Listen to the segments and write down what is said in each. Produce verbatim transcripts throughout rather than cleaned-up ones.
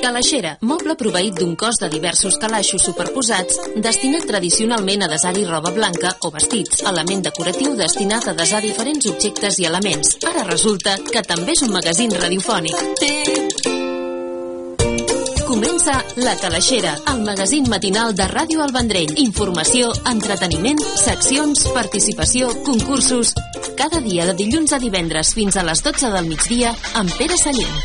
Calaixera, moble proveït d'un cos de diversos calaixos superposats, destinat tradicionalment a desar-hi roba blanca o vestits, element decoratiu destinat a desar diferents objectes i elements. Ara resulta que també és un magazín radiofònic. Comença La Calaixera, el magazín matinal de Ràdio El Vendrell. Informació, entreteniment, seccions, participació, concursos... Cada dia de dilluns a divendres fins a les dotze del migdia amb Pere Sallent.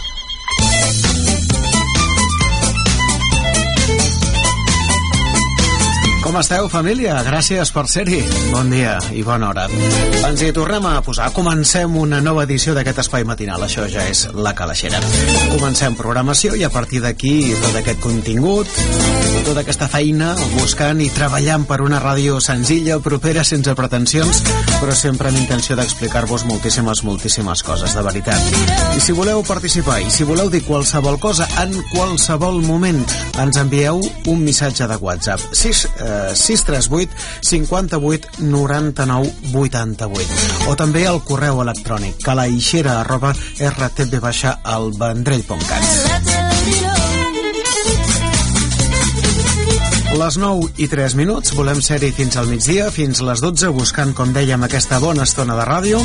Com esteu, família? Gràcies per ser-hi. Bon dia i bona hora. Ens hi tornem a posar. Comencem una nova edició d'aquest espai matinal. Això ja és La Calaixera. Comencem programació i a partir d'aquí tot aquest contingut, tota aquesta feina buscant i treballant per una ràdio senzilla, propera, sense pretensions, però sempre amb intenció d'explicar-vos moltíssimes, moltíssimes coses, de veritat. I si voleu participar i si voleu dir qualsevol cosa en qualsevol moment, ens envieu un missatge de WhatsApp. sis tres vuit cinquanta-vuit noranta-nou vuitanta-vuit o també al correu electrònic calaixera arroba r t v al vendrell punt cat. Les nou i tres minuts, volem ser-hi fins al migdia, fins les dotze, buscant, com dèiem, aquesta bona estona de ràdio.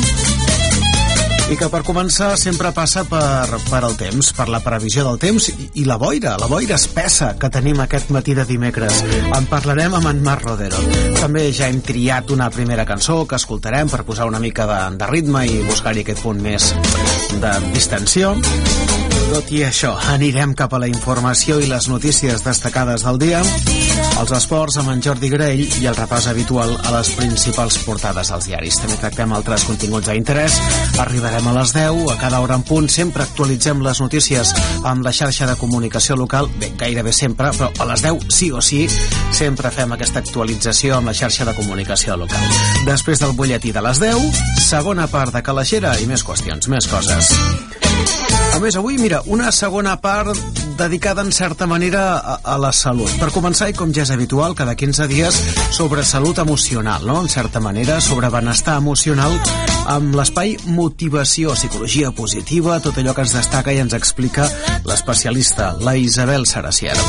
I que per començar sempre passa per, per el temps, per la previsió del temps i, i la boira, la boira espessa que tenim aquest matí de dimecres. En parlarem amb en Marc Rodero. També ja hem triat una primera cançó que escoltarem per posar una mica de, de ritme i buscar-hi aquest punt més de distensió. Tot i això, anirem cap a la informació i les notícies destacades del dia, els esports amb en Jordi Grell i el repàs habitual a les principals portades dels diaris. També tractem altres continguts d'interès. Arribarem a les deu, a cada hora en punt. Sempre actualitzem les notícies amb la xarxa de comunicació local. Bé, gairebé sempre, però a les deu, sí o sí, sempre fem aquesta actualització amb la xarxa de comunicació local. Després del butlletí de les deu, segona part de Calaixera i més qüestions, més coses. A més, avui, mira, una segona part dedicada en certa manera a, a la salut. Per començar, i com ja és habitual, cada quinze dies sobre salut emocional, no? En certa manera, sobre benestar emocional amb l'espai motivació, psicologia positiva, tot allò que ens destaca i ens explica l'especialista, la Isabel Saraciero.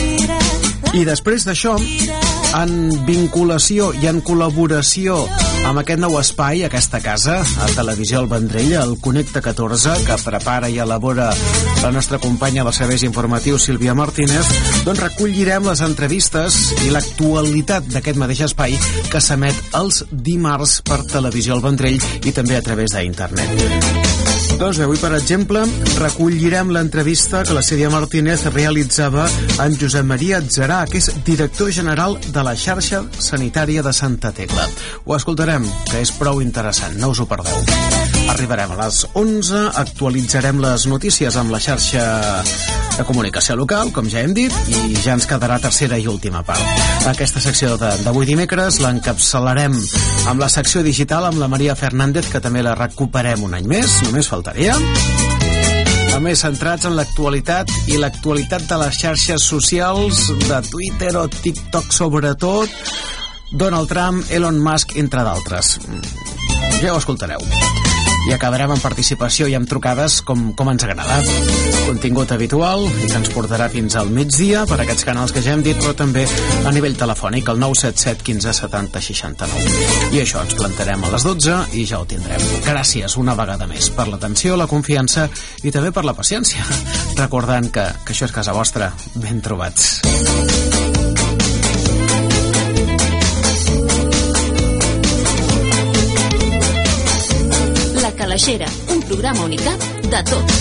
I després d'això, en vinculació i en col·laboració amb aquest nou espai, aquesta casa, a Televisió El Vendrell, el Connecta catorze, que prepara i elabora la nostra companya dels serveis informatius, Sílvia Martínez, doncs recollirem les entrevistes i l'actualitat d'aquest mateix espai que s'emet els dimarts per Televisió El Vendrell i també a través d'internet. Doncs avui, per exemple, recollirem l'entrevista que la Sílvia Martínez realitzava en Josep Maria Atzerà, que és director general de la xarxa sanitària de Santa Tecla. Ho escoltarem, que és prou interessant, no us ho perdeu. Arribarem a les onze, actualitzarem les notícies amb la xarxa de comunicació local, com ja hem dit, i ja ens quedarà tercera i última part. Aquesta secció d'avui dimecres l'encapçalarem amb la secció digital amb la Maria Fernández, que també la recuperem un any més, només faltaria. A més, centrats en l'actualitat i l'actualitat de les xarxes socials, de Twitter o TikTok sobretot, Donald Trump, Elon Musk, entre d'altres. Ja ho escoltareu. I acabarem amb participació i amb trucades com, com ens agrada. Contingut habitual i que ens portarà fins al migdia per aquests canals que ja hem dit, però també a nivell telefònic, el nou set set quinze setanta seixanta nou. I això, ens plantarem a les dotze i ja ho tindrem. Gràcies una vegada més per l'atenció, la confiança i també per la paciència. Recordant que, que això és casa vostra. Ben trobats. Calaixera, un programa unicat de tot.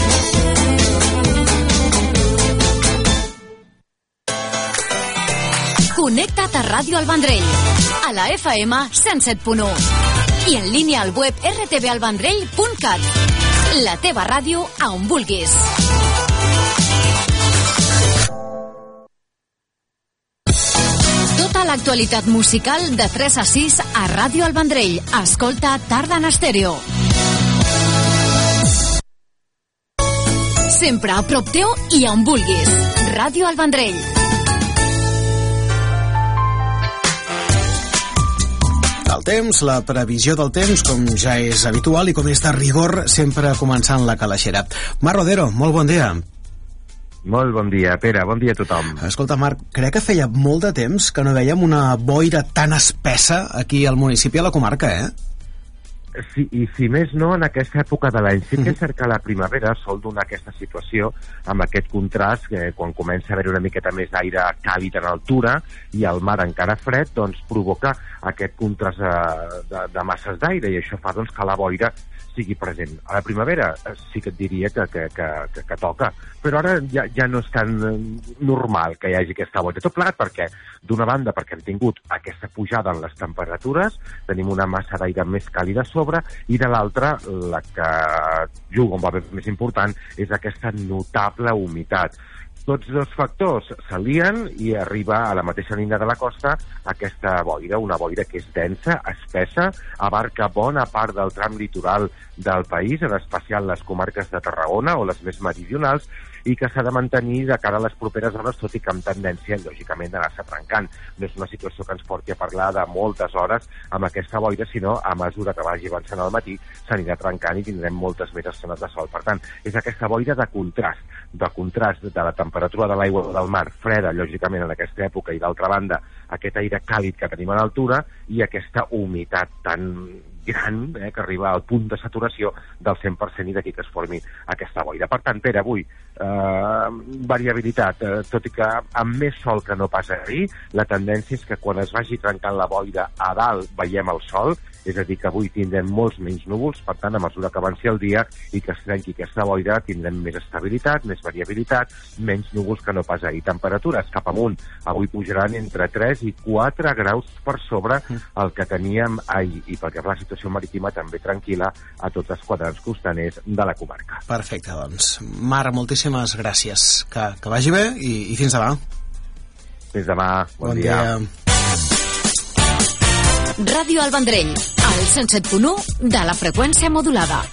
Connecta't a Ràdio El Vendrell, a la F M cent set punt u i en línia al web r t v al vendrell punt cat. La teva ràdio a on vulguis. Tota l'actualitat musical de tres a sis a Ràdio El Vendrell. Escolta Tarda en Estèreo. Sempre a prop teu i on vulguis. Ràdio El Vendrell. El temps, la previsió del temps, com ja és habitual i com és de rigor, sempre començant la Calaixera. Marc Rodero, molt bon dia. Molt bon dia, Pere, bon dia a tothom. Escolta, Marc, crec que feia molt de temps que no veiem una boira tan espessa aquí al municipi, a la comarca, eh? Sí, i si més no, en aquesta època de l'any. Sí que és cert que la primavera sol donar aquesta situació amb aquest contrast, que quan comença a haver una miqueta més d'aire càlid en altura i el mar encara fred, doncs provoca aquest contrast de, de, de masses d'aire, i això fa doncs, que la boira sigui present. A la primavera sí que et diria que, que, que, que, que toca, però ara ja, ja no és tan normal que hi hagi aquesta boira. Tot plegat perquè, d'una banda, perquè hem tingut aquesta pujada en les temperatures, tenim una massa d'aire més càlida a sobre, i de l'altra, la que juga un paper més important, és aquesta notable humitat. Tots dos factors s'alien i arriba a la mateixa línia de la costa aquesta boira, una boira que és densa, espessa, abarca bona part del tram litoral del país, en especial les comarques de Tarragona o les més meridionals, i que s'ha de mantenir de cara a les properes hores, tot i que amb tendència, lògicament, d'anar-se trencant. No és una situació que ens porti a parlar de moltes hores amb aquesta boira, sinó a mesura que vagi avançant al matí s'anirà trencant i tindrem moltes més estones de sol. Per tant, és aquesta boira de contrast, de contrast de la temperatura de l'aigua del mar, freda, lògicament, en aquesta època, i d'altra banda, aquest aire càlid que tenim a l'altura i aquesta humitat tan gran, eh, que arriba al punt de saturació del cent per cent, i d'aquí que es formi aquesta boira. Per tant, Pere, avui, eh, variabilitat, eh, tot i que amb més sol que no pas ahir, la tendència és que quan es vagi trencant la boira a dalt veiem el sol, és a dir, que avui tindrem molts menys núvols, per tant, a mesura que avanci el dia i que es trenqui aquesta boira, tindrem més estabilitat, més variabilitat, menys núvols que no pas ahir. Temperatures cap amunt, avui pujaran entre tres i quatre graus per sobre el que teníem ahir, i perquè la situació marítima també tranquil·la a tots els quadrants costaners de la comarca. Perfecte, doncs. Mar, moltíssimes gràcies. Que, que vagi bé i, i fins demà. Fins demà, bon, bon dia. dia. Ràdio El Vendrell, al cent set punt u de la freqüència modulada.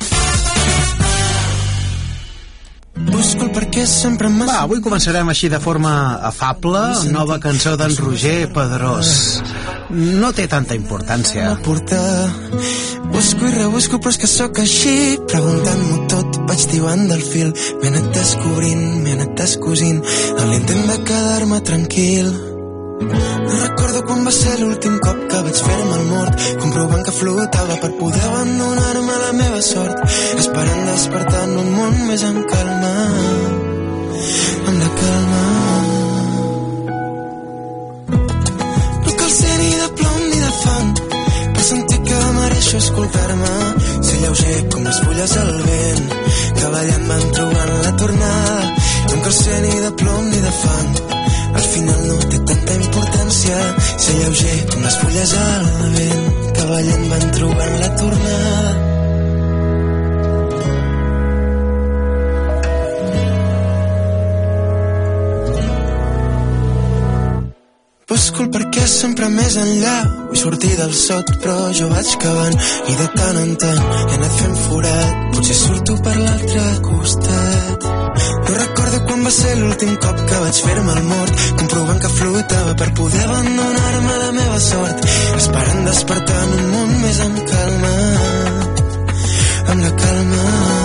Va, avui començarem així de forma afable, nova cançó d'en Roger Pedrós. No té tanta importància. Busco i rebusco, però és que sóc així, preguntant-m'ho tot, vaig tibant del fil, m'he anat descobrint, m'he anat descosint, en l'intent de quedar-me tranquil. No recordo quan va ser l'últim cop que vaig fer-me el mort, comprovant que flotava per poder abandonar-me a la meva sort, esperant despertar en un món més en calma, amb la calma. No cal ser ni de plom ni de fang per sentir que mereixo escoltar-me, ser lleuger com les fulles al vent, que ballant van trobant la tornada. No cal ser ni de plom ni de fang, al final no té tanta importància, ser lleuger com les fulles al vent, que ballant van trobant la tornada. Busco el perquè sempre més enllà, vull sortir del sot però jo vaig cavant i de tant en tant he anat fent forat, potser surto per l'altre costat. No recordo quan va ser l'últim cop que vaig fer-me el mort, comprovant que flotava per poder abandonar-me a la meva sort, esperant despertar en un món més amb calma, amb la calma.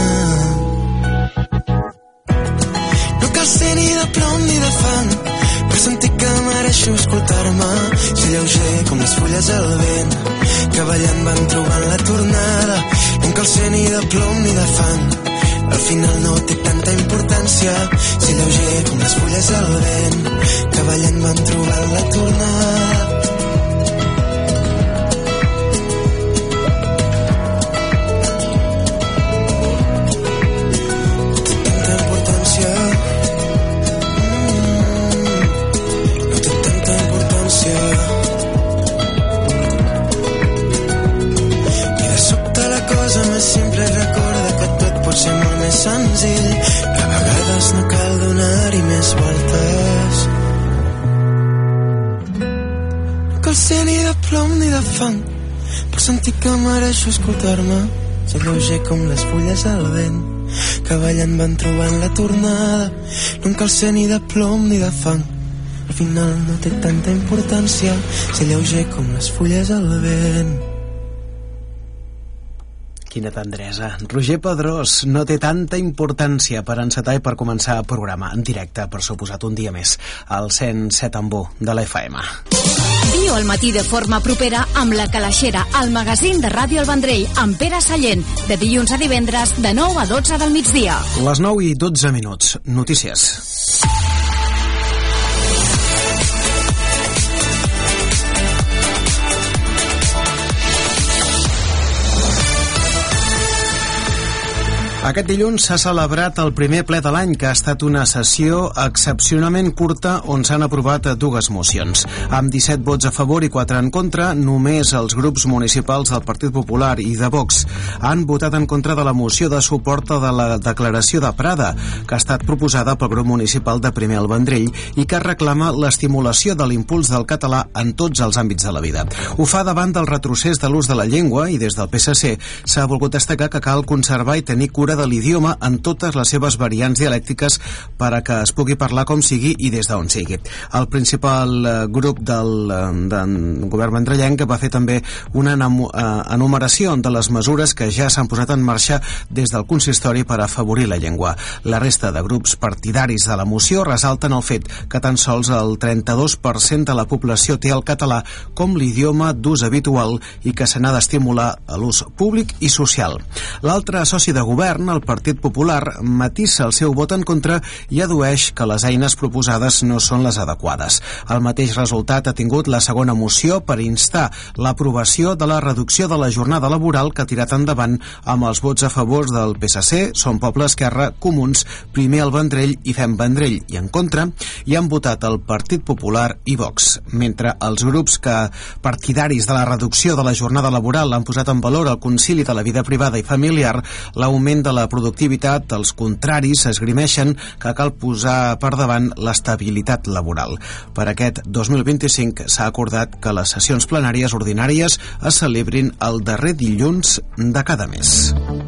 No cal ser ni de plom ni de fang per sentir que mereixo escoltar-me, ser lleuger com les fulles al vent, que ballant van trobant la tornada. No cal ser ni de plom ni de fang, al final no té tanta importància, ser lleuger com les fulles al vent, que ballant van trobant la tornada. Sempre recorda que tot pot ser molt més senzill, que a vegades no cal donar-hi més voltes. No cal ser ni de plom ni de fang per sentir que mereixo escoltar-me, ser lleuger com les fulles al vent, que ballant van trobant la tornada. No cal ser ni de plom ni de fang, al final no té tanta importància, ser lleuger com les fulles al vent. Quina tendresa. Roger Pedrós no té tanta importància per encetar i per començar el programa en directe, per suposat un dia més, al cent set amb u de la F M. Viu al matí de forma propera amb La Calaixera, el magazín de Ràdio El Vendrell, amb Pere Sallent, de dilluns a divendres, de nou a dotze del migdia. Les nou i dotze minuts. Notícies. Aquest dilluns s'ha celebrat el primer ple de l'any, que ha estat una sessió excepcionalment curta on s'han aprovat dues mocions. Amb disset vots a favor i quatre en contra, només els grups municipals del Partit Popular i de Vox han votat en contra de la moció de suport de la declaració de Prada, que ha estat proposada pel grup municipal de Primer al Vendrell i que reclama l'estimulació de l'impuls del català en tots els àmbits de la vida. Ho fa davant del retrocés de l'ús de la llengua i des del P S C s'ha volgut destacar que cal conservar i tenir cura de l'idioma en totes les seves variants dialèctiques per a que es pugui parlar com sigui i des d'on sigui. El principal eh, grup del, del govern vendrellenc va fer també una enumeració de les mesures que ja s'han posat en marxa des del consistori per afavorir la llengua. La resta de grups partidaris de la moció ressalten el fet que tan sols el trenta-dos per cent de la població té el català com l'idioma d'ús habitual i que se n'ha d'estimular a l'ús públic i social. L'altre soci de govern, el Partit Popular, matissa el seu vot en contra i addueix que les eines proposades no són les adequades. El mateix resultat ha tingut la segona moció per instar l'aprovació de la reducció de la jornada laboral que ha tirat endavant amb els vots a favor del P S C, Som Poble, Esquerra, Comuns, Primer al Vendrell i Fem Vendrell, i en contra hi han votat el Partit Popular i Vox. Mentre els grups que partidaris de la reducció de la jornada laboral han posat en valor el concili de la vida privada i familiar, l'augment de la productivitat, els contraris esgrimeixen que cal posar per davant l'estabilitat laboral. Per aquest dos mil vint-i-cinc s'ha acordat que les sessions plenàries ordinàries es celebrin el darrer dilluns de cada mes.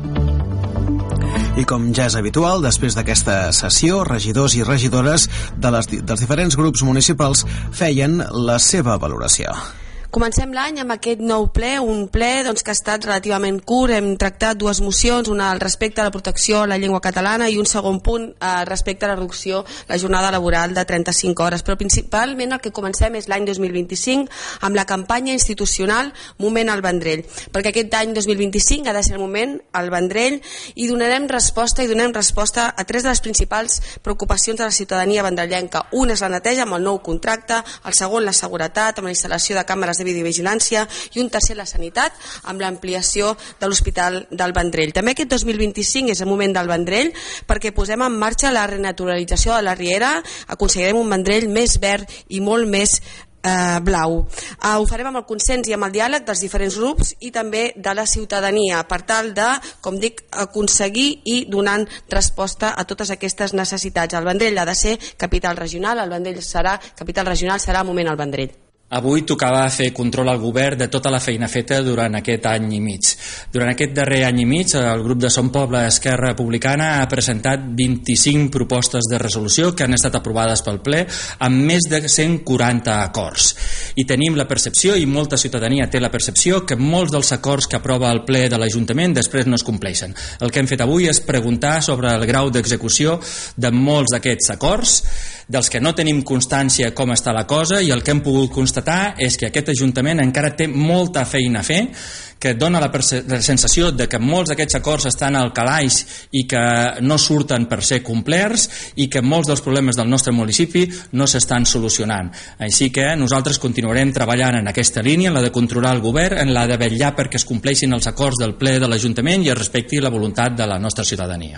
I com ja és habitual, després d'aquesta sessió, regidors i regidores de les, dels diferents grups municipals feien la seva valoració. Comencem l'any amb aquest nou ple, un ple doncs, que ha estat relativament curt. Hem tractat dues mocions, una al respecte a la protecció a la llengua catalana i un segon punt eh, respecte a la reducció la jornada laboral de trenta-cinc hores. Però principalment el que comencem és l'any dos mil vint-i-cinc amb la campanya institucional Moment al Vendrell, perquè aquest any dos mil vint-i-cinc ha de ser el moment al Vendrell i donarem resposta i donem resposta a tres de les principals preocupacions de la ciutadania vendrellenca. Un és la neteja amb el nou contracte, el segon la seguretat amb la instal·lació de càmeres de videovigilància i un tercer la sanitat amb l'ampliació de l'Hospital del Vendrell. També aquest dos mil vint-i-cinc és el moment del Vendrell perquè posem en marxa la renaturalització de la Riera, aconseguirem un Vendrell més verd i molt més eh, blau. Eh, ho farem amb el consens i amb el diàleg dels diferents grups i també de la ciutadania per tal de, com dic, aconseguir i donant resposta a totes aquestes necessitats. El Vendrell ha de ser capital regional, el Vendrell serà capital regional, serà Moment al Vendrell. Avui tocava fer control al govern de tota la feina feta durant aquest any i mig. Durant aquest darrer any i mig, el grup de Som Poble Esquerra Republicana ha presentat vint-i-cinc propostes de resolució que han estat aprovades pel ple amb més de cent quaranta acords. I tenim la percepció, i molta ciutadania té la percepció, que molts dels acords que aprova el ple de l'Ajuntament després no es compleixen. El que hem fet avui és preguntar sobre el grau d'execució de molts d'aquests acords, dels que no tenim constància com està la cosa, i el que hem pogut constatar és que aquest Ajuntament encara té molta feina a fer, que dona la, la sensació de que molts d'aquests acords estan al calaix i que no surten per ser complerts i que molts dels problemes del nostre municipi no s'estan solucionant. Així que nosaltres continuarem treballant en aquesta línia, en la de controlar el govern, en la de vetllar perquè es compleixin els acords del ple de l'Ajuntament i es respecti la voluntat de la nostra ciutadania.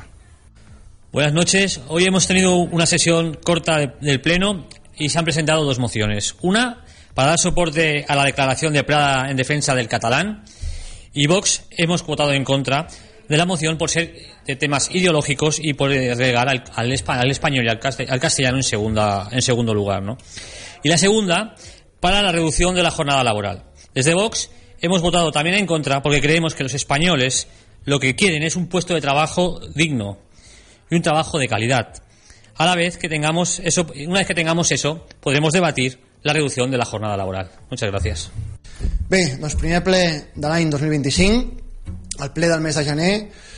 Buenas noches. Hoy hemos tenido una sesión corta de, del Pleno y se han presentado dos mociones. Una, para dar soporte a la declaración de Prada en defensa del catalán, y Vox hemos votado en contra de la moción por ser de temas ideológicos y por relegar al, al, al español y al, al castellano en, segunda, en segundo lugar, ¿no? Y la segunda, para la reducción de la jornada laboral. Desde Vox hemos votado también en contra porque creemos que los españoles lo que quieren es un puesto de trabajo digno y un trabajo de calidad. A la vez que tengamos eso, una vez que tengamos eso, podremos debatir la reducción de la jornada laboral. Muchas gracias. Bé, doncs primer ple de l'any dos mil vint-i-cinc, el ple del mes de gener,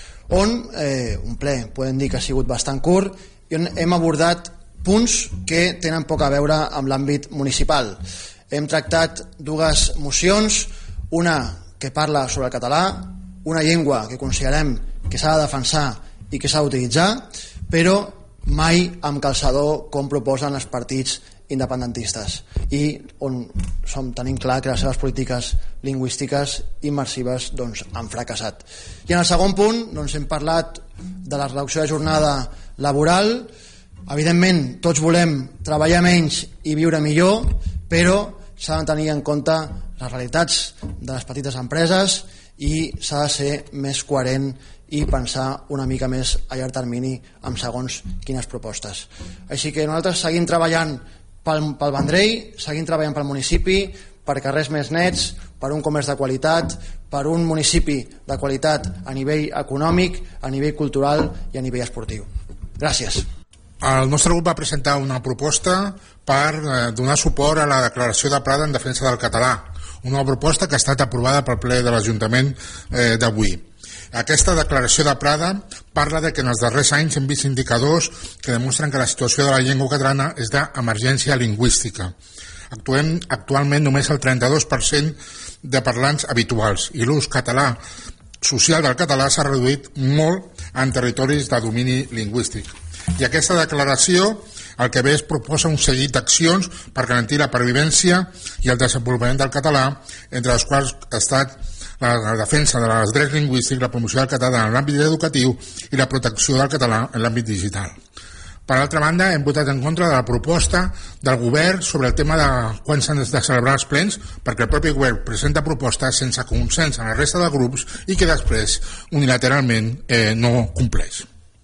on eh, un ple podem dir que ha sigut bastant curt i on hem abordat punts que tenen poc a veure amb l'àmbit municipal. Hem tractat dues mocions, una que parla sobre el català, una llengua que considerem que s'ha de defensar i que s'ha d'utilitzar, però mai amb calçador com proposen els partits independentistes i on som tenim clar que les seves polítiques lingüístiques immersives doncs, han fracassat. I en el segon punt doncs, hem parlat de la reducció de jornada laboral. Evidentment tots volem treballar menys i viure millor, però s'ha de tenir en compte les realitats de les petites empreses i s'ha de ser més coherent i pensar una mica més a llarg termini amb segons quines propostes. Així que nosaltres seguim treballant pel, pel Vendrell, seguim treballant pel municipi, per carrers més nets, per un comerç de qualitat, per un municipi de qualitat a nivell econòmic, a nivell cultural i a nivell esportiu. Gràcies. El nostre grup va presentar una proposta per eh, donar suport a la declaració de Prada en defensa del català, una proposta que ha estat aprovada pel ple de l'Ajuntament eh, d'avui. Aquesta declaració de Prada parla de que en els darrers anys hem vist indicadors que demostren que la situació de la llengua catalana és d'emergència lingüística. Actuem actualment només el trenta-dos per cent de parlants habituals i l'ús català social del català s'ha reduït molt en territoris de domini lingüístic. I aquesta declaració el que ve es proposa un seguit d'accions per garantir la pervivència i el desenvolupament del català, entre les quals ha estat la defensa dels drets lingüístics, la promoció del català en l'àmbit educatiu i la protecció del català en l'àmbit digital. Per altra banda, hem votat en contra de la proposta del govern sobre el tema de quan s'han de celebrar els plens, perquè el propi govern presenta propostes sense consens en la resta de grups i que després unilateralment eh, no compleix.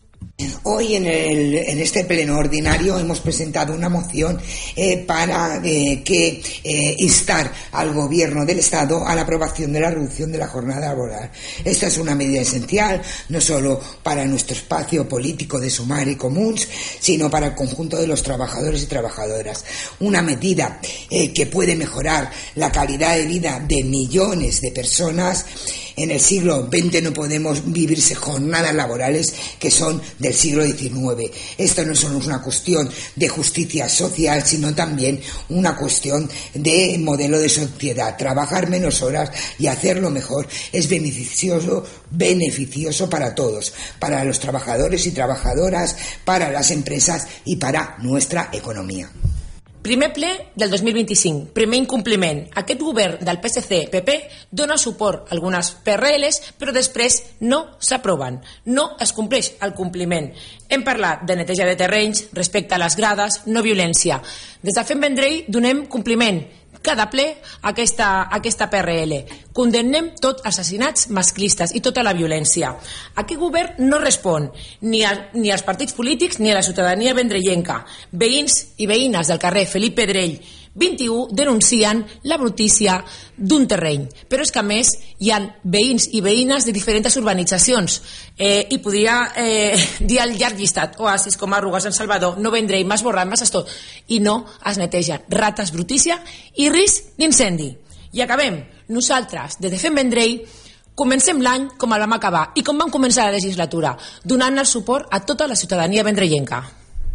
Hoy en, el, en este pleno ordinario hemos presentado una moción eh, para eh, que eh, instar al gobierno del Estado a la aprobación de la reducción de la jornada laboral. Esta es una medida esencial no solo para nuestro espacio político de Sumar y Comuns, sino para el conjunto de los trabajadores y trabajadoras. Una medida eh, que puede mejorar la calidad de vida de millones de personas. En el siglo veinte no podemos vivirse jornadas laborales que son del siglo diecinueve. Esto no solo es una cuestión de justicia social, sino también una cuestión de modelo de sociedad. Trabajar menos horas y hacerlo mejor es beneficioso, beneficioso para todos, para los trabajadores y trabajadoras, para las empresas y para nuestra economía. Primer ple del dos mil vint-i-cinc, primer incompliment. Aquest govern del P S C P P dona suport a algunes P R Ls, però després no s'aproven. No es compleix el compliment. Hem parlat de neteja de terrenys, respecte a les grades, no violència. Des de Fem Vendrell donem compliment cada ple a aquesta, a aquesta P R L. Condemnem tots els assassinats masclistes i tota la violència. Aquest govern no respon ni, a, ni als partits polítics ni a la ciutadania vendrellenca. Veïns i veïnes del carrer Felip Pedrell vint-i-u denuncien la brutícia d'un terreny. Però és que a més hi ha veïns i veïnes de diferents urbanitzacions eh, i podria eh, dir al llarg llistat: Oasis, com Arrugues, Sant Salvador, No Vendrell, Mas Borrat, Mas Astor, i no es netegen. Rates, brutícia i risc d'incendi. I acabem. Nosaltres, des de Fem Vendrell, comencem l'any com el vam acabar i com vam començar la legislatura, donant el suport a tota la ciutadania vendrellenca.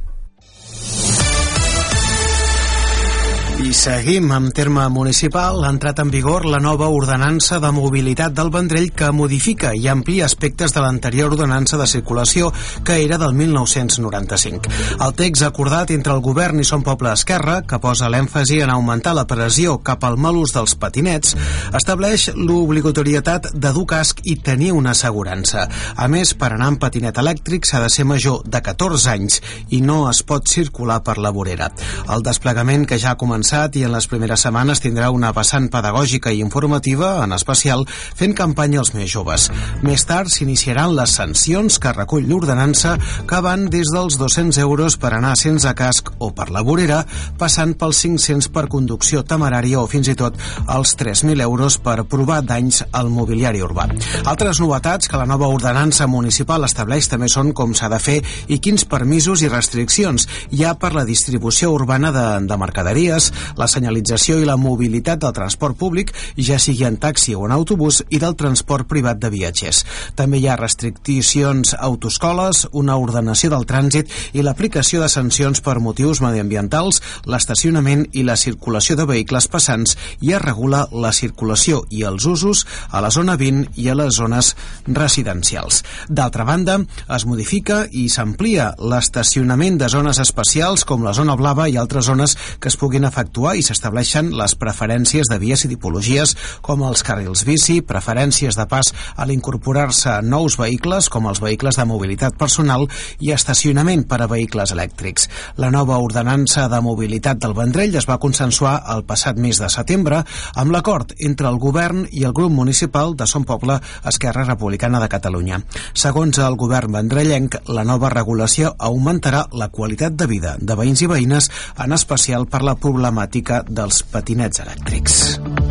I seguim amb terme municipal. Ha entrat en vigor la nova ordenança de mobilitat del Vendrell que modifica i amplia aspectes de l'anterior ordenança de circulació que era del mil nou-cents noranta-cinc. El text acordat entre el govern i Som Poble Esquerra, que posa l'èmfasi en augmentar la pressió cap al mal ús dels patinets, estableix l'obligatorietat de dur casc i tenir una assegurança. A més, per anar amb patinet elèctric s'ha de ser major de catorze anys i no es pot circular per la vorera. El desplegament, que ja ha començat i en les primeres setmanes tindrà una vessant pedagògica i informativa, en especial fent campanya als més joves. Més tard s'iniciaran les sancions que recull l'ordenança, que van des dels dos-cents euros per anar sense casc o per la vorera, passant pels cinc-cents per conducció temerària o fins i tot els tres mil euros per provar danys al mobiliari urbà. Altres novetats que la nova ordenança municipal estableix també són com s'ha de fer i quins permisos i restriccions hi ha per la distribució urbana de, de mercaderies, la senyalització i la mobilitat del transport públic, ja sigui en taxi o en autobús, i del transport privat de viatgers. També hi ha restriccions a autoescoles, una ordenació del trànsit i l'aplicació de sancions per motius mediambientals, l'estacionament i la circulació de vehicles passants, i es regula la circulació i els usos a la zona vint i a les zones residencials. D'altra banda, es modifica i s'amplia l'estacionament de zones especials com la zona blava i altres zones que es puguin efectuar, i s'estableixen les preferències de vies i tipologies com els carrils bici, preferències de pas a l'incorporar-se nous vehicles com els vehicles de mobilitat personal i estacionament per a vehicles elèctrics. La nova ordenança de mobilitat del Vendrell es va consensuar el passat mes de setembre amb l'acord entre el govern i el grup municipal de Son Poble Esquerra Republicana de Catalunya. Segons el govern vendrellenc, la nova regulació augmentarà la qualitat de vida de veïns i veïnes, en especial per la problemàtica dels patinets elèctrics.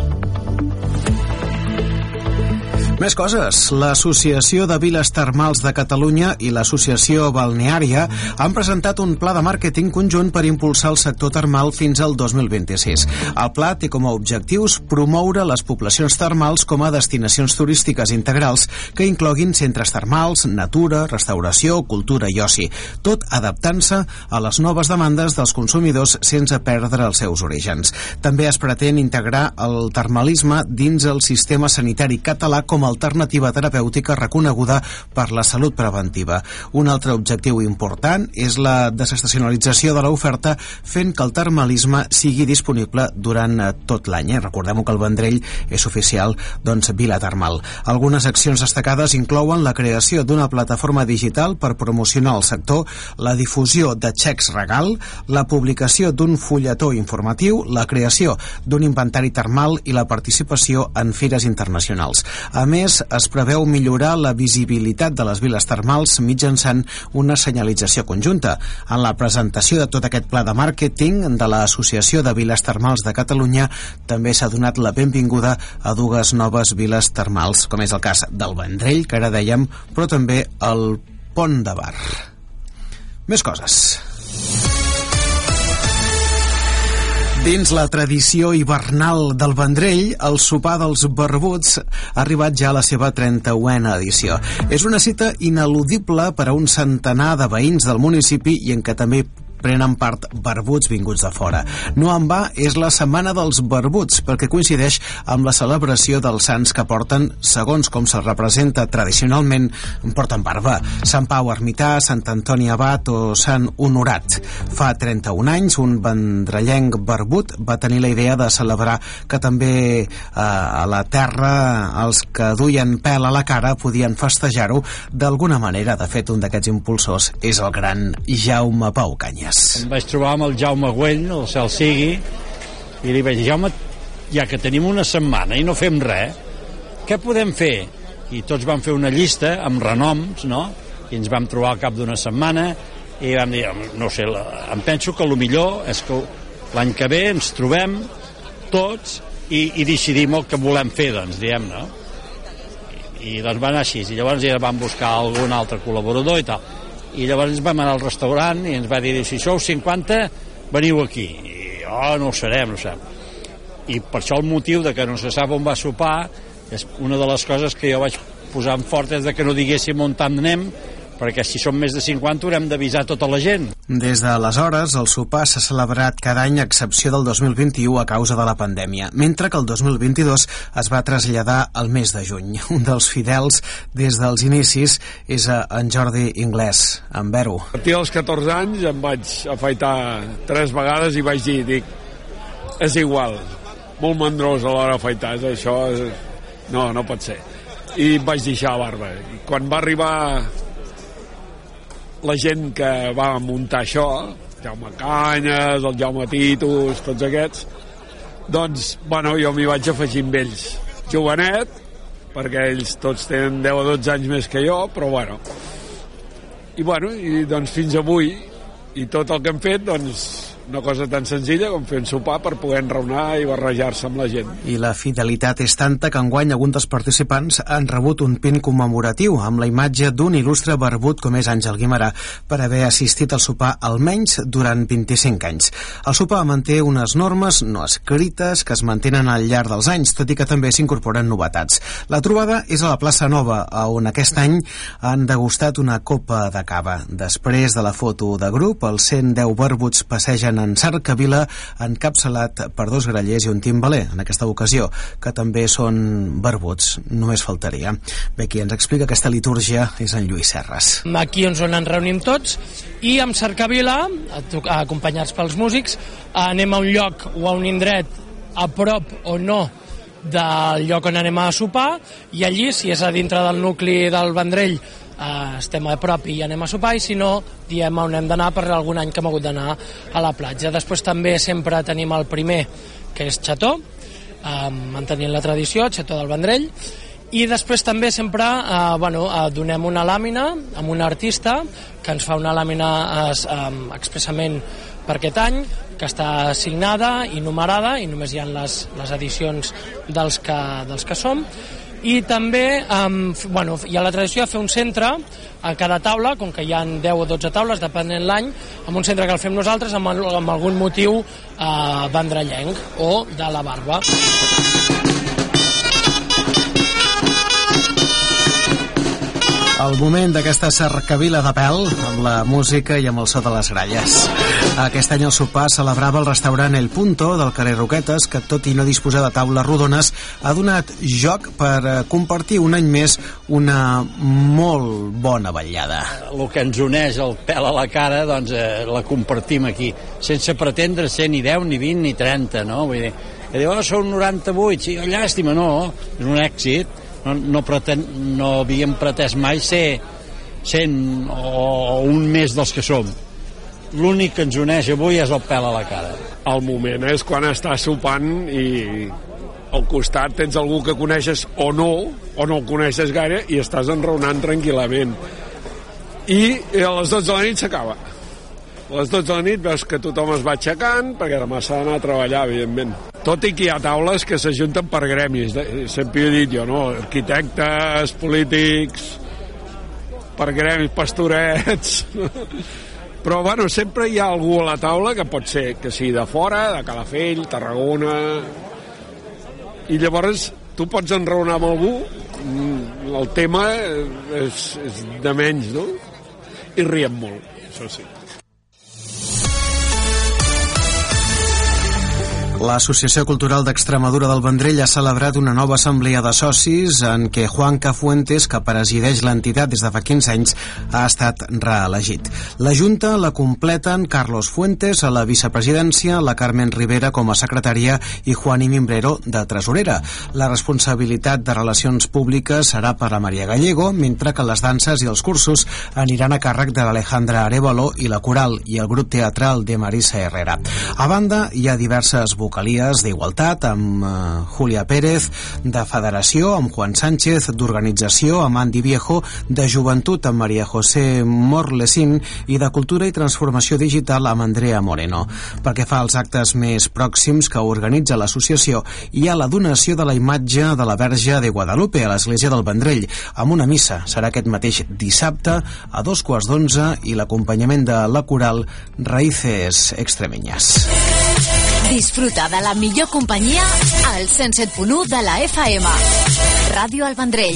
Més coses. L'Associació de Viles Termals de Catalunya i l'Associació Balneària han presentat un pla de màrqueting conjunt per impulsar el sector termal fins al dos mil vint-i-sis. El pla té com a objectius promoure les poblacions termals com a destinacions turístiques integrals que incloguin centres termals, natura, restauració, cultura i oci, tot adaptant-se a les noves demandes dels consumidors sense perdre els seus orígens. També es pretén integrar el termalisme dins el sistema sanitari català com a alternativa terapèutica reconeguda per la salut preventiva. Un altre objectiu important és la desestacionalització de l'oferta, fent que el termalisme sigui disponible durant tot l'any. Recordem que el Vendrell és oficial, doncs, vila termal. Algunes accions destacades inclouen la creació d'una plataforma digital per promocionar el sector, la difusió de xecs regal, la publicació d'un fulletó informatiu, la creació d'un inventari termal i la participació en fires internacionals. A més, es preveu millorar la visibilitat de les viles termals mitjançant una senyalització conjunta. En la presentació de tot aquest pla de màrqueting de l'Associació de Viles Termals de Catalunya també s'ha donat la benvinguda a dues noves viles termals, com és el cas del Vendrell, que ara dèiem, però també el Pont de Bar. Més coses. Dins la tradició hivernal del Vendrell, el sopar dels barbuts ha arribat ja a la seva trenta-unena edició. És una cita ineludible per a un centenar de veïns del municipi i en què també prenen part barbuts vinguts de fora. No en va, és la setmana dels barbuts, perquè coincideix amb la celebració dels sants que porten, segons com se'ls representa tradicionalment, porten barba. Sant Pau Ermità, Sant Antoni Abat o Sant Honorat. Fa trenta-un anys, un vendrellenc barbut va tenir la idea de celebrar que també eh, a la terra els que duien pèl a la cara podien festejar-ho d'alguna manera. De fet, un d'aquests impulsors és el gran Jaume Pau Canyes. Em vaig trobar amb el Jaume Güell, el cel sigui, i li vaig dir, Jaume, ja que tenim una setmana i no fem res, què podem fer? I tots vam fer una llista amb renoms, no? I ens vam trobar al cap d'una setmana i vam dir, no sé, em penso que el millor és que l'any que ve ens trobem tots i, i decidim el que volem fer, doncs, diem, no? I, i doncs va anar així, i llavors ja vam buscar algun altre col·laborador i tal. I llavors ens vam anar al restaurant i ens va dir, si sou cinquanta, veniu aquí. I oh, no ho serem, no ho sabem. I per això el motiu de que no se sap on va sopar és una de les coses que jo vaig posar en fort, és de que no diguéssim on tant anem, perquè si som més de cinquanta haurem d'avisar tota la gent. Des d'aleshores, el sopar s'ha celebrat cada any a excepció del dos mil vint-i-u a causa de la pandèmia, mentre que el dos mil vint-i-dos es va traslladar al mes de juny. Un dels fidels des dels inicis és en Jordi Inglés, en Vero. A partir dels catorze anys em vaig afaitar tres vegades i vaig dir, dic, és igual, molt mandrós a l'hora d'afaitar, això és... no, no pot ser. I vaig deixar la barba. I quan va arribar la gent que va muntar això, Jaume Canyes, el Jaume Titus, tots aquests, doncs, bueno, jo m'hi vaig afegir amb ells. Jovenet, perquè ells tots tenen deu o dotze anys més que jo, però bueno. I bueno, i doncs fins avui, i tot el que hem fet, doncs, una cosa tan senzilla com fer un sopar per poder enraonar i barrejar-se amb la gent. I la fidelitat és tanta que enguany alguns dels participants han rebut un pin commemoratiu amb la imatge d'un il·lustre barbut com és Àngel Guimerà per haver assistit al sopar almenys durant vint-i-cinc anys. El sopar manté unes normes no escrites que es mantenen al llarg dels anys, tot i que també s'incorporen novetats. La trobada és a la plaça Nova, on aquest any han degustat una copa de cava. Després de la foto de grup, els cent deu barbuts passegen en cercavila encapçalat per dos grallers i un timbaler, en aquesta ocasió, que també són barbuts, només faltaria. Bé, qui ens explica aquesta litúrgia és en Lluís Serres. Aquí ens on ens reunim tots i amb cercavila, acompanyats pels músics, anem a un lloc o a un indret a prop o no del lloc on anem a sopar, i allí, si és a dintre del nucli del Vendrell, Uh, estem a prop i anem a sopar, i si no diem on hem d'anar per algun any que hem hagut d'anar a la platja. Després també sempre tenim el primer, que és xató, uh, mantenint la tradició, xató del Vendrell, i després també sempre uh, bueno, uh, donem una làmina amb un artista que ens fa una làmina uh, um, expressament per aquest any, que està signada i numerada, i només hi ha les, les edicions dels que, dels que som. I també um, bueno, hi ha la tradició de fer un centre a cada taula, com que hi ha deu o dotze taules, depenent l'any, amb un centre que el fem nosaltres amb, amb algun motiu uh, vendrellenc o de la barba. El moment d'aquesta cercavila de pèl, amb la música i amb el so de les gralles. Aquest any el sopar celebrava el restaurant El Punto del carrer Roquetes, que tot i no disposar de taules rodones ha donat joc per compartir un any més una molt bona vetllada. El que ens uneix el pèl a la cara, doncs eh, la compartim aquí, sense pretendre ser ni deu, ni vint, ni trenta, no? Vull dir, que diu, oh, són noranta-vuit, sí, llàstima, no, és un èxit. No, no, preten, no havíem pretès mai ser cent o un més dels que som. L'únic que ens uneix avui és el pèl a la cara. El moment és quan estàs sopant i al costat tens algú que coneixes o no, o no el coneixes gaire, i estàs enraonant tranquil·lament. I a les dotze de la nit s'acaba. A les dotze de la nit veus que tothom es va aixecant, perquè demà s'ha d'anar a treballar, evidentment. Tot i que hi ha taules que s'ajunten per gremis, sempre he dit jo, no? Arquitectes, polítics, per gremis, pastorets... Però, bueno, sempre hi ha algú a la taula que pot ser que sigui de fora, de Calafell, Tarragona... I llavors tu pots enraonar amb algú, el tema és, és de menys, no? I riem molt, això sí. L'Associació Cultural d'Extremadura del Vendrell ha celebrat una nova assemblea de socis en què Juan Cafuentes, que presideix l'entitat des de fa quinze anys, ha estat reelegit. La Junta la completen Carlos Fuentes a la vicepresidència, la Carmen Rivera com a secretària i Juani Mimbrero de tresorera. La responsabilitat de relacions públiques serà per a Maria Gallego, mentre que les danses i els cursos aniran a càrrec de l'Alejandra Arévalo i la coral i el grup teatral de Marisa Herrera. A banda, hi ha diverses vocalies d'Igualtat, amb uh, Julia Pérez, de Federació, amb Juan Sánchez, d'Organització, amb Andy Viejo, de Joventut, amb Maria José Morlesín, i de Cultura i Transformació Digital, amb Andrea Moreno. Pel que fa als actes més pròxims que organitza l'associació, hi ha la donació de la imatge de la Verge de Guadalupe a l'església del Vendrell, amb una missa. Serà aquest mateix dissabte a dos quarts d'onze i l'acompanyament de la coral Raíces Extremeñas. Disfruta de la millor companyia al cent set punt u de la F M. Ràdio El Vendrell.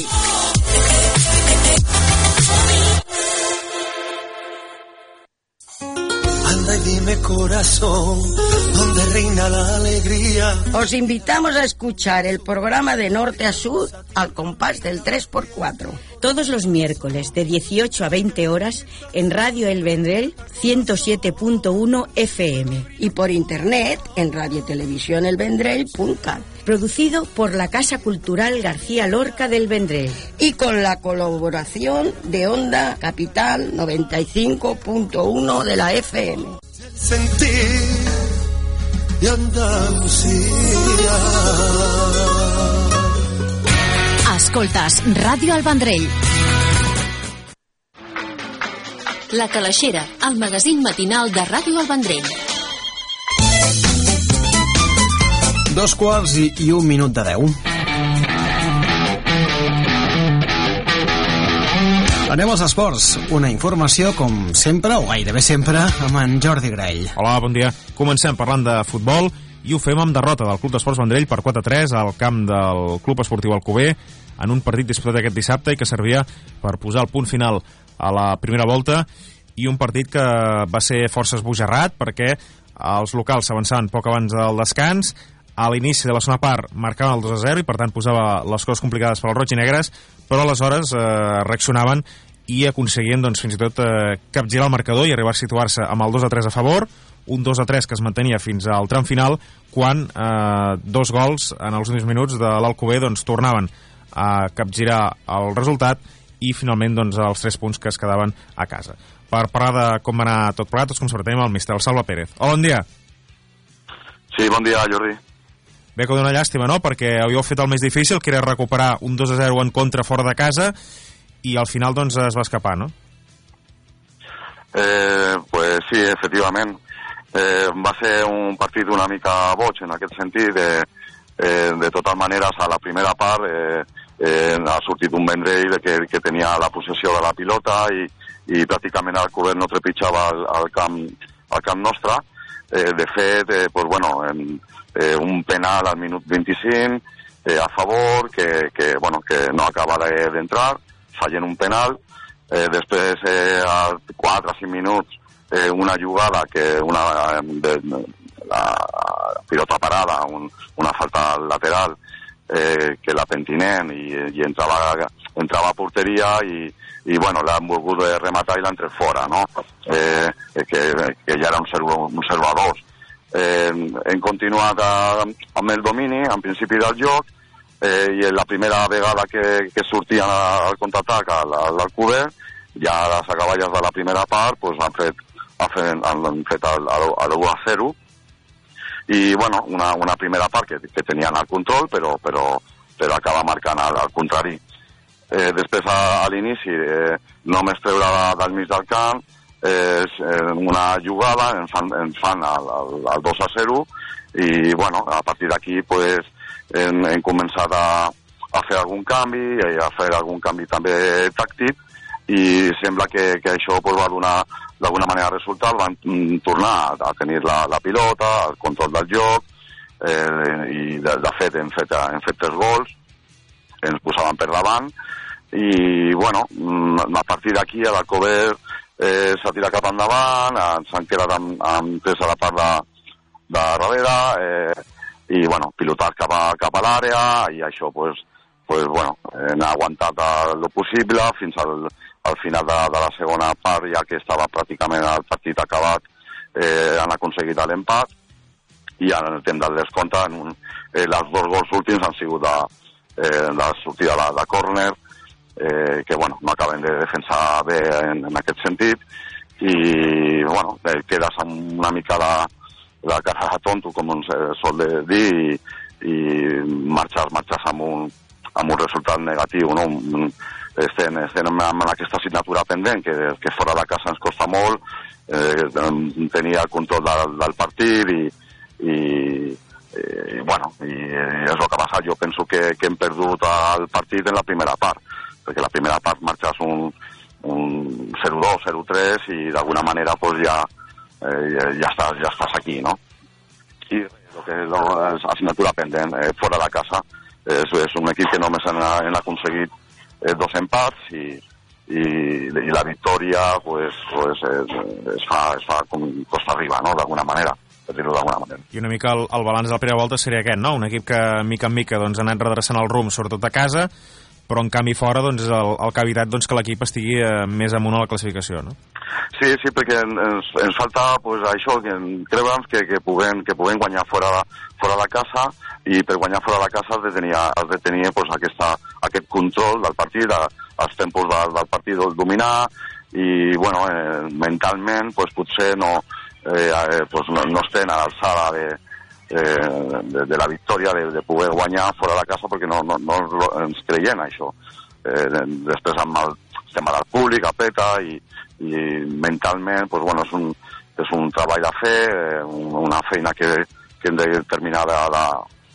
Anda y dime, corazón, ¿dónde reina la alegría? Os invitamos a escuchar el programa de norte a sur al compás del tres por cuatro. Todos los miércoles de dieciocho a veinte horas en Radio El Vendrell ciento siete punto uno F M y por internet en radiotelevisión el vendrell punto cat. Producido por la Casa Cultural García Lorca del Vendrell y con la colaboración de Onda Capital noventa y cinco punto uno de la F M. Sentir y Andalucía. Escoltes Ràdio El Vendrell. La Calaixera, el magazín matinal de Ràdio El Vendrell. Dos quarts i, i un minut de deu. Anem als esports. Una informació, com sempre, o gairebé sempre, amb en Jordi Grell. Hola, bon dia. Comencem parlant de futbol i ho fem amb derrota del Club d'Esports Vendrell per quatre a tres al camp del Club Esportiu Alcover en un partit disputat aquest dissabte i que servia per posar el punt final a la primera volta, i un partit que va ser força esbojarrat perquè els locals s'avançaven poc abans del descans. A l'inici de la segona part marcaven el dos a zero i per tant posava les coses complicades per als roig i negres, però aleshores eh, reaccionaven i aconseguien doncs, fins i tot eh, capgirar el marcador i arribar a situar-se amb el dos a tres a favor, un dos a tres que es mantenia fins al tram final, quan eh, dos gols en els últims minuts de l'Alcover doncs, tornaven a capgirar el resultat i finalment doncs, els tres punts que es quedaven a casa. Per parlar de com va anar tot plegat, tots com sempre tenim el mister Salva Pérez. Hola, bon dia. Sí, bon dia, Jordi. Bé, que dona llàstima, no?, perquè havíeu fet el més difícil, que era recuperar un dos a zero en contra fora de casa, i al final doncs es va escapar, no? Eh, pues sí, efectivament. Eh, va ser un partit una mica boig en aquest sentit. De, eh, de totes maneres, a la primera part eh, eh, ha sortit un Vendrell que, que tenia la possessió de la pilota i, i pràcticament el Alcover no trepitjava el, el, camp, el camp nostre. Eh, de fet, eh, pues bueno, en, eh, un penal al minut vint-i-cinc eh, a favor, que, que, bueno, que no acaba d'entrar, fallen un penal. Eh, després, eh, a quatre o cinc minuts, eh, una jugada que una de, de, la pilota parada, un, una falta lateral, eh, que la pentinen i, i entrava, entrava a porteria i, i bueno, l'han volgut rematar i l'han tret fora, no? Eh, que, que ja era un zero a dos. Eh, hem continuat a, amb el domini, en principi del joc, eh, i la primera vegada que, que sortien al contraatac a l'Alcover, ja a les acaballes de la primera part, pues, han fet, han fet, han fet el, el u a zero, i bueno, una, una primera part que, que tenien el control, però, però, però acaba marcant al, al contrari. Eh, després, a, a l'inici, eh, només treure del mig del camp, eh, una jugada, en fan, en fan el, el, el dos a zero, i bueno, a partir d'aquí pues, hem, hem començat a, a fer algun canvi, a fer algun canvi també tàctic, i sembla que, que això pues, va donar d'alguna manera resultat. Van mm, tornar a tenir la, la pilota, el control del joc, eh, i de, de fet hem fet, hem fet tres gols, ens posaven per davant, i bueno, a partir d'aquí a l'Alcover eh, s'ha tirat cap endavant, s'han quedat amb, amb tres a la part de, de darrere, eh, i bueno, pilotat cap a, cap a l'àrea, i això pues, pues, bueno, hem aguantat el possible fins al, al final de, de la segona part, ja que estava pràcticament el partit acabat, eh, han aconseguit l'empat, i en el temps del descompte en un, eh, els dos gols últims han sigut de, eh, de sortida de, de córner, eh, que bueno, no acaben de defensar bé en, en aquest sentit, i bueno, eh, quedes amb una mica de, de cara a tonto, com se sol dir, i, i marxes, marxes amb un, amb un resultat negatiu, no? Estem, estem amb aquesta assignatura pendent, que, que fora de casa ens costa molt, eh, tenia el control del, del partit, i, i, i bueno, i és el que ha passat. Jo penso que, que hem perdut el partit en la primera part, perquè la primera part marxes un, un zero dos, zero tres, i d'alguna manera pues, ja, eh, ja, estàs, ja estàs aquí, no? I el que és assignatura pendent, eh, fora de casa, és, és un equip que només han, han aconseguit eh, dos empats, i, i, i la victòria pues, pues, es, es, fa, es fa com costa arriba, no?, d'alguna manera, per dir-ho d'alguna manera. I una mica el, el balanç de la primera volta seria aquest, no? Un equip que mica en mica doncs, ha anat redreçant el rumb, sobretot a casa, però en canvi fora doncs, és el, el que ha evitat doncs, que l'equip estigui eh, més amunt a la classificació, no? Sí, sí, perquè ens, ens falta pues, això, que creure'ns que, que, puguem, que puguem guanyar fora de, fora de casa, i per guanyar fora de casa has de tenir, has de tenir pues, aquesta, aquest control del partit, de, els tempos de, del partit del dominar, i bueno, eh, mentalment pues, potser no, eh, pues, no, no estem a l'alçada de, eh, de, de la victòria, de, de poder guanyar fora de casa, perquè no, no, no ens creiem això. Eh, després amb el, estem al públic, a peta, i, i mentalment pues, bueno, és, un, és un treball a fer, eh, una feina que, que hem de terminar de, de,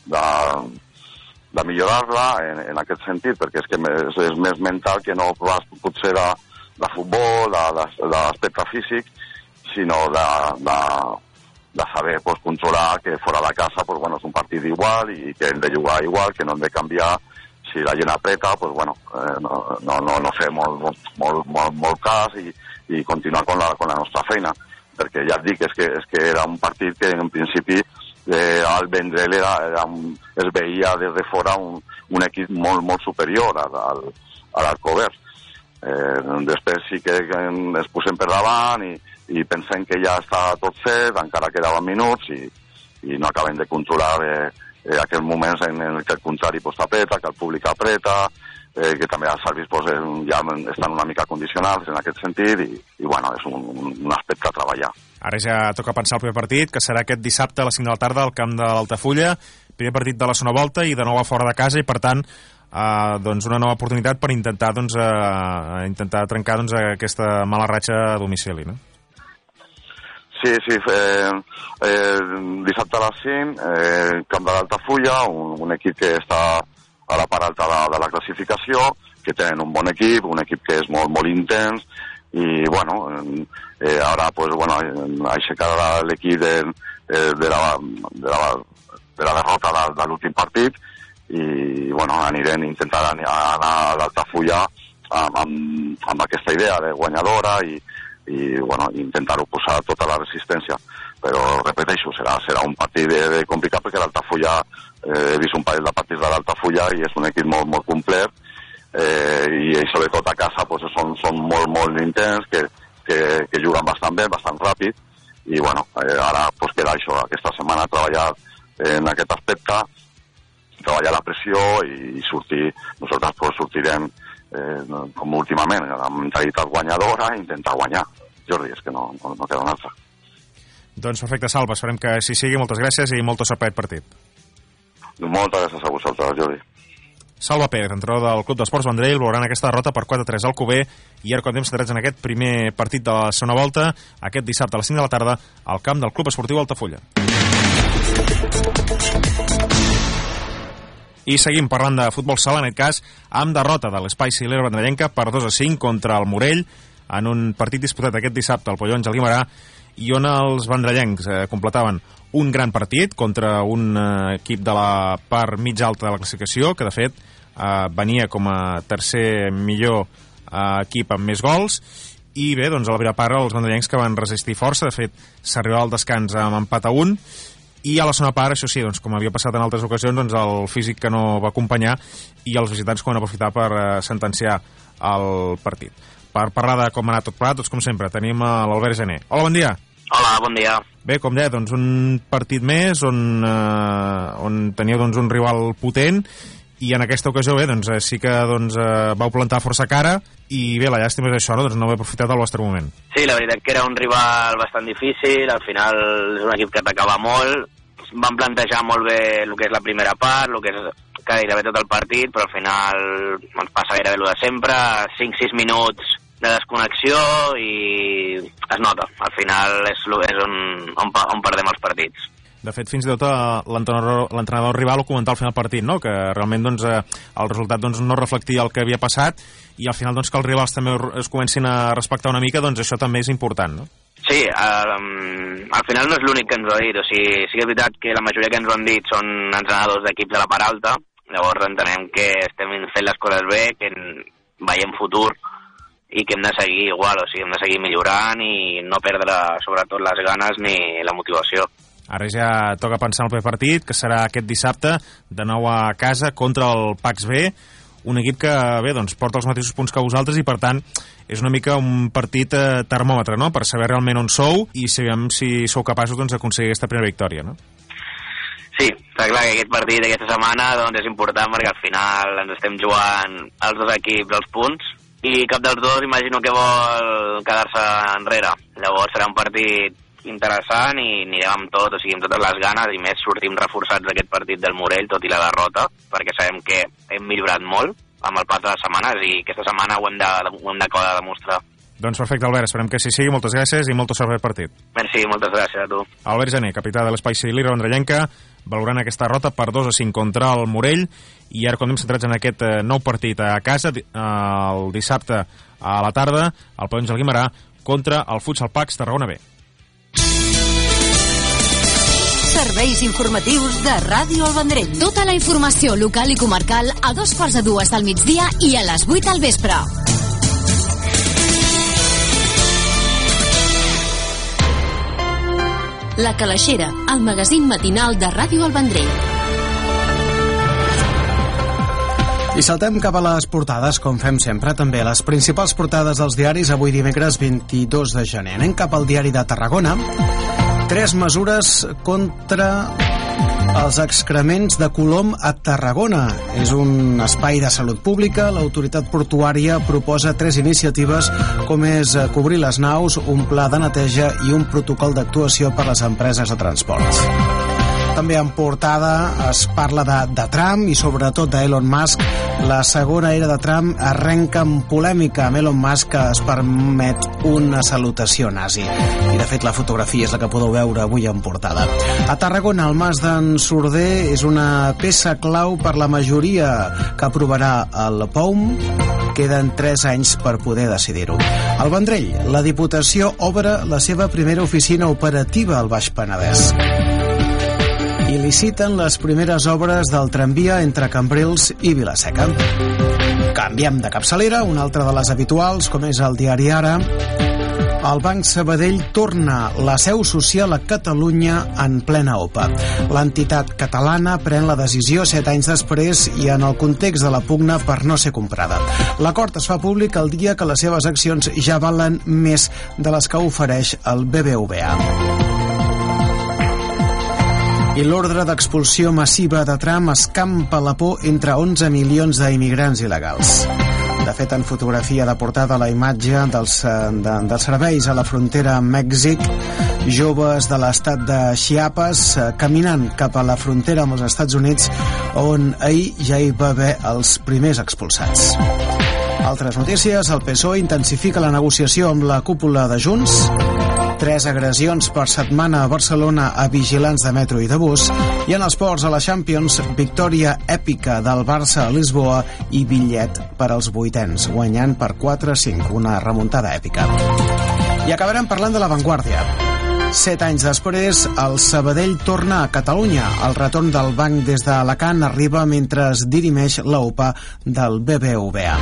de, de millorar-la en, en aquest sentit, perquè és que és, és més mental que no pas potser de, de futbol, de, de, de l'aspecte físic, sinó de, de, de saber pues, controlar que fora de casa pues, bueno, és un partit igual i que hem de jugar igual, que no hem de canviar. Si la gent apreta, pues, bueno, eh, no, no, no, no fer molt, molt, molt, molt cas i, i continuar con la, con la nostra feina. Perquè ja et dic, és que, és que era un partit que en principi eh, al Vendrell era, era un, es veia des de fora un, un equip molt, molt superior al, al, a l'Alcover. Eh, després sí que es posem per davant i, i pensem que ja està tot fet, encara quedaven minuts i, i no acabem de controlar eh, eh, aquells moments en, en què el contrari pues, apreta, que el públic apreta, eh, que també els àrbitres pues, ja estan una mica condicionats en aquest sentit i, i bueno, és un, un aspecte a treballar. Ara ja toca pensar el primer partit, que serà aquest dissabte a les cinc de la tarda al camp de l'Altafulla, primer partit de la segona volta i de nou a fora de casa i per tant Uh, doncs una nova oportunitat per intentar doncs, uh, intentar trencar doncs, aquesta mala ratxa a domicili, no? Sí, sí, eh, eh, dissabte a les cinc, eh, camp de l'Altafulla, un, un equip que està a la part alta de, de la classificació, que tenen un bon equip, un equip que és molt, molt intens, i bueno, eh, ara pues, bueno, aixecarà l'equip de, de, la, de, la, de la derrota de, de l'últim partit, i bueno, anirem intentant anar a l'Altafulla amb, amb, amb aquesta idea de guanyadora i, i bueno, intentar-ho posar tota la resistència, però repeteixo, serà, serà un partit de, de complicat perquè l'Altafulla, eh, he vist un parell de partits de l'Altafulla i és un equip molt, molt complet eh, i sobretot a casa pues, són, són molt, molt intens, que, que, que juguen bastant bé, bastant ràpid i bueno, eh, ara pues, queda això, aquesta setmana treballar en aquest aspecte, treballar la pressió i sortir, nosaltres pues, sortirem eh, com últimament, amb mentalitat guanyadora i intentar guanyar. Jordi, és que no, no, no queda un altre. Doncs perfecte, Salva, esperem que així sigui. Moltes gràcies i molta sort per aquest partit. Moltes gràcies a vosaltres, Jordi. Salva Pérez, entrenador del Club d'Esports Vendrell, veuran aquesta derrota per quatre a tres al Alcover i ara com temps centrats en aquest primer partit de la segona volta, aquest dissabte a les cinc de la tarda al camp del Club Esportiu Altafulla. I seguim parlant de futbol sala, en aquest cas, amb derrota de l'Espai Silera Vendrellenca per dos a cinc contra el Morell, en un partit disputat aquest dissabte al Polló Àngel Guimarà, i on els vendrellencs eh, completaven un gran partit contra un eh, equip de la part mig alta de la classificació, que de fet eh, venia com a tercer millor eh, equip amb més gols, i bé, doncs a la primera part els vendrellencs que van resistir força, de fet s'arribava al descans amb empat a un, i a la segona part, això sí, doncs, com havia passat en altres ocasions, doncs, el físic que no va acompanyar i els visitants que van aprofitar per eh, sentenciar el partit. Per parlar de com ha anat tot plegat, doncs, com sempre, tenim l'Albert Gené. Hola, bon dia. Hola, bon dia. Bé, com deia, doncs, un partit més on, eh, on teníeu doncs, un rival potent i en aquesta ocasió bé, doncs, sí que doncs, eh, vau plantar força cara i bé, la llàstima és això, no? Doncs no heu aprofitat del vostre moment. Sí, la veritat que era un rival bastant difícil, al final és un equip que atacava molt, van plantejar molt bé el que és la primera part, el que és gairebé tot el partit, però al final ens passa gairebé el de sempre, cinc sis minuts de desconnexió i es nota, al final és, és on, on, on perdem els partits. De fet, fins i tot l'entrenador rival ho comentava al final del partit, no? Que realment doncs, el resultat doncs, no reflectia el que havia passat i al final doncs, que els rivals també es comencin a respectar una mica, doncs això també és important, no? Sí, um, al final no és l'únic que ens ho ha dit, o sigui, sí que és veritat que la majoria que ens ho han dit són entrenadors d'equips de la part alta, llavors entenem que estem fent les coses bé, que veiem futur i que hem de seguir igual, o sigui, hem de seguir millorant i no perdre sobretot les ganes ni la motivació. Ara ja toca pensar en el primer partit, que serà aquest dissabte, de nou a casa, contra el Pax B, un equip que, bé, doncs, porta els mateixos punts que vosaltres i, per tant, és una mica un partit eh, termòmetre, no?, per saber realment on sou i sabem si sou capaços doncs, d'aconseguir aquesta primera victòria, no? Sí, està clar que aquest partit d'aquesta setmana doncs, és important perquè al final ens estem jugant els dos equips els punts i cap dels dos imagino que vol quedar-se enrere. Llavors serà un partit interessant i anirem amb tot, o sigui, amb totes les ganes i més sortim reforçats d'aquest partit del Morell, tot i la derrota, perquè sabem que hem millorat molt amb el pas de les setmanes i aquesta setmana ho hem de, ho hem d'acabar de demostrar. Doncs perfecte, Albert, esperem que així sigui. Moltes gràcies i molta sort per partit. Merci, moltes gràcies a tu. Albert Gené, capità de l'Espai Cilira Vendrellenca, valorant aquesta derrota per dos a cinc contra el Morell, i ara quan hem centrats en aquest nou partit a casa, el dissabte a la tarda, el Pavelló Àngel Guimerà contra el Futsal Pacs Tarragona B. Serveis informatius de Ràdio El Vendrell. Tota la informació local i comarcal a dos quarts de dues del migdia i a les vuit al vespre. La Calaixera, el magazín matinal de Ràdio El Vendrell. I saltem cap a les portades, com fem sempre, també les principals portades dels diaris avui dimecres vint-i-dos de gener. Anem cap al diari de Tarragona. Tres mesures contra els excrements de Colom a Tarragona. És un espai de salut pública. L'autoritat portuària proposa tres iniciatives, com és cobrir les naus, un pla de neteja i un protocol d'actuació per les empreses de transports. També en portada es parla de, de Trump i sobretot d'Elon Musk. La segona era de Trump arrenca amb polèmica amb Elon Musk, que es permet una salutació nazi. I de fet la fotografia és la que podeu veure avui en portada. A Tarragona, el Mas d'en Sorder és una peça clau per la majoria que aprovarà el P O U M. Queden tres anys per poder decidir-ho. Al Vendrell, la Diputació obre la seva primera oficina operativa al Baix Penedès. I liciten les primeres obres del tramvia entre Cambrils i Vila-seca. Canviem de capçalera, una altra de les habituals, com és el diari Ara. El Banc Sabadell torna la seu social a Catalunya en plena O P A. L'entitat catalana pren la decisió set anys després i en el context de la pugna per no ser comprada. L'acord es fa públic el dia que les seves accions ja valen més de les que ofereix el B B V A. I l'ordre d'expulsió massiva de Trump escampa la por entre onze milions d'immigrants il·legals. De fet, en fotografia de portada la imatge dels, de, dels serveis a la frontera amb Mèxic, joves de l'estat de Chiapas caminant cap a la frontera amb els Estats Units, on ahir ja hi va haver els primers expulsats. Altres notícies, el P S O E intensifica la negociació amb la cúpula de Junts. Tres agressions per setmana a Barcelona a vigilants de metro i de bus. I en esports, a la Champions, victòria èpica del Barça a Lisboa i bitllet per als vuitens, guanyant per quatre a cinc, una remuntada èpica. I acabarem parlant de La Vanguardia. Set anys després, el Sabadell torna a Catalunya. El retorn del banc des d'Alacant arriba mentre es dirimeix la O P A del B B V A.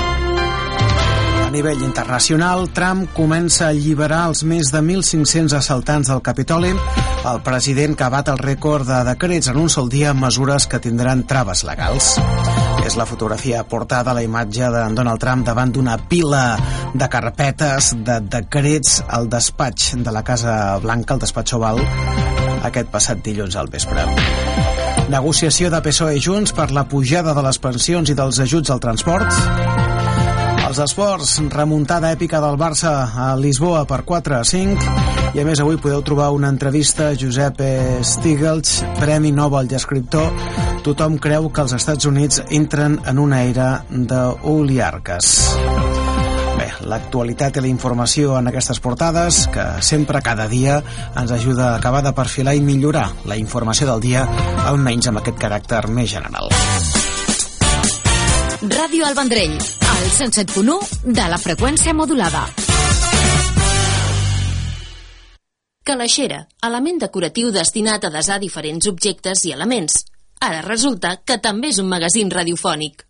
A nivell internacional, Trump comença a alliberar els més de mil cinc-cents assaltants del Capitoli. El president que bat el rècord de decrets en un sol dia, mesures que tindran traves legals. És la fotografia portada a la imatge de Donald Trump davant d'una pila de carpetes de decrets al despatx de la Casa Blanca, el despatx Oval, aquest passat dilluns al vespre. Negociació de P S O E i Junts per la pujada de les pensions i dels ajuts al transport. Els esports, remuntada èpica del Barça a Lisboa per quatre a cinc. I a més avui podeu trobar una entrevista a Josep Stiglitz, Premi Nobel i escriptor. Tothom creu que els Estats Units entren en una era d'oligarques. Bé, l'actualitat i la informació en aquestes portades, que sempre, cada dia, ens ajuda a acabar de perfilar i millorar la informació del dia, almenys amb aquest caràcter més general. Ràdio El Vendrell, al cent set punt u de la freqüència modulada. Calaixera, element decoratiu destinat a desar diferents objectes i elements. Ara resulta que també és un magazín radiofònic.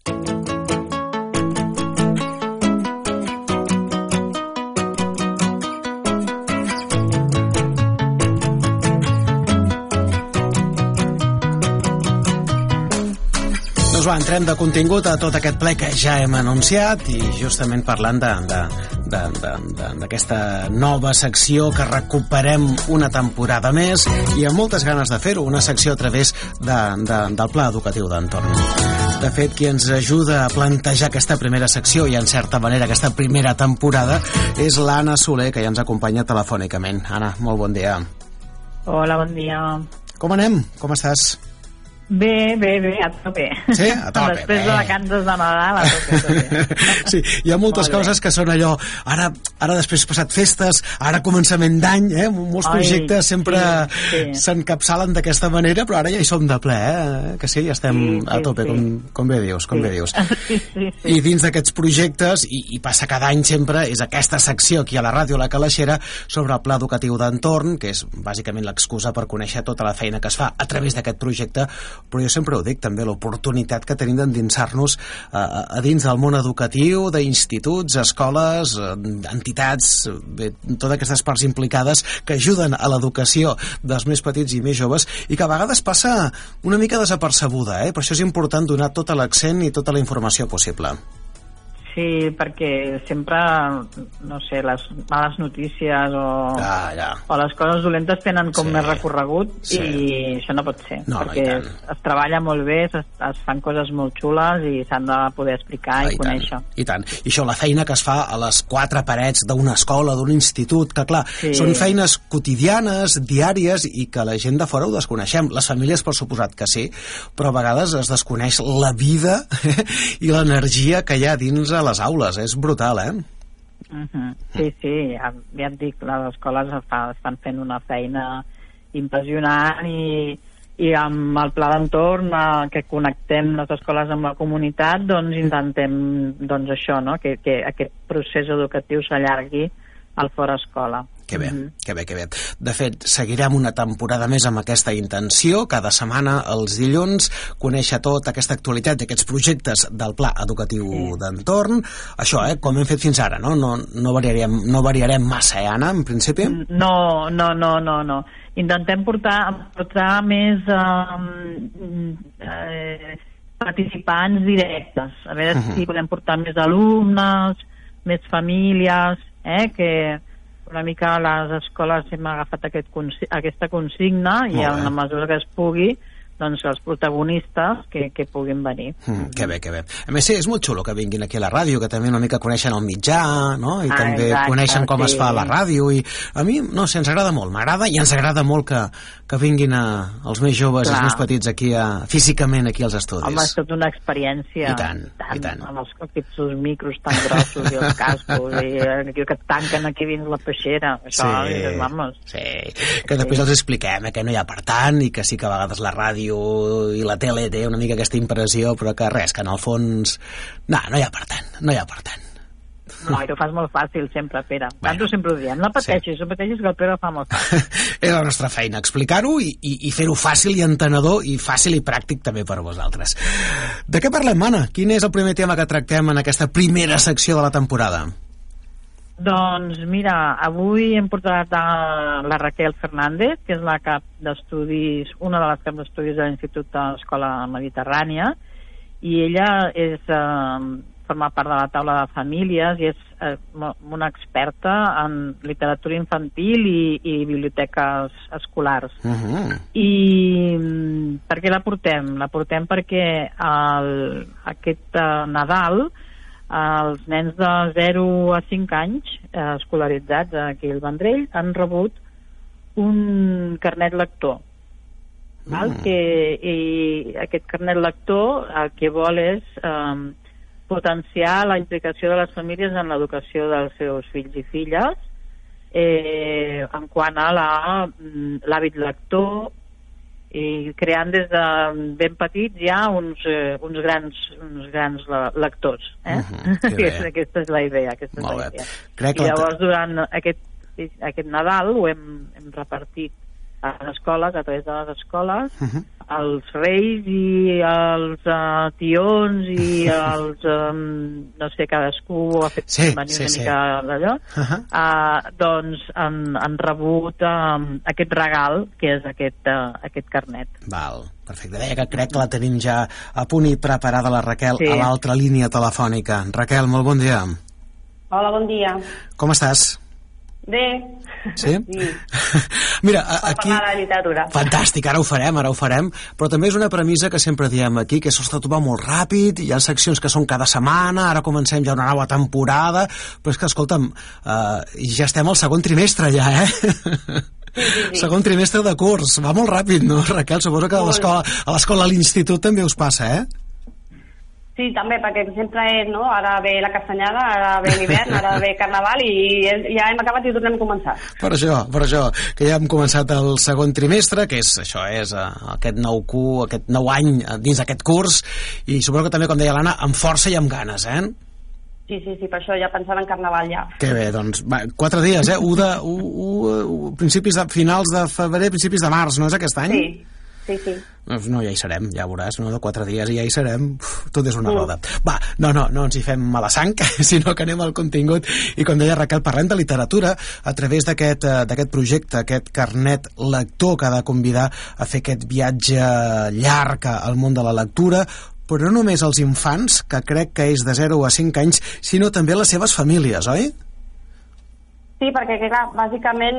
Doncs va, entrem de contingut a tot aquest ple que ja hem anunciat i justament parlant de, de, de, de, de, d'aquesta nova secció que recuperem una temporada més i amb moltes ganes de fer-ho, una secció a través de, de, del Pla Educatiu d'Entorn. De fet, qui ens ajuda a plantejar aquesta primera secció i en certa manera aquesta primera temporada és l'Anna Soler, que ja ens acompanya telefònicament. Anna, molt bon dia. Hola, bon dia. Com anem? Com estàs? Bé, bé, bé, a tope. Sí, a tope. Després de vacances de Nadal, a tope, a tope. Sí, hi ha moltes coses que són allò, ara, ara després passat festes, ara començament d'any, eh? Molts Ai, projectes sempre sí, sí. s'encapçalen d'aquesta manera, però ara ja hi som de ple, eh? Que sí, ja estem Sí, a sí, tope, sí. com, com bé dius, com Sí. bé dius. Sí, sí, sí. I dins d'aquests projectes, i, i passa cada any sempre, és aquesta secció aquí a la ràdio La Calaixera sobre el pla educatiu d'entorn, que és bàsicament l'excusa per conèixer tota la feina que es fa a través d'aquest projecte, però jo sempre ho dic també, l'oportunitat que tenim d'endinsar-nos eh, a dins del món educatiu, d'instituts, escoles, eh, entitats, bé, totes aquestes parts implicades que ajuden a l'educació dels més petits i més joves i que a vegades passa una mica desapercebuda, eh? Per això és important donar tot l'accent i tota la informació possible. Sí, perquè sempre, no sé, les males notícies o, ah, ja. o les coses dolentes tenen com Sí. més recorregut Sí. i això no pot ser, No, no, perquè i tant. es, es treballa molt bé, es, es fan coses molt xules i s'han de poder explicar Ah, i, i conèixer. tant, i tant. I això, la feina que es fa a les quatre parets d'una escola, d'un institut, que clar, Sí. són feines quotidianes, diàries, i que la gent de fora ho desconeixem. Les famílies, per suposat que sí, però a vegades es desconeix la vida i l'energia que hi ha dins a les aules. És brutal, eh? Uh -huh. Sí, sí, ja, ja et dic, les escoles fa, estan fent una feina impressionant i, i amb el pla d'entorn eh, que connectem les escoles amb la comunitat, doncs intentem doncs això, no? que, que aquest procés educatiu s'allargui al fora escola. Que bé, que bé, que bé. De fet, seguirem una temporada més amb aquesta intenció, cada setmana, els dilluns, conèixer tota aquesta actualitat i aquests projectes del Pla Educatiu sí. d'Entorn. Això, eh, com hem fet fins ara, no? No, no, variarem, no variarem massa, eh, Anna, en principi? No, no, no, no, no. Intentem portar, portar més eh, eh, participants directes. A veure uh-huh. si podem portar més alumnes, més famílies, eh, que una mica a les escoles hem agafat aquest, aquesta consigna i en la mesura que es pugui doncs els protagonistes que, que puguin venir. Mm, que bé, que bé. A més, sí, és molt xulo que vinguin aquí a la ràdio, que també una mica coneixen el mitjà, no? I ah, també exacte, coneixen com sí. es fa la ràdio, i a mi, no sé, ens agrada molt, m'agrada, i ens agrada molt que, que vinguin a, els més joves, Clar. els més petits, aquí a, físicament aquí als estudis. Home, és tota una experiència. I tant, tant, i tant. Amb els, aquests micros tan grossos i els cascos, i eh, que et tanquen aquí dins la peixera. Això, sí, i, vamos. Sí, que després sí. els expliquem, eh, que no hi ha per tant, i que sí que a vegades la ràdio i la tele té una mica aquesta impressió, però que res, que en el fons no, no hi ha per tant, no hi ha per tant. No, i ho fas molt fàcil sempre, Pere. Bueno, Tanto sempre ho diem, no pateixis, sí. no pateixis que el Pere ho fa molt fàcil. És la nostra feina, explicar-ho i, i, i fer-ho fàcil i entenedor i fàcil i pràctic també per vosaltres. De què parlem, Anna? Quin és el primer tema que tractem en aquesta primera secció de la temporada? Doncs mira, avui hem portat a la Raquel Fernández, que és la cap d'estudis, una de les caps d'estudis de l'Institut de l'Escola Mediterrània, i ella és, eh, forma part de la taula de famílies i és eh, una experta en literatura infantil i, i biblioteques escolars. Uh-huh. I per què la portem? La portem perquè el, aquest eh, Nadal els nens de zero a cinc anys eh, escolaritzats aquí al Vendrell han rebut un carnet lector. Val? Mm. Que, i aquest carnet lector el que vol és eh, potenciar la implicació de les famílies en l'educació dels seus fills i filles eh, en quant a l'hàbit lector, i creant des de ben petits ja uns, eh, uns, grans, uns grans lectors. Eh? Uh-huh, aquesta és la idea. Aquesta és la idea. Crec I llavors, durant aquest, aquest Nadal ho hem, hem repartit a les escoles, a través de les escoles, uh-huh. els reis i els uh, tions i els, um, no sé, cadascú ha fet sí, venir sí, una sí. mica d'allò, uh-huh. uh, doncs han, han rebut um, aquest regal, que és aquest, uh, aquest carnet. Val, perfecte. Deia que crec que la tenim ja a punt i preparada la Raquel sí. a l'altra línia telefònica. Raquel, molt bon dia. Hola, bon dia. Com estàs? Bé. Sí? sí. Mira, aquí... parlar de literatura. Fantàstic, ara ho farem, ara ho farem, però també és una premissa que sempre diem aquí, que això tot va molt ràpid, hi ha seccions que són cada setmana, ara comencem ja una nova temporada, però és que, escolta'm, uh, ja estem al segon trimestre ja, eh? Segon trimestre de curs, va molt ràpid, no, Raquel? Suposo que a l'escola, a l'escola, a l'institut també us passa, eh? Sí, també, perquè sempre és, no? Ara ve la castanyada, ara ve l'hivern, ara ve carnaval i ja hem acabat i tornem a començar. Per això, per això, que ja hem començat el segon trimestre, que és això, és aquest nou curs, aquest nou any dins d'aquest curs, i suposo que també, com deia l'Anna, amb força i amb ganes, eh? Sí, sí, sí, per això ja pensava en carnaval ja. Que bé, doncs, va, quatre dies, eh? U de, u, u, u, principis de, finals de febrer, principis de març, no és aquest any? Sí, sí, sí. Doncs no, ja hi serem, ja veuràs, no? De quatre dies i ja hi serem. Uf, tot és una mm. roda. Va, no, no, no ens hi fem mala sang, sinó que anem al contingut. I com deia Raquel, parlem de literatura a través d'aquest d'aquest projecte, aquest carnet lector que ha de convidar a fer aquest viatge llarg al món de la lectura, però no només els infants, que crec que és de zero a cinc anys, sinó també les seves famílies, oi? Sí, perquè, clar, bàsicament,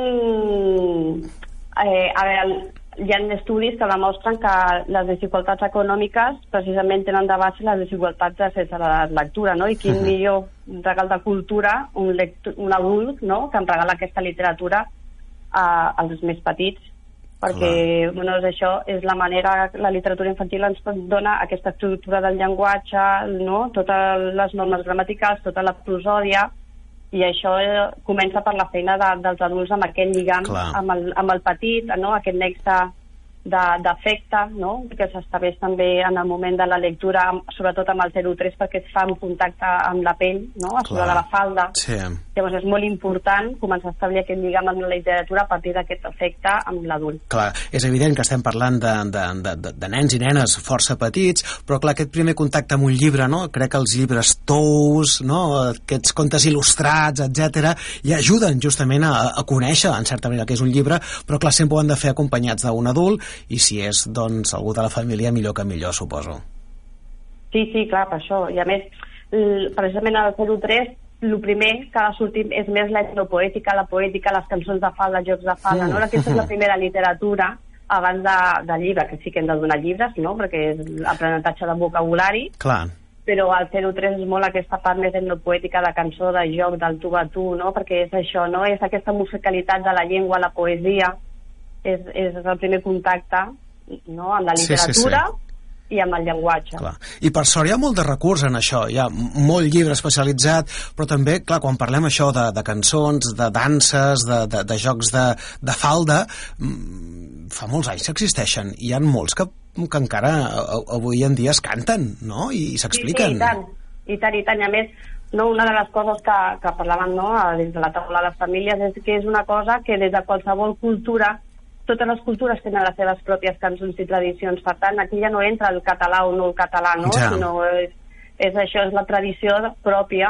eh, a veure, hi ha estudis que demostren que les desigualtats econòmiques precisament tenen de base les desigualtats sense la lectura, no? I quin uh -huh. millor regal de cultura un, lectu un adult, no?, que em regala aquesta literatura a, als més petits, perquè bueno, és això, és la manera, la literatura infantil ens dona aquesta estructura del llenguatge, no?, totes les normes gramaticals, tota la prosòdia, i això eh, comença per la feina de, dels adults amb aquest lligam amb el, amb el petit, no?, aquest nexe d'afecte, no?, que s'estableix també en el moment de la lectura, sobretot amb el zero tres, perquè es fa un contacte amb la pell, no?, a sobre de la falda. Sí. Llavors és molt important començar a establir aquest lligam amb la literatura a partir d'aquest efecte amb l'adult. Clar, és evident que estem parlant de, de, de, de nens i nenes força petits, però clar, aquest primer contacte amb un llibre, no?, crec que els llibres tous, no?, aquests contes il·lustrats, etcètera, i ajuden justament a, a conèixer, en certa manera, que és un llibre, però clar, sempre ho han de fer acompanyats d'un adult, i si és, doncs, algú de la família, millor que millor, suposo. Sí, sí, clar, per això. I a més, precisament al zero tres, el primer que ha de sortir és més la etnopoètica, la poètica, les cançons de falda, jocs de falda, no? Aquesta és la primera literatura abans de, de llibre, que sí que hem de donar llibres, no?, perquè és l'aprenentatge de vocabulari. Clar. Però al zero tres és molt aquesta part més etnopoètica de cançó, de joc, del tu a tu, no?, perquè és això, no?, és aquesta musicalitat de la llengua, la poesia, és, és el primer contacte, no?, amb la literatura, sí, sí, sí, i amb el llenguatge. Clar. I per sort hi ha molt de recurs en això, hi ha molt llibre especialitzat, però també, clar, quan parlem això de, de cançons, de danses, de, de, de jocs de, de falda, fa molts anys que existeixen, i hi ha molts que, que encara avui en dia es canten, no?, i s'expliquen. Sí, sí, i tant, i tant, i tant, i a més, no, una de les coses que, que parlàvem, no?, des de la taula de les famílies, és que és una cosa que des de qualsevol cultura, totes les cultures tenen les seves pròpies cançons i tradicions, per tant, aquí ja no entra el català o no el català, no?, ja. Sinó és, és això, és la tradició pròpia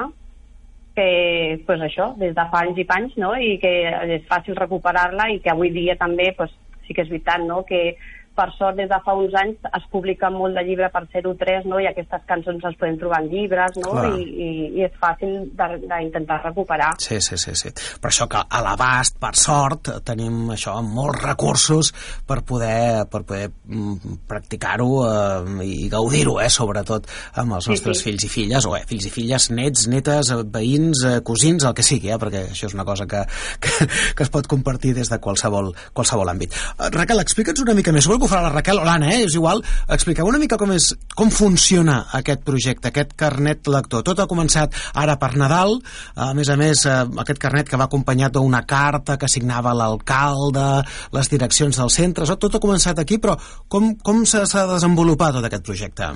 que, pues això, des de fa anys i panys, no?, i que és fàcil recuperar-la, i que avui dia també, pues, sí que és veritat, no?, que per sort des de fa uns anys es publica molt de llibre per zero tres, no?, i aquestes cançons les podem trobar en llibres, no?, I, i, i és fàcil d'intentar recuperar. Sí, sí, sí, sí. Per això que a l'abast, per sort, tenim això, molts recursos per poder, per poder mm, practicar-ho eh, i gaudir-ho, eh, sobretot amb els nostres sí, sí. fills i filles, o eh, fills i filles, nets, netes, veïns, eh, cosins, el que sigui, eh, perquè això és una cosa que, que, que es pot compartir des de qualsevol, qualsevol àmbit. Uh, Raquel, explica'ns una mica més, segur que ho farà la Raquel o l'Anna, eh? És igual, expliqueu una mica com, és, com funciona aquest projecte, aquest carnet lector. Tot ha començat ara per Nadal, a més a més eh, aquest carnet que va acompanyat d'una carta que signava l'alcalde, les direccions dels centres, tot ha començat aquí, però com, com s'ha desenvolupat tot aquest projecte?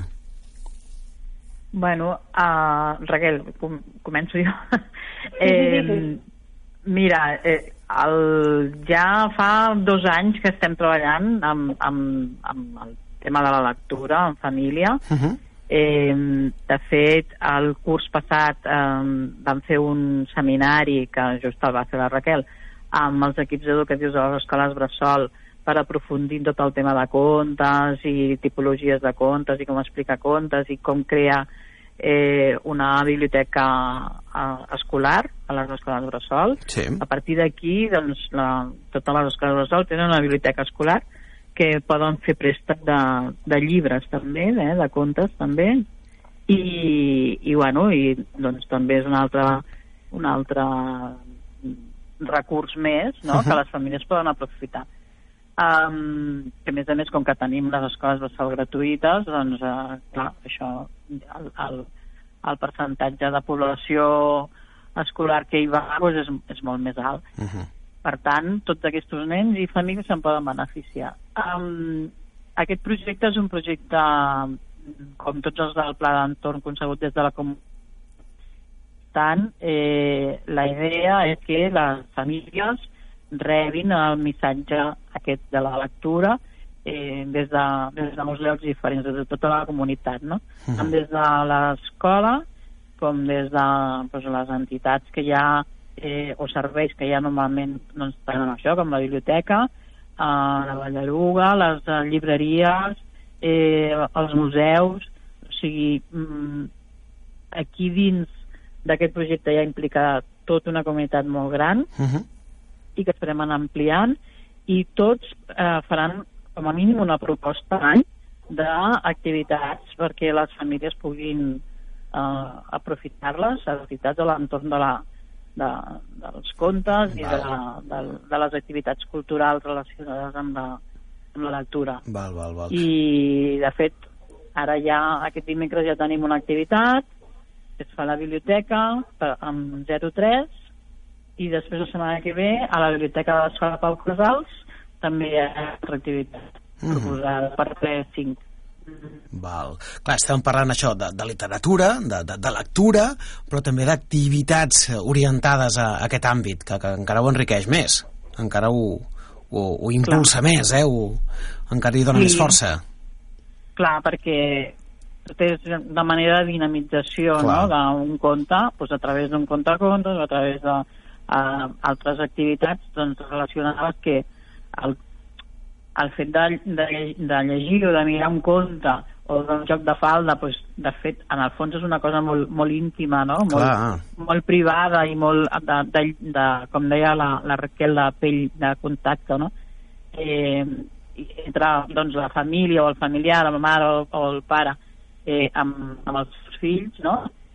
Bueno, uh, Raquel, com, començo jo. eh, mira, eh, el, ja fa dos anys que estem treballant amb, amb, amb el tema de la lectura en família. Uh-huh. eh, de fet, el curs passat eh, vam fer un seminari que just el va fer la Raquel amb els equips educatius de les escoles bressol per aprofundir en tot el tema de contes i tipologies de contes i com explicar contes i com crear Eh, una biblioteca eh, escolar a les escoles bressol. Sí. A partir d'aquí, doncs, la, totes les escoles bressol tenen una biblioteca escolar que poden fer préstec de, de llibres també, eh, de contes també, i, i bueno, i doncs també és una altra una altra recurs més, no?, uh-huh. que les famílies poden aprofitar. Um, que a més a més, com que tenim les escoles bressol gratuïtes, doncs, uh, clar, això, el, el, el percentatge de població escolar que hi va doncs és, és molt més alt. Uh-huh. Per tant, tots aquests nens i famílies se'n poden beneficiar. Um, aquest projecte és un projecte, com tots els del Pla d'Entorn concebut des de la comunitat. Tant, eh, la idea és que les famílies rebin el missatge aquest de la lectura eh, des, de, des de molts llocs diferents, des de tota la comunitat, no? Uh-huh. Tant des de l'escola com des de doncs, les entitats que hi ha eh, o serveis que hi ha normalment doncs, tenen això, com la biblioteca, eh, la Ballaruga, les eh, llibreries, eh, els museus, o sigui, mm, aquí dins d'aquest projecte ja implica tota una comunitat molt gran uh-huh. i que esperem anar ampliant, i tots eh, faran com a mínim una proposta a l'any d'activitats perquè les famílies puguin eh, aprofitar-les, activitats a l'entorn de, la, de, dels contes i de, la, de, de les activitats culturals relacionades amb la, amb la lectura. Val, val, val. I de fet ara ja aquest dimecres ja tenim una activitat que es fa a la biblioteca per, amb zero tres, i després la setmana que ve a la biblioteca de l'Escola Pau Casals també hi ha altra activitat mm-hmm. proposada per tres cinc. Val. Clar, estem parlant això de, de literatura, de, de, de lectura, però també d'activitats orientades a, a aquest àmbit, que, que encara ho enriqueix més, encara ho, ho, ho impulsa Clar. més, eh? ho, encara hi dona sí. més força. Clar, perquè és de manera de dinamització, no?, d'un conte, doncs a través d'un conte-contes o a través d'altres uh, activitats doncs, relacionades que el, el fet de, de, de llegir o de mirar un conte o d'un joc de falda, doncs, de fet, en el fons és una cosa molt, molt íntima, no?, molt, molt privada i molt, de, de, de, com deia la, la Raquel, de pell de contacte, no?, eh, entre doncs, la família o el familiar, la mare o, o el pare, Eh, amb, amb els fills, no?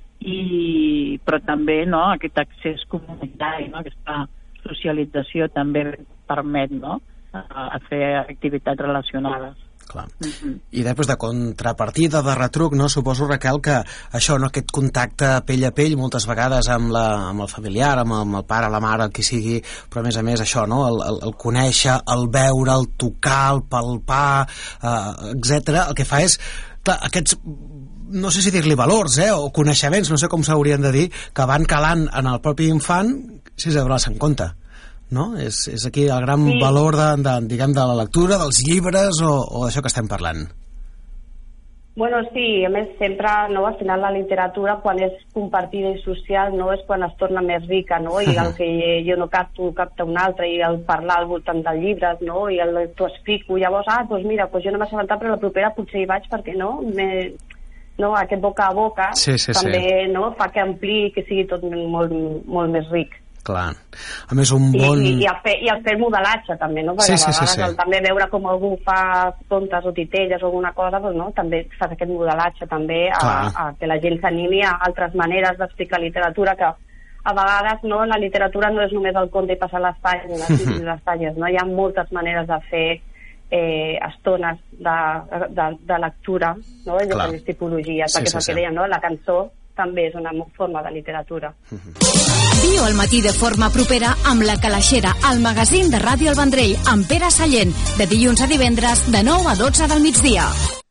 I, però també, no?, aquest accés comunitari, no?, aquesta socialització també permet, no?, a, a fer activitats relacionades. Clar. Mm-hmm. I després de contrapartida, de retruc, no? Suposo, Raquel, que això, no?, aquest contacte pell a pell moltes vegades amb, la, amb el familiar, amb el, amb el pare, la mare, el qui sigui, però a més a més això, no?, el, el, el conèixer, el veure, el tocar, el palpar, eh, etcètera, el que fa és clar, aquests, no sé si dir-li valors, eh, o coneixements, no sé com s'haurien de dir, que van calant en el propi infant si s'ha de donar-se en compte, no? És, és aquí el gran sí. valor de, de, diguem, de la lectura, dels llibres o, o d'això que estem parlant. Bueno, sí, a més sempre, no, al final la literatura quan és compartida i social, no, és quan es torna més rica, no, i el que jo no capto, capta un altre, i el parlar al voltant dels llibres, no, i el t'ho explico, llavors, ah, doncs mira, doncs jo no m'he assabentat, però la propera potser hi vaig perquè no, me, no, aquest boca a boca sí, sí, també sí. no, fa que ampliï, que sigui tot molt, molt més ric. Clar. A més, un bon... I, i, el fer, i el fer modelatge, també, no? Perquè sí, sí, a vegades sí, sí. El, també veure com algú fa contes o titelles o alguna cosa, doncs, no? També fas aquest modelatge també a, a que la gent s'animi a altres maneres d'explicar literatura, que a vegades no, la literatura no és només el conte i passar les pàgines, les, les pàgines, no? Hi ha moltes maneres de fer eh, estones de, de, de lectura, no? De diferents tipologies, sí, perquè sí, és el que deia, no? La cançó també és una forma de literatura. Viu al matí de forma propera amb La Calaixera, el magazín de Ràdio El Vendrell, amb Pere Sallent, de dilluns a divendres, de nou a dotze del migdia.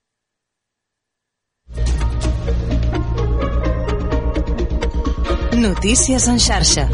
Notícies en xarxa.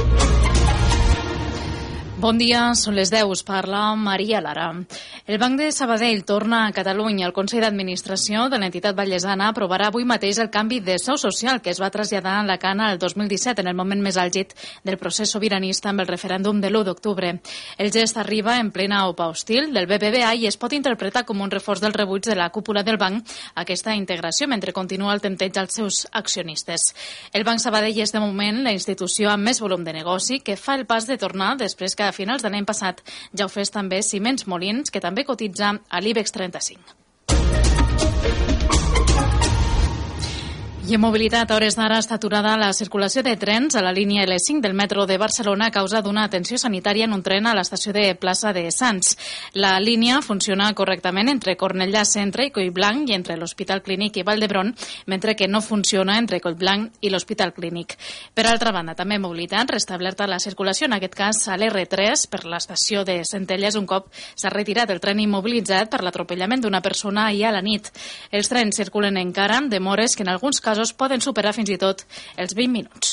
Bon dia, són les deu, us parla Maria Lara. El Banc de Sabadell torna a Catalunya. El Consell d'Administració de l'entitat vallesana aprovarà avui mateix el canvi de seu social que es va traslladar a Alacant el dos mil disset, en el moment més àlgid del procés sobiranista amb el referèndum de l'u d'octubre. El gest arriba en plena opa hostil del B B V A i es pot interpretar com un reforç del rebuig de la cúpula del banc a aquesta integració, mentre continua el tempteig als seus accionistes. El Banc Sabadell és de moment la institució amb més volum de negoci que fa el pas de tornar després que a finals de l'any passat ja ho fes també Siemens Molins, que també cotitza a l'IBEX trenta-cinc. I en mobilitat, a hores d'ara està aturada la circulació de trens a la línia L cinc del metro de Barcelona a causa d'una atenció sanitària en un tren a l'estació de Plaça de Sants. La línia funciona correctament entre Cornellà Centre i Collblanc i entre l'Hospital Clínic i Vall d'Hebron, mentre que no funciona entre Collblanc i l'Hospital Clínic. Per altra banda, també en mobilitat, restablerta la circulació, en aquest cas a l'R tres, per l'estació de Centelles, un cop s'ha retirat el tren immobilitzat per l'atropellament d'una persona ahir a la nit. Els trens circulen encara amb demores que en alguns casos poden superar fins i tot els vint minuts.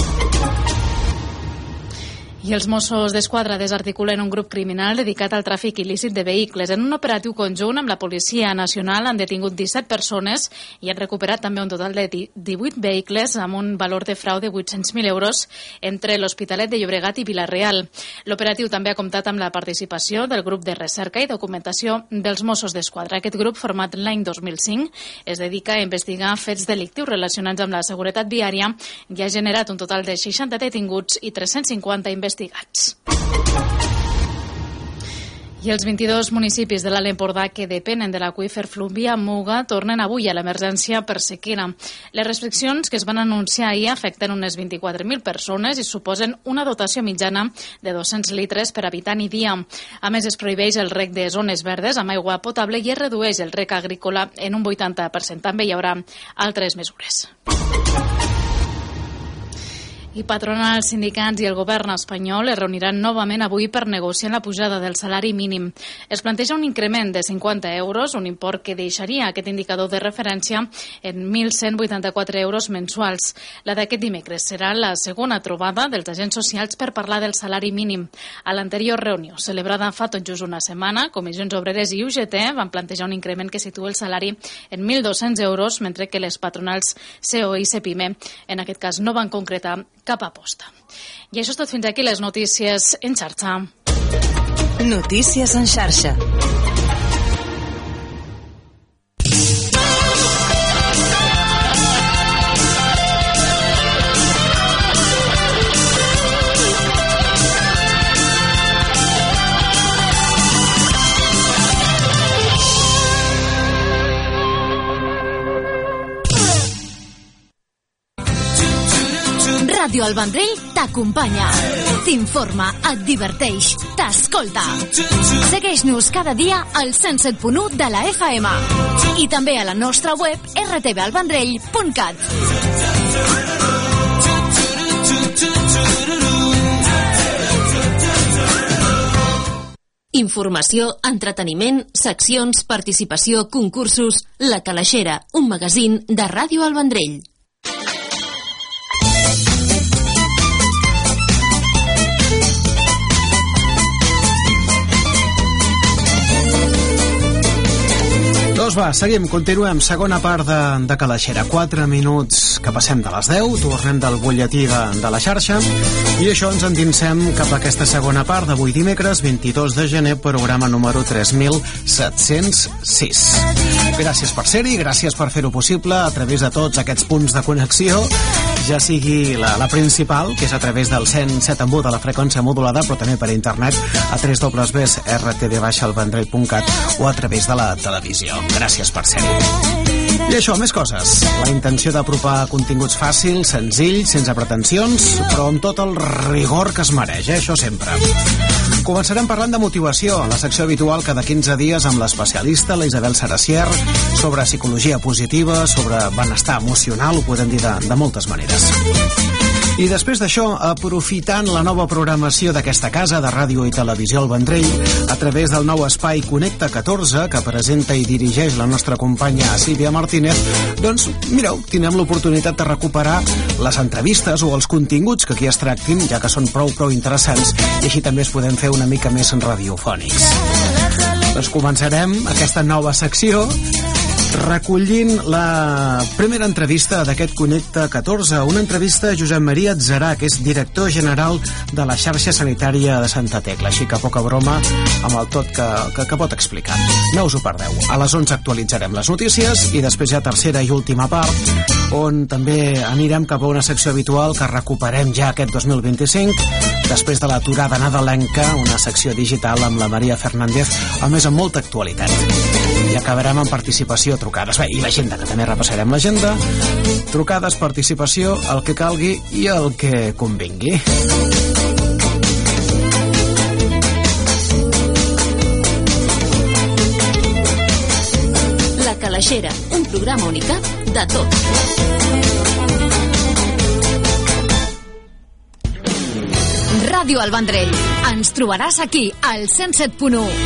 I els Mossos d'Esquadra desarticulen un grup criminal dedicat al tràfic il·lícit de vehicles. En un operatiu conjunt amb la Policia Nacional han detingut disset persones i han recuperat també un total de divuit vehicles amb un valor de frau de vuit-cents mil euros entre l'Hospitalet de Llobregat i Vila-real. L'operatiu també ha comptat amb la participació del grup de recerca i documentació dels Mossos d'Esquadra. Aquest grup, format l'any dos mil cinc, es dedica a investigar fets delictius relacionats amb la seguretat viària i ha generat un total de seixanta detinguts i tres-cents cinquanta investigats. investigats. I els vint-i-dos municipis de l'Alt Empordà que depenen de l'aqüífer Fluvià Muga tornen avui a l'emergència per sequera. Les restriccions que es van anunciar ahir afecten unes vint-i-quatre mil persones i suposen una dotació mitjana de dos-cents litres per habitant i dia. A més, es prohibeix el reg de zones verdes amb aigua potable i es redueix el reg agrícola en un vuitanta per cent. També hi haurà altres mesures. I patronals, sindicats i el govern espanyol es reuniran novament avui per negociar la pujada del salari mínim. Es planteja un increment de cinquanta euros, un import que deixaria aquest indicador de referència en mil cent vuitanta-quatre euros mensuals. La d'aquest dimecres serà la segona trobada dels agents socials per parlar del salari mínim. A l'anterior reunió, celebrada fa tot just una setmana, Comissions Obreres i U G T van plantejar un increment que situa el salari en mil dos-cents euros, mentre que les patronals C O I i CEPIME, en aquest cas, no van concretar cap aposta. I això és tot fins aquí les notícies en xarxa. Notícies en xarxa. Ràdio El Vendrell t'acompanya, t'informa, et diverteix, t'escolta. Segueix-nos cada dia al cent set punt u de la F M i també a la nostra web r t v el vendrell punt cat. Informació, entreteniment, seccions, participació, concursos... La Calaixera, un magazín de Ràdio El Vendrell. Doncs va, seguim, continuem. Segona part de, de Calaixera. Quatre minuts que passem de les deu, tornem del butlletí de, de la xarxa i això ens endinsem cap a aquesta segona part d'avui dimecres, vint-i-dos de gener, programa número tres mil set-cents sis. Gràcies per ser-hi, gràcies per fer-ho possible a través de tots aquests punts de connexió, ja sigui la, la principal, que és a través del cent set en u de la freqüència modulada, però també per internet a w w w punt r t v el vendrell punt cat o a través de la televisió. Gràcies per ser-hi. I això, més coses. La intenció d'apropar continguts fàcils, senzills, sense pretensions, però amb tot el rigor que es mereix, eh? Això sempre. Començarem parlant de motivació, la secció habitual cada quinze dies amb l'especialista, la Isabel Saracier, sobre psicologia positiva, sobre benestar emocional, ho podem dir de, de moltes maneres. I després d'això, aprofitant la nova programació d'aquesta casa de ràdio i televisió al Vendrell, a través del nou espai Connecta catorze, que presenta i dirigeix la nostra companya Sílvia Martínez, doncs, mireu, tindrem l'oportunitat de recuperar les entrevistes o els continguts que aquí es tractin, ja que són prou, prou interessants, i així també es podem fer una mica més radiofònics. Doncs començarem aquesta nova secció recollint la primera entrevista d'aquest Connecta catorze, una entrevista a Josep Maria Atzerà, que és director general de la xarxa sanitària de Santa Tecla, així que poca broma amb el tot que, que, que pot explicar. No us ho perdeu. A les onze actualitzarem les notícies i després ja tercera i última part, on també anirem cap a una secció habitual que recuperem ja aquest dos mil vint-i-cinc, després de l'aturada nadalenca, una secció digital amb la Maria Fernández, a més amb molta actualitat. I acabarem amb participació, trucades. Bé, i l'agenda, que també repassarem l'agenda. Trucades, participació, el que calgui i el que convingui. La Calaixera, un programa unicat de tot. Ràdio El Vendrell. Ens trobaràs aquí, al cent set punt u.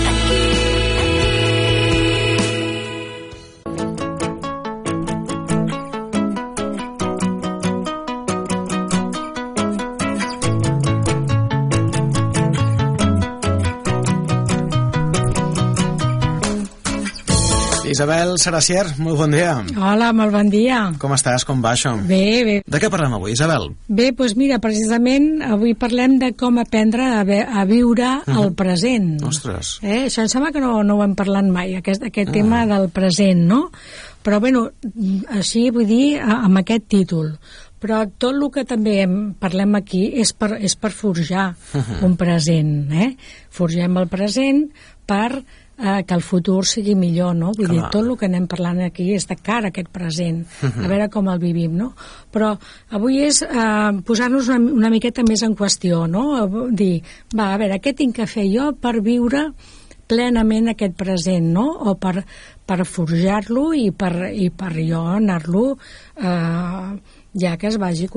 Isabel Saracier, molt bon dia. Hola, molt bon dia. Com estàs? Com va això? Bé, bé. De què parlem avui, Isabel? Bé, doncs mira, precisament avui parlem de com aprendre a, ve a viure uh-huh. el present. Ostres. Eh? Això em sembla que no, no ho hem parlat mai, aquest, aquest uh. tema del present, no? Però, bueno, així vull dir, amb aquest títol. Però tot el que també parlem aquí és per, és per forjar uh-huh. un present, eh? Forgem el present per eh, que el futur sigui millor, no? Vull Clar. dir, tot el que anem parlant aquí és de cara a aquest present, uh-huh. a veure com el vivim, no? Però avui és eh, posar-nos una, una miqueta més en qüestió, no? Dir, va, a veure, què tinc que fer jo per viure plenament aquest present, no? O per, per forjar-lo i per, i per jo anar-lo eh, ja que es vagi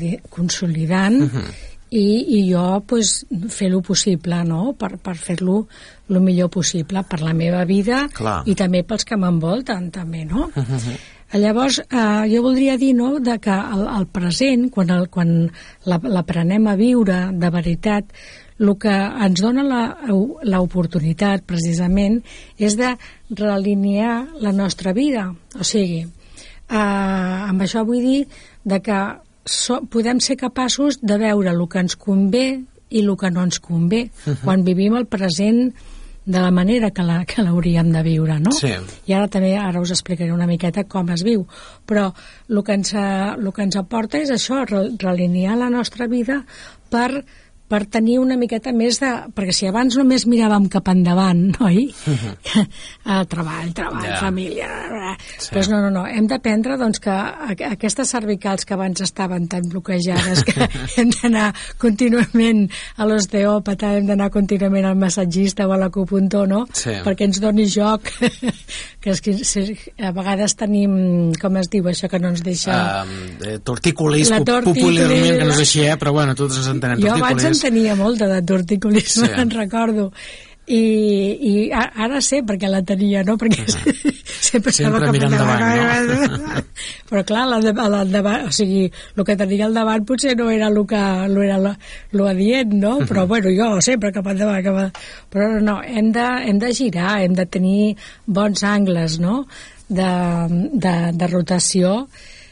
consolidant uh-huh. i, i jo pues, fer lo possible, no? Per, per fer-lo el millor possible per la meva vida Clar. I també pels que m'envolten, també, no? Uh-huh. Llavors, eh, jo voldria dir, no?, de que el, el present, quan, el, quan l'aprenem a viure de veritat, el que ens dona l'oportunitat, precisament, és de realinear la nostra vida. O sigui, eh, amb això vull dir de que so, podem ser capaços de veure el que ens convé i el que no ens convé, uh-huh. quan vivim el present de la manera que la, que l'hauríem de viure, no? Sí. I ara també ara us explicaré una miqueta com es viu, però el que ens, el que ens aporta és això, realinear la nostra vida per per tenir una miqueta més de... Perquè si abans només miràvem cap endavant, oi? Uh-huh. uh, treball, treball, yeah. família... Sí. Doncs no, no, no. Hem d'aprendre doncs, que aquestes cervicals que abans estaven tan bloquejades, que hem d'anar contínuament a l'osteòpata, hem d'anar contínuament al massatgista o a l'acupuntor, no? Sí. Perquè ens doni joc, que és que a vegades tenim, com es diu això que no ens deixa... Uh, tortícolis, popularment, que no és així, eh? Però bueno, tots ens entenem. Jo abans en tenia molta de torticolisme, sí. en recordo. I, i ara sé per què la tenia, no? Perquè uh-huh. sempre, sempre mirant davant, no? Però clar, la de, la davant, o sigui, el que tenia al davant potser no era el que lo era lo, lo adient, no? Uh-huh. Però bueno, jo sempre cap endavant, cap endavant. Però no, hem de, hem de girar, hem de tenir bons angles, no? De, de, de rotació.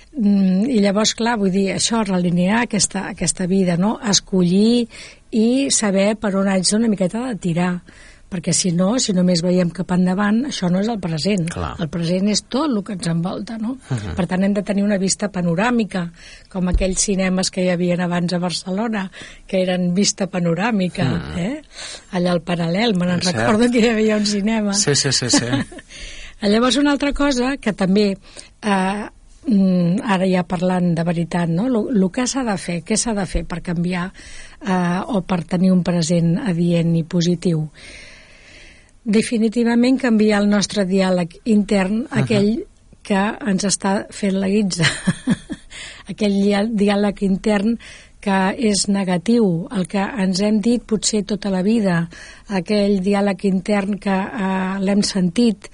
I llavors, clar, vull dir, això, realinear aquesta, aquesta vida, no? Escollir i saber per on haig una miqueta de tirar, perquè si no, si només veiem cap endavant, això no és el present. Clar. El present és tot el que ens envolta, no? Uh-huh. Per tant, hem de tenir una vista panoràmica, com aquells cinemes que hi havia abans a Barcelona, que eren vista panoràmica, uh-huh. eh? Allà al Paral·lel, me n'en recordo que hi havia un cinema. Sí, sí, sí, sí. Llavors, una altra cosa que també... Eh, ara ja parlant de veritat, no? El que s'ha de fer, què s'ha de fer per canviar eh, o per tenir un present adient i positiu? Definitivament canviar el nostre diàleg intern, uh-huh. aquell que ens està fent la guitza. Aquell diàleg intern que és negatiu, el que ens hem dit potser tota la vida, aquell diàleg intern que eh, l'hem sentit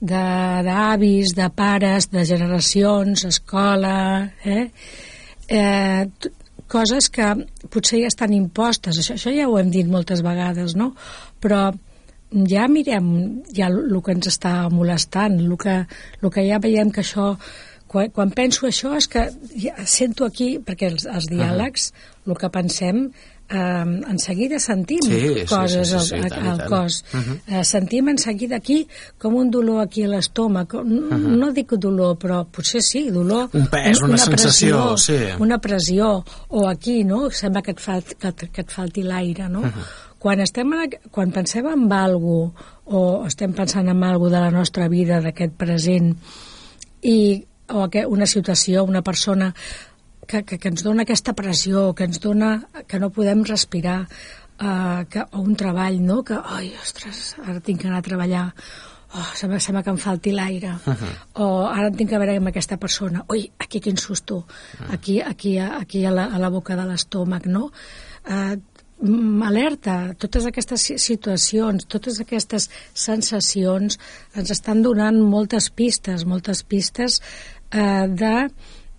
d'avis, de, de pares, de generacions, escola, eh? Eh, t- coses que potser ja estan impostes, això, això ja ho hem dit moltes vegades, no? Però ja mirem ja el que ens està molestant, el que, el que ja veiem que això... Quan, quan penso això és que ja sento aquí, perquè els, els diàlegs, uh-huh. el que pensem, eh, en seguida sentim sí, coses sí, sí, sí, al, sí, al cos. Uh -huh. eh, sentim en seguida aquí com un dolor aquí a l'estómac. Uh -huh. No dic dolor, però potser sí, dolor. Un pes, una, una sensació, pressió, sí. Una pressió, o aquí, no? Sembla que et, falt, que, que et falti l'aire, no? Uh -huh. Quan, estem en, quan pensem en algo o estem pensant en algo de la nostra vida, d'aquest present, i, o una situació, una persona que, que, que ens dona aquesta pressió, que ens dona que no podem respirar, uh, que, o un treball, no? Que, ai, ostres, ara tinc que anar a treballar, oh, sembla, sembla que em falti l'aire, uh -huh. o ara tinc que veure amb aquesta persona, ui, aquí quin susto, uh -huh. aquí, aquí, aquí a, la, a la boca de l'estómac, no? Uh, alerta, totes aquestes situacions, totes aquestes sensacions ens estan donant moltes pistes, moltes pistes eh, de,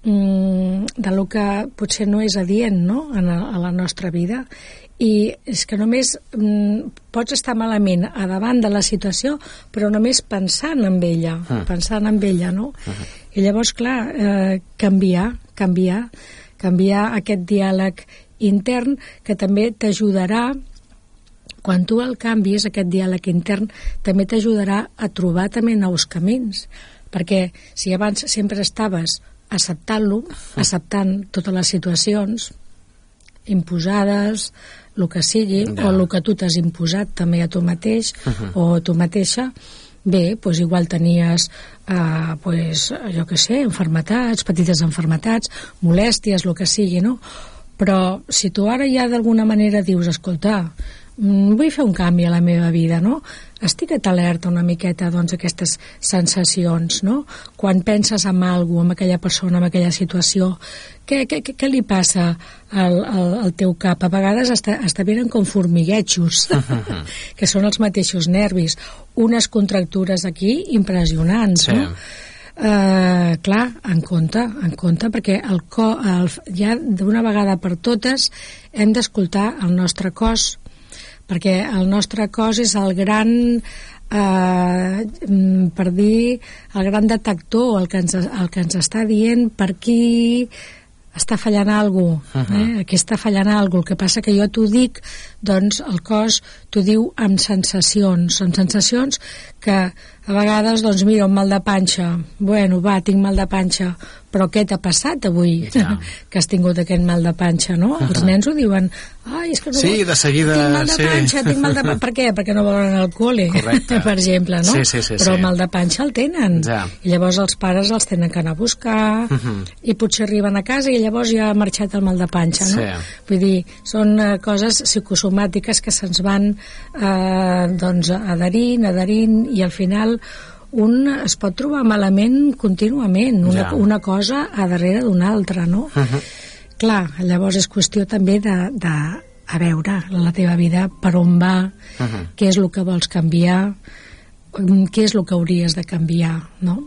de lo que potser no és adient, no? En a, a la nostra vida, i és que només mm, pots estar malament a davant de la situació, però només pensant en ella, uh. pensant en ella, no? Uh -huh. I llavors, clar, eh, canviar, canviar, canviar aquest diàleg intern, que també t'ajudarà, quan tu el canvis, aquest diàleg intern, també t'ajudarà a trobar també nous camins, perquè si abans sempre estaves acceptant-lo, acceptant totes les situacions imposades, el que sigui, ja. O el que tu t'has imposat també a tu mateix, uh -huh. o a tu mateixa, bé, doncs igual tenies eh, doncs, jo què sé, enfermetats, petites enfermetats, molèsties, el que sigui, no? Però si tu ara ja d'alguna manera dius, escolta, vull fer un canvi a la meva vida, no? Estigue't alerta una miqueta, doncs, aquestes sensacions, no? Quan penses en algú, en aquella persona, en aquella situació, què, què, què li passa al, al, al teu cap? A vegades està, està venen com formiguetxos, que són els mateixos nervis, unes contractures aquí impressionants, sí. No? Uh, clar, en compte, en compte, perquè el co, el, ja d'una vegada per totes hem d'escoltar el nostre cos, perquè el nostre cos és el gran eh, per dir el gran detector, el que ens, el que ens està dient per aquí està fallant alguna cosa, eh? Aquí està fallant alguna cosa. El que passa que jo t'ho dic, doncs el cos t'ho diu amb sensacions, amb sensacions que a vegades, doncs mira, un mal de panxa, bueno, va, tinc mal de panxa, però què t'ha passat avui? Ja. Que has tingut aquest mal de panxa, no? Uh-huh. Els nens ho diuen, ai, és que no sí, vol... de seguida, tinc mal de sí. panxa, tinc mal de panxa, per què? Perquè no volen anar al col·le, per exemple, no? Sí, sí, sí, però sí. El mal de panxa el tenen, ja. I llavors els pares els tenen que anar a buscar, uh-huh. I potser arriben a casa i llavors ja ha marxat el mal de panxa, no? Sí. Vull dir, són uh, coses psicosomàtiques que se'ns van eh, doncs adherint, adherint, i al final un es pot trobar malament contínuament, una, ja. Una cosa a darrere d'una altra, no? Uh-huh. Clar, llavors és qüestió també de, de a veure la teva vida per on va, uh-huh. Què és el que vols canviar, què és el que hauries de canviar, no?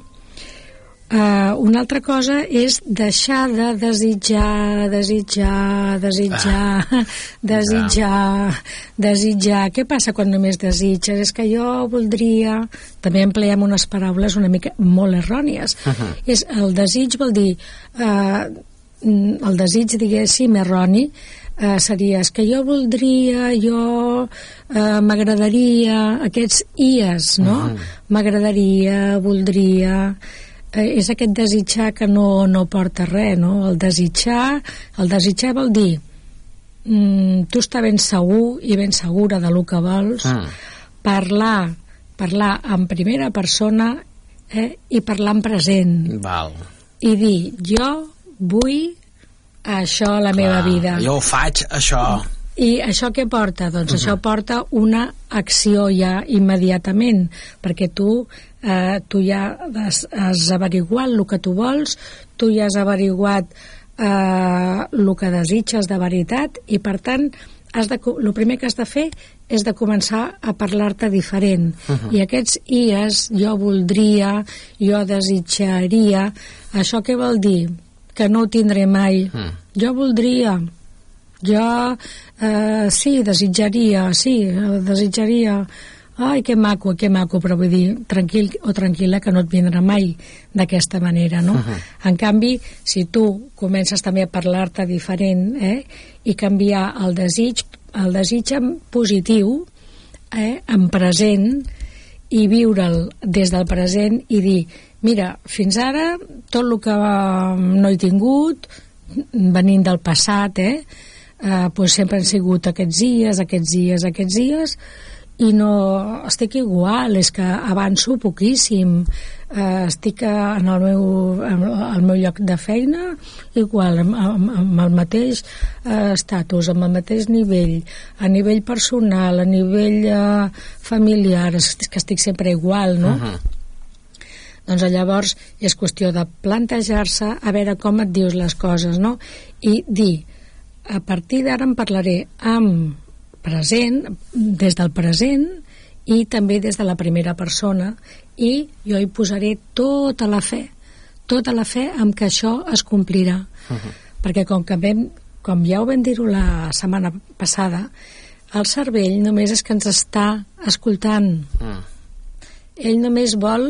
Uh, una altra cosa és deixar de desitjar, desitjar, desitjar, ah. desitjar, desitjar. Què passa quan només desitges? És que jo voldria... També empleem unes paraules una mica molt errònies. Uh-huh. És, el desig vol dir... Uh, el desig, diguéssim, erroni, uh, seria és que jo voldria, jo uh, m'agradaria, aquests ies, no? Uh-huh. M'agradaria, voldria... és aquest desitjar que no, no porta res, no? El desitjar, el desitjar vol dir mm, tu estar ben segur i ben segura de lo que vols, mm. parlar, parlar en primera persona, eh, i parlar en present. Val. I dir, jo vull això a la Clar, meva vida. Jo ho faig, això. I això què porta? Doncs uh-huh. Això porta una acció ja immediatament, perquè tu eh, tu ja has, has averiguat el que tu vols, tu ja has averiguat eh, el que desitges de veritat, i per tant has de, el primer que has de fer és de començar a parlar-te diferent. Uh-huh. I aquests ies, jo voldria, jo desitjaria, això què vol dir? Que no ho tindré mai. Uh-huh. Jo voldria, jo eh, sí, desitjaria, sí, desitjaria ai, que maco, que maco, però vull dir, tranquil o tranquil·la, que no et vindrà mai d'aquesta manera, no? Uh-huh. En canvi, si tu comences també a parlar-te diferent, eh, i canviar el desig, el desig en positiu, eh, en present, i viure'l des del present i dir, mira, fins ara tot el que no he tingut venint del passat, eh, eh pues sempre han sigut aquests dies, aquests dies, aquests dies, i no estic igual, és que avanço poquíssim, eh, estic en el meu, al meu lloc de feina igual, amb, amb, amb el mateix eh, estatus, amb el mateix nivell, a nivell personal, a nivell eh, familiar, és que estic sempre igual, no? Uh-huh. Doncs llavors és qüestió de plantejar-se a veure com et dius les coses, no? I dir, a partir d'ara em parlaré amb present, des del present i també des de la primera persona, i jo hi posaré tota la fe, tota la fe amb que això es complirà. Uh-huh. Perquè com que vam, com ja ho vam dir-ho la setmana passada, el cervell només és que ens està escoltant. Uh. Ell només vol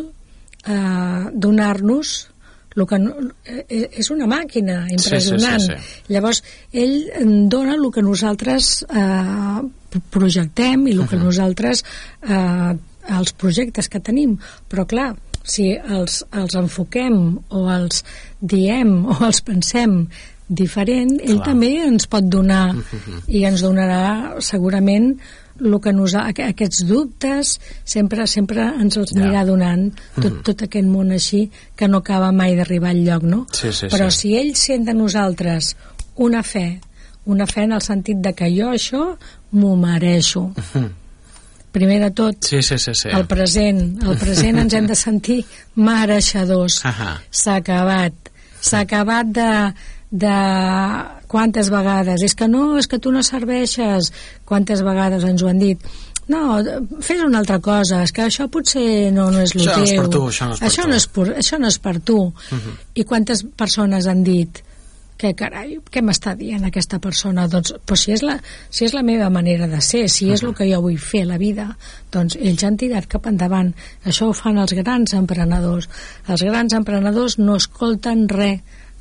eh, donar-nos el que no, eh, és una màquina impressionant. Sí, sí, sí, sí. Llavors ell dona el que nosaltres eh, projectem i el uh-huh. que nosaltres eh, els projectes que tenim, però clar, si els, els enfoquem o els diem o els pensem diferent, ell clar. També ens pot donar uh-huh. i ens donarà segurament el que nos, aquests dubtes sempre sempre ens els anirà donant tot, mm. tot aquest món així que no acaba mai d'arribar al lloc, no? Sí, sí, però sí. si ell sent de nosaltres una fe, una fe en el sentit de que jo això m'ho mereixo. Mm. Primer de tot, sí, sí, sí, sí. el present, el present ens hem de sentir mereixedors. Uh-huh. S'ha acabat. S'ha acabat de de quantes vegades és que no, és que tu no serveixes, quantes vegades ens ho han dit, no, fes una altra cosa, és que això potser no, no és el teu, no és per tu, això no és per això tu, no és, per, això no és per tu. Uh-huh. I quantes persones han dit que carai, què m'està dient aquesta persona? Doncs, doncs si, és la, si és la meva manera de ser, si és uh-huh. el que jo vull fer a la vida, doncs ells han tirat cap endavant. Això ho fan els grans emprenedors. Els grans emprenedors no escolten res,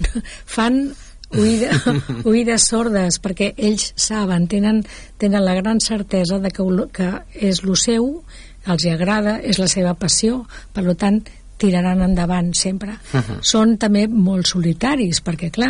fan oïda, oïdes sordes, perquè ells saben, tenen, tenen la gran certesa de que, que és el seu, els hi agrada, és la seva passió, per tant tiraran endavant sempre. Uh-huh. Són també molt solitaris, perquè clar,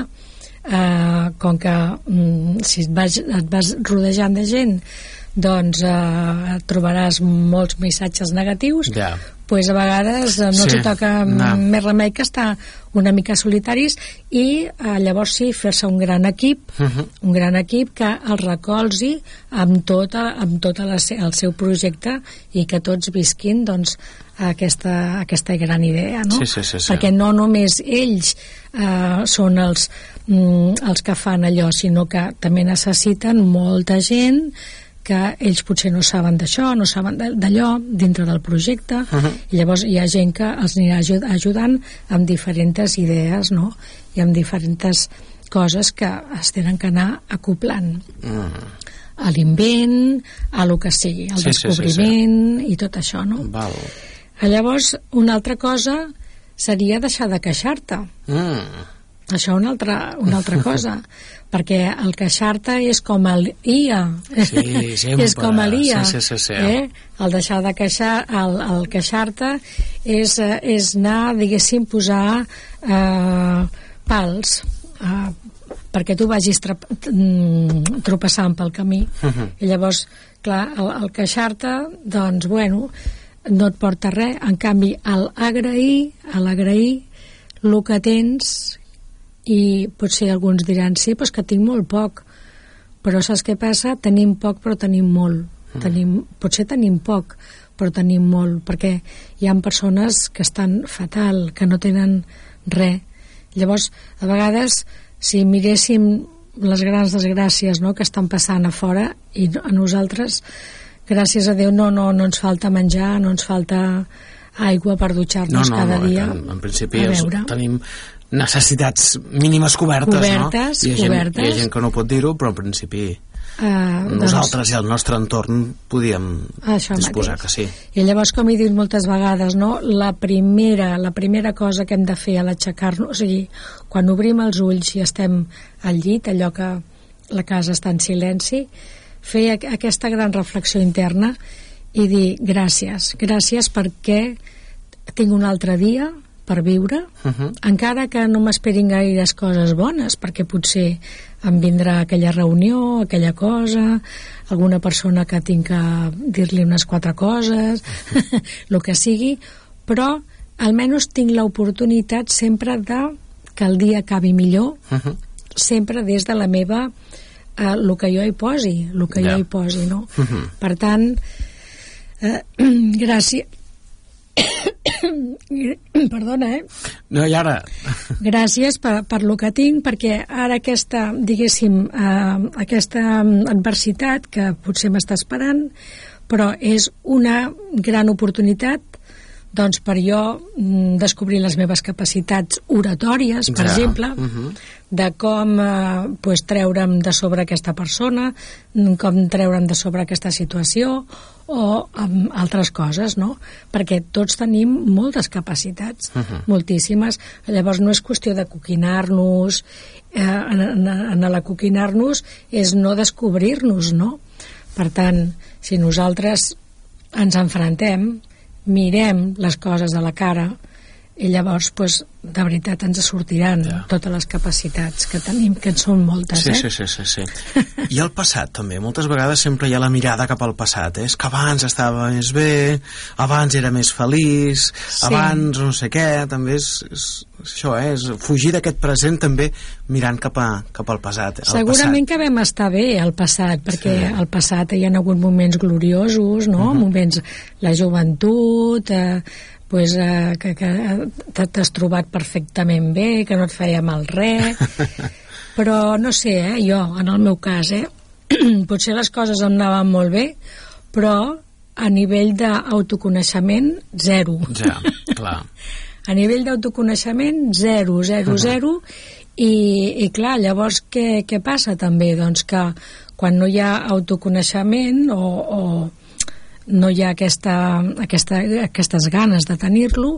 eh, com que mm, si et vas, et vas rodejant de gent, doncs eh, trobaràs molts missatges negatius, yeah. pues a vegades eh, no sí. els toca no. més remei que estar una mica solitaris, i eh, llavors sí, fer-se un gran equip, uh-huh. un gran equip que els recolzi amb tot, amb tot el seu projecte, i que tots visquin doncs aquesta, aquesta gran idea, no? Sí, sí, sí, sí. Perquè no només ells eh, són els, mm, els que fan allò, sinó que també necessiten molta gent que ells potser no saben d'això, no saben d'allò dintre del projecte, uh-huh. i llavors hi ha gent que els anirà ajudant amb diferents idees, no? I amb diferents coses que es tenen que anar acoplant. Uh-huh. A l'invent, a lo que sigui, al sí, descobriment sí, sí, sí. i tot això, no? Val. Llavors, una altra cosa seria deixar de queixar-te. Mm. Això una altra, una altra cosa, perquè el queixar-te és com el I A, sí, sempre. és com el I A, sí, sí, sí, sí. Eh? El deixar de queixar, el, el queixar-te és, és anar, diguéssim, posar eh, pals, eh, perquè tu vagis tropeçant pel camí, uh-huh. i llavors, clar, el, el queixar-te, doncs, bueno, no et porta res. En canvi, el agrair, l'agrair el que tens, i potser alguns diran, sí, però és que tinc molt poc, però saps què passa? Tenim poc però tenim molt, mm. tenim, potser tenim poc però tenim molt, perquè hi ha persones que estan fatal, que no tenen res. Llavors, a vegades, si miréssim les grans desgràcies, no?, que estan passant a fora, i a nosaltres, gràcies a Déu, no, no, no ens falta menjar, no ens falta aigua per dutxar-nos no, no, cada no, dia. En, en principi és, tenim necessitats mínimes cobertes, cobertes no? Hi ha, gent, cobertes. hi ha gent que no pot dir-ho, però en principi Uh, nosaltres doncs, i el nostre entorn podíem disposar mateix. Que sí. I llavors, com he dit moltes vegades, no? la, primera, la primera cosa que hem de fer a l'aixecar-nos, o sigui, quan obrim els ulls i estem al llit, allò que la casa està en silenci, fer aquesta gran reflexió interna i dir gràcies, gràcies perquè tinc un altre dia per viure, uh-huh. encara que no m'esperin gaires coses bones, perquè potser em vindrà aquella reunió, aquella cosa, alguna persona que tinc que dir-li unes quatre coses, el que sigui, però almenys tinc l'oportunitat sempre de que el dia acabi millor, uh-huh. sempre des de la meva, eh, el que jo hi posi, el que yeah. jo hi posi, no? Uh-huh. Per tant, eh, gràcies perdona, eh? No, i ara? Gràcies per, per lo que tinc, perquè ara aquesta, diguéssim, eh, aquesta adversitat que potser m'està esperant, però és una gran oportunitat doncs per jo descobrir les meves capacitats oratòries, per ja. exemple, uh-huh. de com eh, pues, treure'm de sobre aquesta persona, com treure'm de sobre aquesta situació, o um, altres coses, no? Perquè tots tenim moltes capacitats, uh-huh. moltíssimes. Llavors no és qüestió de coquinar-nos, eh, en, en, en l'acoquinar-nos és no descobrir-nos, no? Per tant, si nosaltres ens enfrontem, mirem les coses a la cara i llavors, pues, de veritat ens sortiran ja. totes les capacitats que tenim, que en són moltes, sí, eh? Sí, sí, sí, sí. I el passat, també. Moltes vegades sempre hi ha la mirada cap al passat, eh? És que abans estava més bé, abans era més feliç, sí. abans no sé què, també és, és, és això, eh? És fugir d'aquest present també mirant cap, a, cap al passat. Segurament passat. que vam estar bé al passat, perquè sí. al passat hi ha hagut moments gloriosos, no? Uh-huh. Moments, la joventut, eh, pues, eh, que, que t'has trobat perfectament bé, que no et feia mal res, però no sé, eh, jo, en el meu cas, eh, potser les coses em anaven molt bé, però a nivell d'autoconeixement, zero. Ja, clar. A nivell d'autoconeixement, zero, zero, uh-huh. zero, i, i clar, llavors què, què passa també? Doncs que quan no hi ha autoconeixement o, o no hi ha aquesta, aquesta, aquestes ganes de tenir-lo,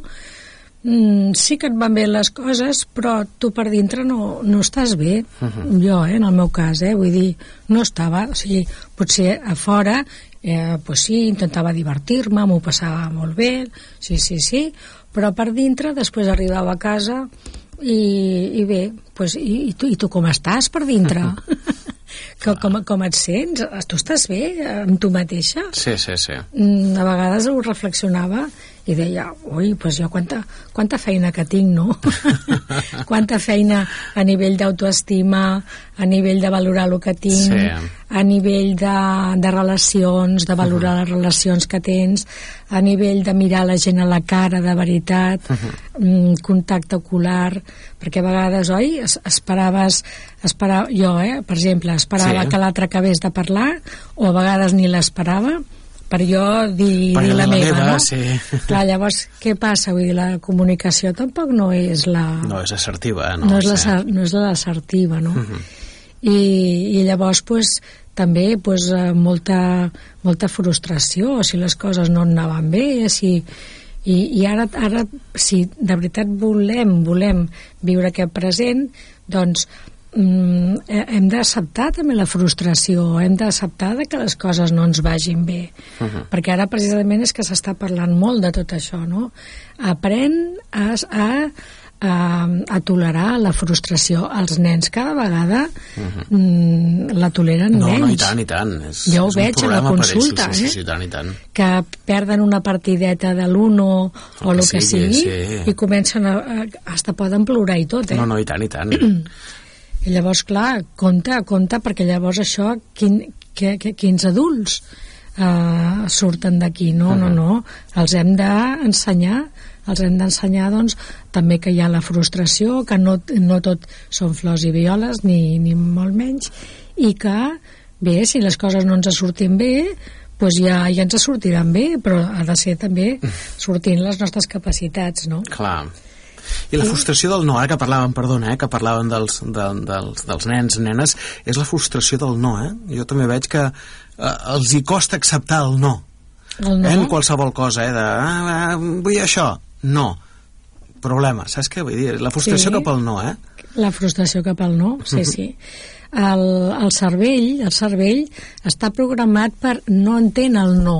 mm, sí que et van bé les coses, però tu per dintre no, no estàs bé. Uh-huh. Jo, eh, en el meu cas, eh, vull dir, no estava, o sigui, potser a fora, eh, pues sí, intentava divertir-me, m'ho passava molt bé, sí, sí, sí, però per dintre, després arribava a casa i, i bé, pues, i, i, tu, i tu com estàs per dintre? Uh-huh. Com, com, com et sents? Tu estàs bé amb tu mateixa? Sí, sí, sí. A vegades ho reflexionava i deia, ui, pues jo quanta, quanta feina que tinc, no? Quanta feina a nivell d'autoestima, a nivell de valorar el que tinc, sí. a nivell de, de relacions, de valorar uh-huh. les relacions que tens, a nivell de mirar la gent a la cara de veritat, uh-huh. contacte ocular, perquè a vegades, oi, esperaves, esperava, jo, eh, per exemple, esperava sí. que l'altre acabés de parlar, o a vegades ni l'esperava, per jo dir, dir la, la meva, meva no? Sí. Clar, llavors, què passa? Vull dir, la comunicació tampoc no és la... No és assertiva, no? No és, sí. la, no és l'assertiva, no? Uh-huh. I, I llavors, pues, també, pues, molta, molta frustració, si les coses no anaven bé, si... I, i ara, ara, si de veritat volem, volem viure aquest present, doncs mm, hem d'acceptar també la frustració, hem d'acceptar que les coses no ens vagin bé, uh-huh. perquè ara precisament és que s'està parlant molt de tot això, no? Aprèn a, a, a, a tolerar la frustració. Els nens cada vegada uh-huh. mm, la toleren no, menys. No, i tant, i tant. És, ja ho és veig a la consulta, ells, sí, eh? sí, sí, tant, i tant. Que perden una partideta de l'uno o el que sigui, sí. i comencen a, a, hasta poden plorar i tot, eh? No, no, i tant, i tant. I llavors, clar, compte, compte, perquè llavors això, quin, que, que, quins adults uh, surten d'aquí, no, uh-huh. no, no, els hem d'ensenyar, els hem d'ensenyar, doncs, també que hi ha la frustració, que no, no tot són flors i violes, ni, ni molt menys, i que, bé, si les coses no ens surtin bé, doncs ja, ja ens sortiran bé, però ha de ser també sortint les nostres capacitats, no? Clar. I la frustració del no, ara que parlàvem, perdona, eh, que parlàvem dels, de, dels, dels nens, nenes, és la frustració del no, eh? Jo també veig que eh, els hi costa acceptar el no. El no? Eh, en qualsevol cosa, eh, de, ah, vull això, no. Problema, saps què vull dir? La frustració sí. cap al no, eh? La frustració cap al no, sí, sí. El, el cervell el cervell està programat per no entén el no.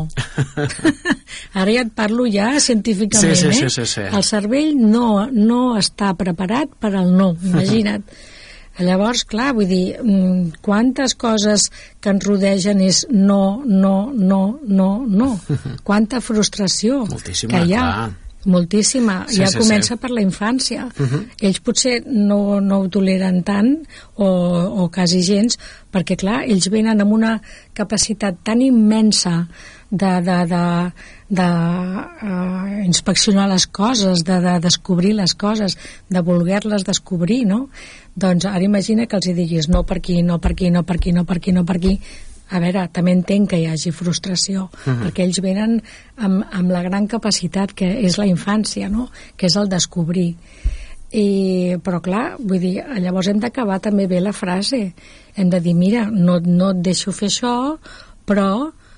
Ara ja et parlo ja científicament, sí, sí, eh? sí, sí, sí. El cervell no, no està preparat per al no, imagina't. Llavors, clar, vull dir, quantes coses que ens rodegen és no, no, no, no, no. Quanta frustració moltíssima, que hi ha. Clar. Moltíssima, sí, ja sí, comença sí. per la infància. Uh-huh. Ells potser no, no ho toleren tant o, o quasi gens, perquè clar, ells venen amb una capacitat tan immensa de, de, de, de uh, inspeccionar les coses, de, de descobrir les coses, de voler-les descobrir, no? Doncs ara imagina que els hi diguis no per aquí, no per aquí, no per aquí, no per aquí, no per aquí. A veure, també entenc que hi hagi frustració, uh-huh. perquè ells venen amb, amb la gran capacitat que és la infància, no? Que és el descobrir. I, però clar, vull dir, llavors hem d'acabar també bé la frase. Hem de dir, mira, no, no et deixo fer això, però,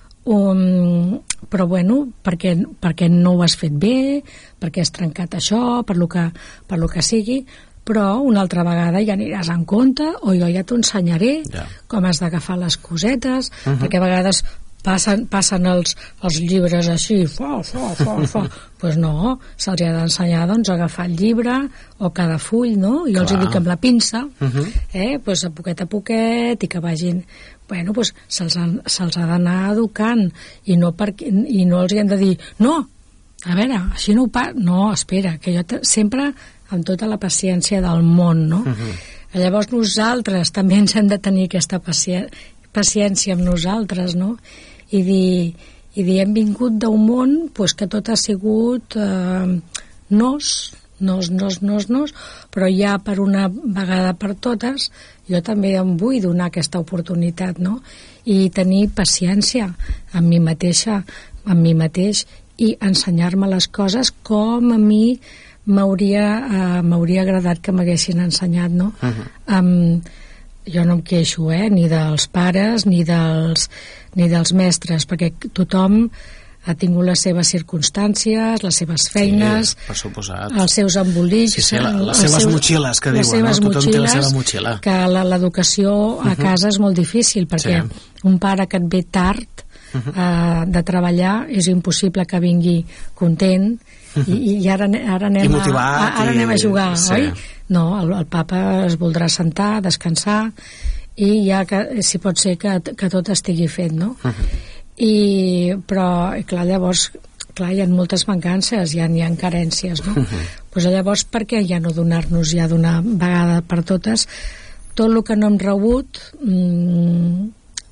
um, però bueno, perquè, perquè no ho has fet bé, perquè has trencat això, per lo que, per lo que sigui, però una altra vegada ja aniràs en compte o jo ja t'ho ensenyaré yeah. com has d'agafar les cosetes, uh-huh. perquè a vegades passen, passen els, els llibres així, fa, fa, fa, fa. Pues no, se'ls ha d'ensenyar doncs, a agafar el llibre o cada full, no? Jo Clar. els dic amb la pinça, uh-huh. eh? pues a poquet a poquet i que vagin... Bueno, pues se'ls ha, se'ls ha d'anar educant i no, per, i no els hi hem de dir no, a veure, així no ho pa... No, espera, que jo te, sempre... amb tota la paciència del món, no? Uh-huh. Llavors nosaltres també ens hem de tenir aquesta paci... paciència amb nosaltres, no? I dir, i dir hem vingut d'un món pues, que tot ha sigut eh, nos, nos, nos, nos, nos, però ja per una vegada per totes jo també em vull donar aquesta oportunitat, no? I tenir paciència amb mi mateixa, amb mi mateix, i ensenyar-me les coses com a mi m'hauria uh, m'hauria agradat que m'haguessin ensenyat, no? Uh-huh. Um, jo no em queixo, eh? Ni dels pares ni dels, ni dels mestres, perquè tothom ha tingut les seves circumstàncies, les seves feines, sí, per suposat. Els seus embolics, sí, sí, la, les seves seus, motxilles, que diuen, no? Tothom té la seva motxilla. Que l'educació a uh-huh. casa és molt difícil, perquè sí. un pare que et ve tard uh-huh. uh, de treballar, és impossible que vingui content, I, i ara, ara, anem, I motivat, a, ara anem a jugar, sí. oi? No, el, el papa es voldrà sentar, descansar, i ja que, si pot ser que, que tot estigui fet, no? Uh-huh. I, però, clar, llavors, clar, hi ha moltes mancances, hi ha, hi ha carències, no? Uh-huh. Pues llavors, per què ja no donar-nos ja d'una vegada per totes tot el que no hem rebut, mmm,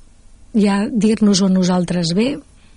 ja dir-nos-ho nosaltres bé,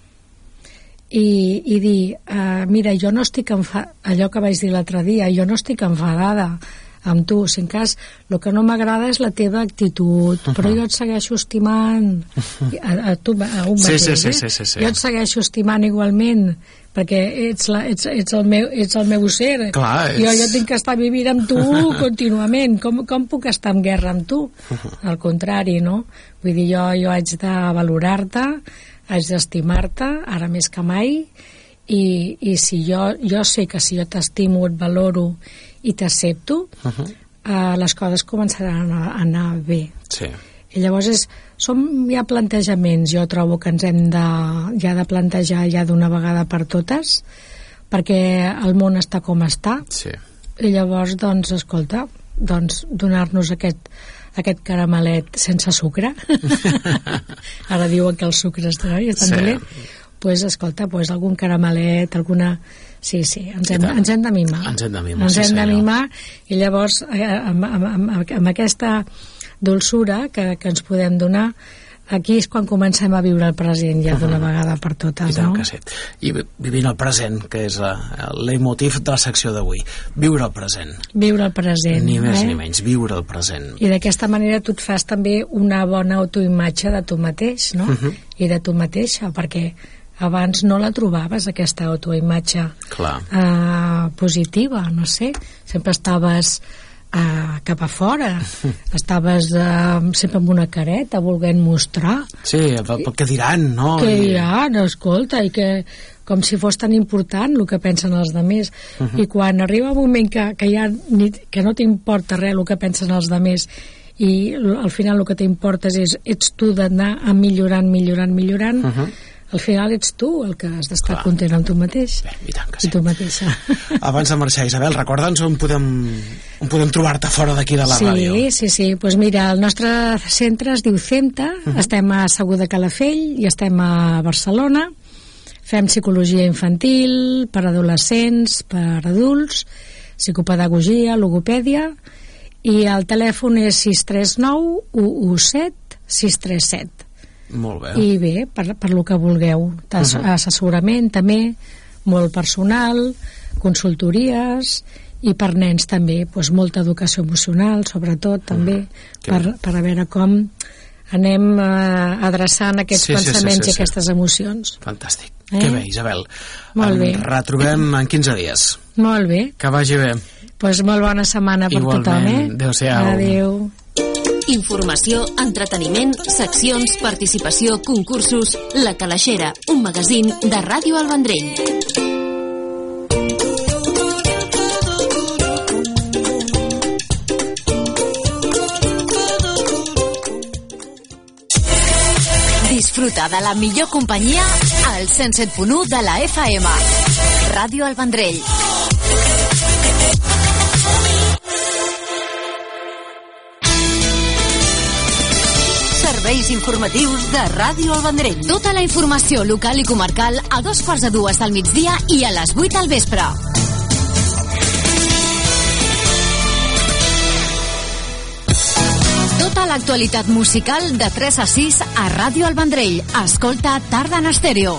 i, i dir, uh, mira, jo no estic enfadada, allò que vaig dir l'altre dia, jo no estic enfadada amb tu, si en cas el que no m'agrada és la teva actitud, uh-huh. però jo et segueixo estimant a, a tu, a un mateix, sí, sí, eh? sí, sí, sí. Jo et segueixo estimant igualment, perquè ets, la, ets, ets, el, meu, ets el meu ser. Clar, jo, jo tinc que estar vivint amb tu contínuament, com, com puc estar en guerra amb tu? Uh-huh. Al contrari, no? Vull dir, jo, jo haig de valorar-te, haig d'estimar-te, ara més que mai, i, i si jo, jo sé que si jo t'estimo, et valoro i t'accepto, uh-huh. uh, les coses començaran a anar bé. Sí. I llavors és, som ja plantejaments, jo trobo que ens hem de, ja de plantejar ja d'una vegada per totes, perquè el món està com està, sí. i llavors, doncs, escolta, doncs, donar-nos aquest aquest caramelet sense sucre ara diuen que els sucres no, estan sí. dolent, pues, escolta, pues, algun caramelet, alguna... Sí, sí, ens hem, ens hem de mimar. Ens hem de mimar, ens sí, hem de senyor. mimar, i llavors eh, amb, amb, amb, amb aquesta dolçura que, que ens podem donar, aquí és quan comencem a viure el present ja d'una uh-huh. vegada per totes, I no? Que sí. I vivint el present, que és uh, el leitmotiv de la secció d'avui. Viure el present. Viure el present. Ni més eh? ni menys, viure el present. I d'aquesta manera tu et fas també una bona autoimatge de tu mateix, no? Uh-huh. I de tu mateixa, perquè abans no la trobaves, aquesta autoimatge uh, positiva, no sé, sempre estaves uh, cap a fora, estaves uh, sempre amb una careta volent mostrar. Sí, pel que diran, no? Què diran, escolta, i que com si fos tan important el que pensen els altres. Uh -huh. I quan arriba un moment que, que, ja ni, que no t'importa res el que pensen els altres i al final el que t'importa és ets tu d'anar millorant, millorant, millorant, uh -huh. al final ets tu el que has d'estar content amb tu mateix. Bé, i tant que sí. I tu mateixa. Abans de marxar, Isabel, recorda'ns on podem, on podem trobar-te fora d'aquí de la sí, ràdio. Sí, sí, sí. Pues mira, el nostre centre es diu CEMTA, uh -huh. estem a Segur de Calafell i estem a Barcelona. Fem psicologia infantil, per adolescents, per adults, psicopedagogia, logopèdia, i el telèfon és sis tres nou, u u set, sis tres set. Molt bé. I bé, per, per lo que vulgueu. Uh -huh. Assessorament també, molt personal, consultories, i per nens també, doncs, molta educació emocional, sobretot també, uh -huh. per, per a veure com anem eh, adreçant aquests sí, pensaments sí, sí, sí, i aquestes sí. emocions. Fantàstic. Eh? Que bé, Isabel. Molt bé. Ens retrobem en quinze dies. Molt bé. Que vagi bé. Pues molt bona setmana per Igualment. tothom, eh? Adéu-siau. Adéu. Informació, entreteniment, seccions, participació, concursos... La Calaixera, un magazín de Ràdio El Vendrell. Disfruta de la millor companyia al cent set punt u de la F M. Ràdio El Vendrell. Serveis informatius de Ràdio El Vendrell. Tota la informació local i comarcal a dos quarts de dues del migdia i a les vuit al vespre. Tota l'actualitat musical de tres a sis a Ràdio El Vendrell. Escolta Tarda en Estèreo.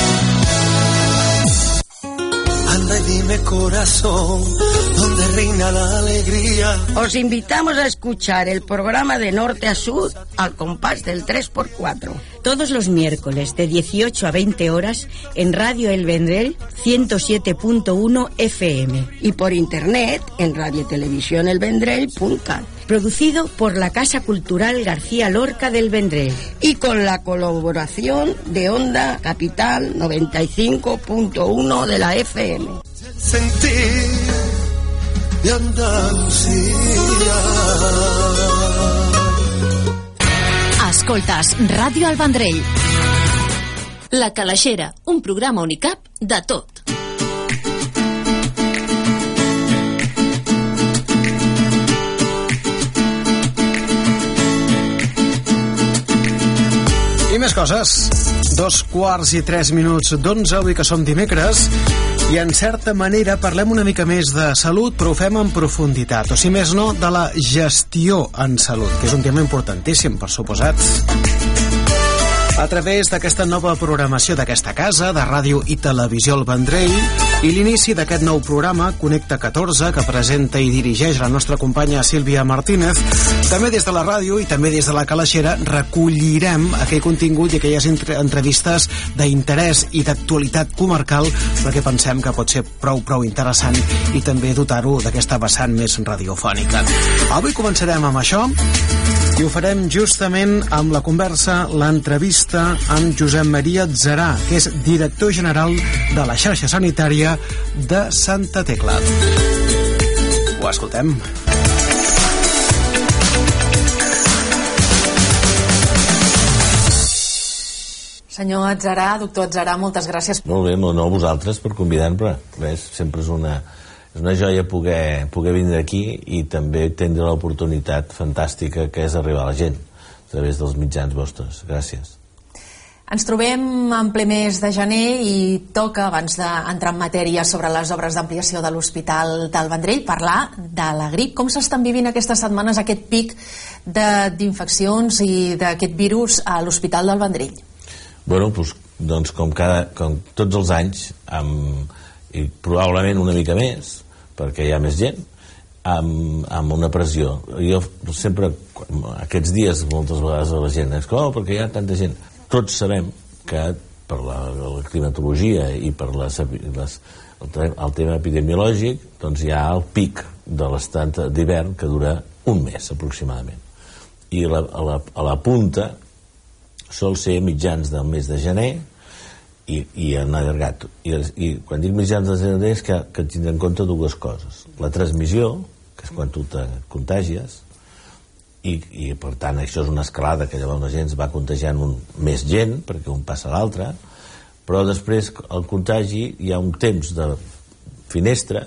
Anda y dime, corazón, ¿dónde reina la alegría? Os invitamos a escuchar el programa de norte a sur al compás del tres por cuatro. Todos los miércoles de dieciocho a veinte horas en Radio El Vendrell ciento siete punto uno F M y por internet en radiotelevisiónelvendrell punto cat. Producido por la Casa Cultural García Lorca del Vendrell y con la colaboración de Onda Capital noventa y cinco punto uno de la F M. Sentir de Andalucía. Escoltes Ràdio El Vendrell. La Calaixera, un programa on hi cap de tot. I més coses. Dos quarts i tres minuts d'onze, avui que som dimecres, i en certa manera parlem una mica més de salut, però ho fem en profunditat, o si més no, de la gestió en salut, que és un tema importantíssim, per suposat. A través d'aquesta nova programació d'aquesta casa, de ràdio i televisió El Vendrell, i l'inici d'aquest nou programa, Connecta catorze, que presenta i dirigeix la nostra companya Sílvia Martínez, també des de la ràdio i també des de la Calaixera recollirem aquell contingut i aquelles entrevistes d'interès i d'actualitat comarcal, perquè pensem que pot ser prou, prou interessant i també dotar-ho d'aquesta vessant més radiofònica. Avui començarem amb això, i ho farem justament amb la conversa, l'entrevista amb Josep Maria Zerà, que és director general de la xarxa sanitària de Santa Tecla. Ho escoltem. Senyor Atzarà, doctor Atzarà, moltes gràcies. Molt bé, no, no a vosaltres per convidar-me. Res, sempre és una, és una joia poder, poder vindre aquí i també tindre l'oportunitat fantàstica que és arribar a la gent a través dels mitjans vostres. Gràcies. Ens trobem en ple mes de gener i toca, abans d'entrar en matèria sobre les obres d'ampliació de l'Hospital del Vendrell, parlar de la grip. Com s'estan vivint aquestes setmanes aquest pic d'infeccions i d'aquest virus a l'Hospital del Vendrell? Bueno, doncs, doncs com, cada, com tots els anys, amb, i probablement una mica més, perquè hi ha més gent, amb, amb una pressió. Jo sempre, aquests dies, moltes vegades a la gent, és que, oh, perquè hi ha tanta gent. Tots sabem que per la, la climatologia i per les, les, el, el tema epidemiològic, doncs hi ha el pic de l'estat d'hivern que dura un mes aproximadament. I la, a, la, a la punta sol ser mitjans del mes de gener i, i han allargat. I, I quan dic mitjans de gener és que, que tindrà en compte dues coses. La transmissió, que és quan tu te contàgies, i, i per tant això és una escalada que llavors la gent es va contagiant un, més gent perquè un passa a l'altre, però després el contagi hi ha un temps de finestra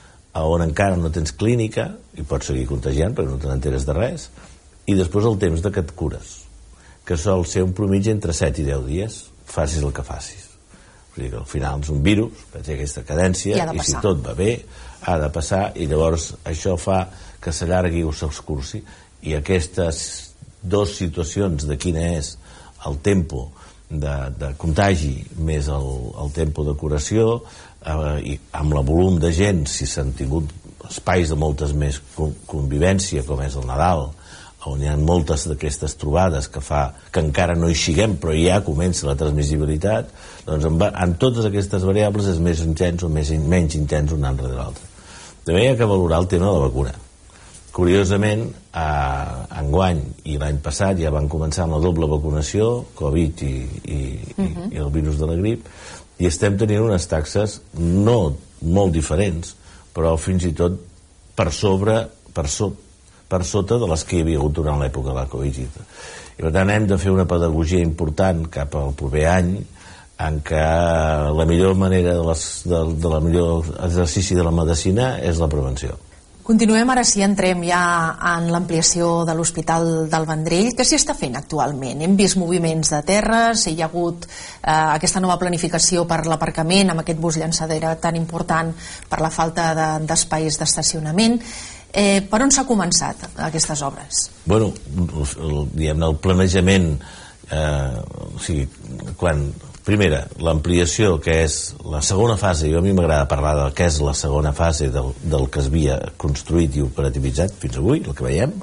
on encara no tens clínica i pots seguir contagiant perquè no te n'enteres de res, i després el temps de que et cures, que sol ser un promitge entre set i deu dies, facis el que facis. O sigui que al final és un virus que té aquesta cadència i, i si tot va bé ha de passar, i llavors això fa que s'allargui o s'excursi. I aquestes dues situacions de quina és el tempo de, de contagi més el, el tempo de curació, eh, i amb el volum de gent, si s'han tingut espais de moltes més convivència, com és el Nadal, on hi ha moltes d'aquestes trobades que fa que encara no hi siguem, però ja comença la transmissibilitat, doncs en, en totes aquestes variables és més intens o més, menys intens un any darrere l'altre. També hi ha que valorar el tema de la vacuna. Curiosament, eh, enguany i l'any passat ja van començar amb la doble vacunació, Covid i, i, uh-huh. i el virus de la grip, i estem tenint unes taxes no molt diferents, però fins i tot per sobre, per, so, per sota de les que hi havia hagut durant l'època de la Covid. I per tant hem de fer una pedagogia important cap al proper any, en què la millor manera de, les, de, de la millor exercici de la medicina és la prevenció. Continuem, ara sí, entrem ja en l'ampliació de l'Hospital del Vendrell. Què s'hi està fent actualment? Hem vist moviments de terres, hi ha hagut eh, aquesta nova planificació per l'aparcament amb aquest bus llançadera tan important per la falta de, d'espais d'estacionament. Eh, per on s'ha començat aquestes obres? Bueno, el, diguem, el planejament, eh, o sigui, quan... Primera, l'ampliació, que és la segona fase, jo a mi m'agrada parlar del que és la segona fase del, del que es havia construït i operativitzat fins avui, el que veiem,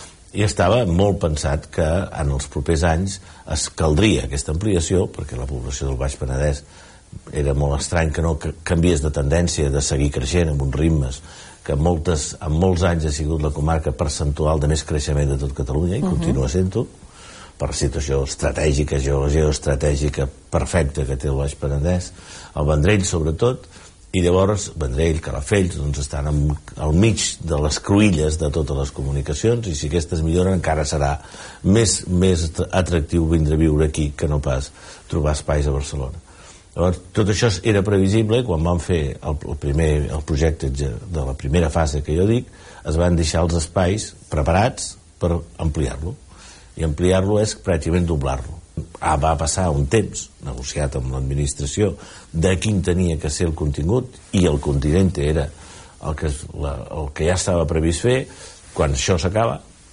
i estava molt pensat que en els propers anys es caldria aquesta ampliació, perquè la població del Baix Penedès era molt estrany que no canviés de tendència de seguir creixent amb uns ritmes que moltes, en molts anys ha sigut la comarca percentual de més creixement de tot Catalunya i uh-huh. continua sent-ho, per situació estratègica, geoestratègica perfecta que té el Baix Penedès, el Vendrell sobretot, i llavors Vendrell, Calafell, doncs estan en, al mig de les cruïlles de totes les comunicacions, i si aquestes milloren encara serà més, més atractiu vindre a viure aquí que no pas trobar espais a Barcelona. Llavors, tot això era previsible. Quan vam fer el, el, primer, el projecte de la primera fase que jo dic, es van deixar els espais preparats per ampliar-lo, i ampliar-lo és pràcticament doblar-lo. Ah, va passar un temps negociat amb l'administració de quin tenia que ser el contingut, i el continent era el que, la, el que ja estava previst fer. Quan això s'acaba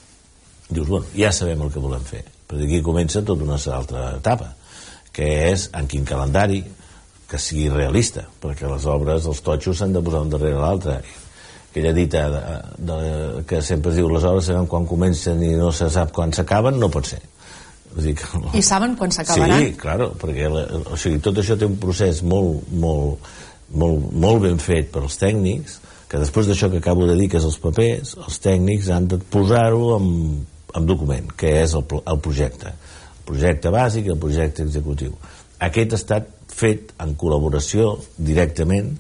dius, bueno, ja sabem el que volem fer, però d'aquí comença tota una altra etapa, que és en quin calendari, que sigui realista, perquè les obres, els totxos s'han de posar un darrere l'altre. Aquella dita de, de, que sempre es diu les obres sabem quan comencen i no se sap quan s'acaben, no pot ser. Vull dir que no. I saben quan s'acabaran? Sí, claro, perquè la, o sigui, tot això té un procés molt, molt, molt, molt ben fet per als tècnics, que després d'això que acabo de dir, que és els papers, els tècnics han de posar-ho en, en document, que és el, el projecte. El projecte bàsic i el projecte executiu. Aquest ha estat fet en col·laboració directament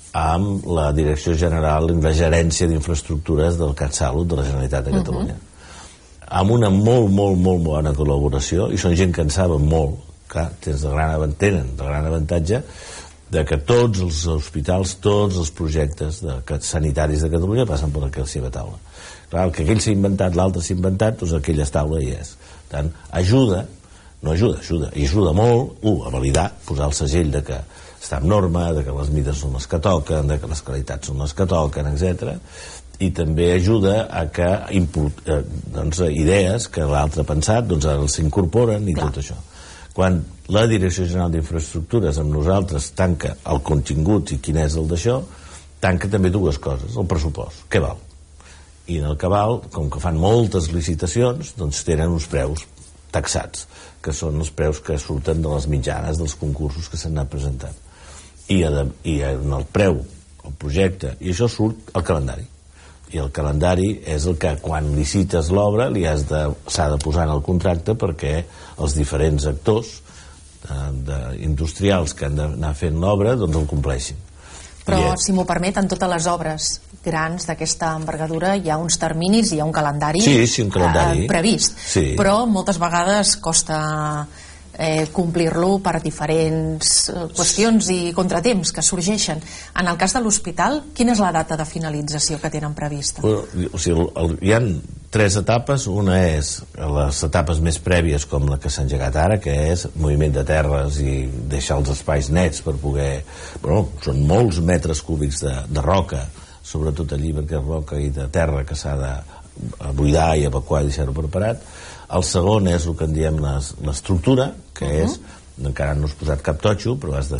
amb la Direcció General i la Gerència d'Infraestructures del CatSalut de la Generalitat de Catalunya. Uh-huh. Amb una molt, molt, molt bona col·laboració, i són gent que en saben molt, clar, tens de gran, tenen de gran avantatge de que tots els hospitals, tots els projectes de, sanitaris de Catalunya passen per aquella seva taula. Clar, el que aquell s'ha inventat, l'altre s'ha inventat, doncs aquella taula hi és. Per tant, ajuda, no ajuda, ajuda, i ajuda molt, uh, a validar, posar el segell de que està en norma, de que les mides són les que toquen, de que les qualitats són les que toquen, etcètera. I també ajuda a que import, eh, doncs, idees que l'altre ha pensat doncs, s'incorporen i Clar. Tot això. Quan la Direcció General d'Infraestructures amb nosaltres tanca el contingut i quin és el d'això, tanca també dues coses, el pressupost, què val? I en el que val, com que fan moltes licitacions, doncs tenen uns preus taxats, que són els preus que surten de les mitjanes dels concursos que s'han anat presentant. I, a, i en el preu, el projecte, i això surt al calendari. I el calendari és el que quan licites l'obra li has de, s'ha de posar en el contracte perquè els diferents actors eh, de, industrials que han d'anar fent l'obra doncs el compleixin. Però, I, si m'ho permet, en totes les obres grans d'aquesta envergadura hi ha uns terminis, hi ha un calendari, sí, sí, un calendari. Eh, previst. Sí. Però moltes vegades costa eh, complir-lo per diferents eh, qüestions i contratemps que sorgeixen. En el cas de l'hospital, quina és la data de finalització que tenen prevista? O sigui, el, hi ha tres etapes. Una és les etapes més prèvies, com la que s'ha engegat ara, que és moviment de terres i deixar els espais nets per poder... Bueno, són molts metres cúbics de, de roca, sobretot allí perquè és roca i de terra que s'ha de buidar i evacuar i deixar-ho preparat. El segon és el que en diem l'estructura, que uh-huh. és, encara no has posat cap totxo, però has de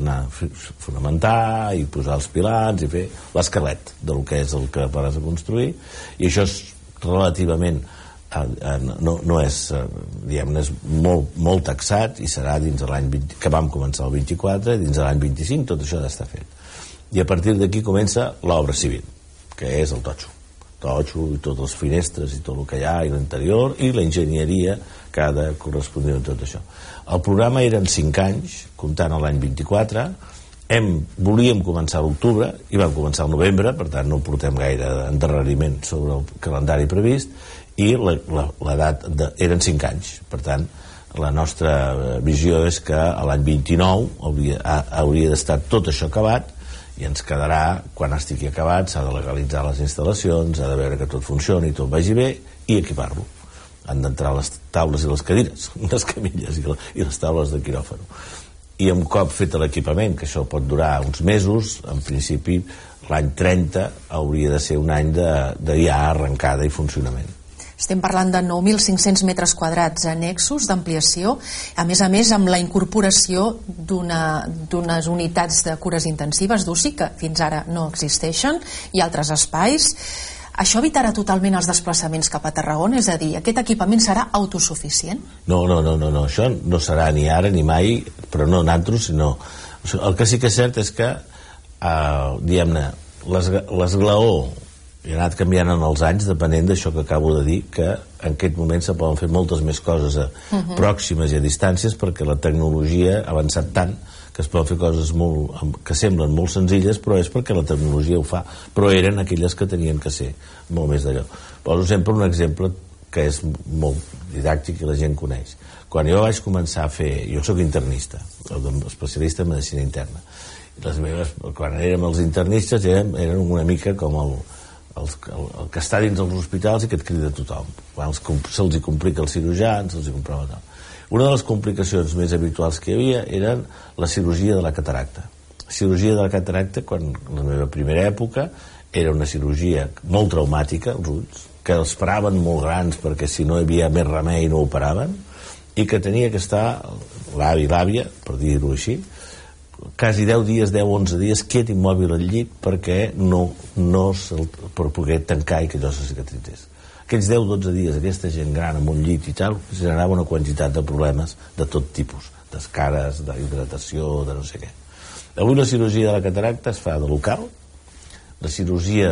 fonamentar i posar els pilars i fer l'esquelet del que és el que vas a construir, i això és relativament eh, eh, no, no és eh, diguem-ne, és molt, molt taxat, i serà dins de l'any vint, que vam començar el vint-i-quatre, dins de l'any vint-i-cinc tot això ha d'estar fet, i a partir d'aquí comença l'obra civil, que és el totxo totxo i totes les finestres i tot el que hi ha i l'interior i la enginyeria que ha de correspondre a tot això. El programa eren cinc anys, comptant l'any vint-i-quatre. Hem, volíem començar a l'octubre i vam començar al novembre, per tant no portem gaire endarreriment sobre el calendari previst, i la, la, la data de, eren cinc anys. Per tant, la nostra visió és que l'any vint-i-nou hauria, hauria d'estar tot això acabat, i ens quedarà, quan estigui acabat, s'ha de legalitzar les instal·lacions, s'ha de veure que tot funcioni, tot vagi bé, i equipar-lo. Han d'entrar les taules i les cadires, les camilles i, la, i les taules de quiròfano. I un cop fet l'equipament, que això pot durar uns mesos, en principi l'any trenta hauria de ser un any de, de ja arrencada i funcionament. Estem parlant de nou mil cinc-cents metres quadrats annexos d'ampliació, a més a més amb la incorporació d'unes unitats de cures intensives d'U C I que fins ara no existeixen, i altres espais. Això evitarà totalment els desplaçaments cap a Tarragona? És a dir, aquest equipament serà autosuficient? No, no, no, no, no. Això no serà ni ara ni mai, però no nosaltres, sinó... El que sí que és cert és que, eh, diguem-ne, l'esglaó i ha anat canviant en els anys depenent d'això que acabo de dir, que en aquest moment se poden fer moltes més coses a, uh-huh. pròximes i a distàncies, perquè la tecnologia ha avançat tant que es poden fer coses molt, que semblen molt senzilles, però és perquè la tecnologia ho fa, però eren aquelles que tenien que ser molt més d'allò. Poso sempre un exemple que és molt didàctic i la gent coneix. Quan jo vaig començar a fer, jo sóc internista, especialista en medicina interna, i les meves, quan érem els internistes eren, eren una mica com el El, el, el que està dins dels hospitals i que et crida tothom. Quan se'ls hi complica el cirurgià, se'ls hi comprova tal. Una de les complicacions més habituals que hi havia eren la cirurgia de la cataracta. La cirurgia de la cataracta, quan la meva primera època, era una cirurgia molt traumàtica, els ulls, que els paraven molt grans perquè si no hi havia més remei no operaven, i que tenia que estar l'avi i l'àvia, per dir-ho així, quasi deu dies, deu onze dies quiet immòbil al llit perquè no, no per poder tancar i que allò se cicatritzés. Aquests deu dotze dies, aquesta gent gran amb un llit i tal, generava una quantitat de problemes de tot tipus, d'escares, d'hidratació, de no sé què. Avui la cirurgia de la cataracta es fa de local, la cirurgia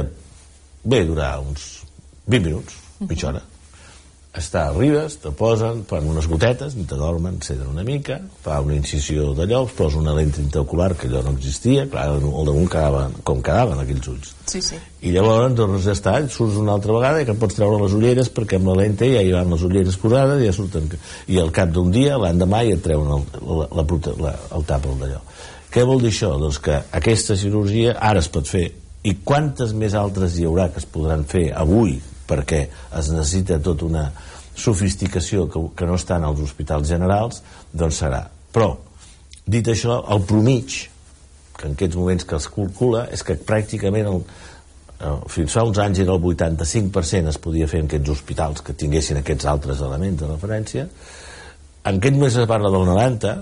ve a durar uns vint minuts, mitja hora, està a Ribes, te posen, fan unes gotetes, t'adormen, ceden una mica, fa una incisió d'allò, es posa una lent intraocular, que allò no existia, clar, al damunt quedava, com quedaven aquells ulls. Sí, sí. I llavors, doncs ja està, surts una altra vegada i que pots treure les ulleres, perquè amb la lenta ja hi van les ulleres posades, ja surten, i al cap d'un dia, l'endemà, ja et treuen el, la, la, la, el tap d'allò. Què vol dir això? Doncs que aquesta cirurgia ara es pot fer, i quantes més altres hi haurà que es podran fer avui, perquè es necessita tota una sofisticació que, que no està als hospitals generals, doncs serà. Però, dit això, el promig, que en aquests moments que es calcula, és que pràcticament el, eh, fins fa uns anys era el vuitanta-cinc per cent es podia fer en aquests hospitals que tinguessin aquests altres elements de referència. En aquest moments es parla del noranta,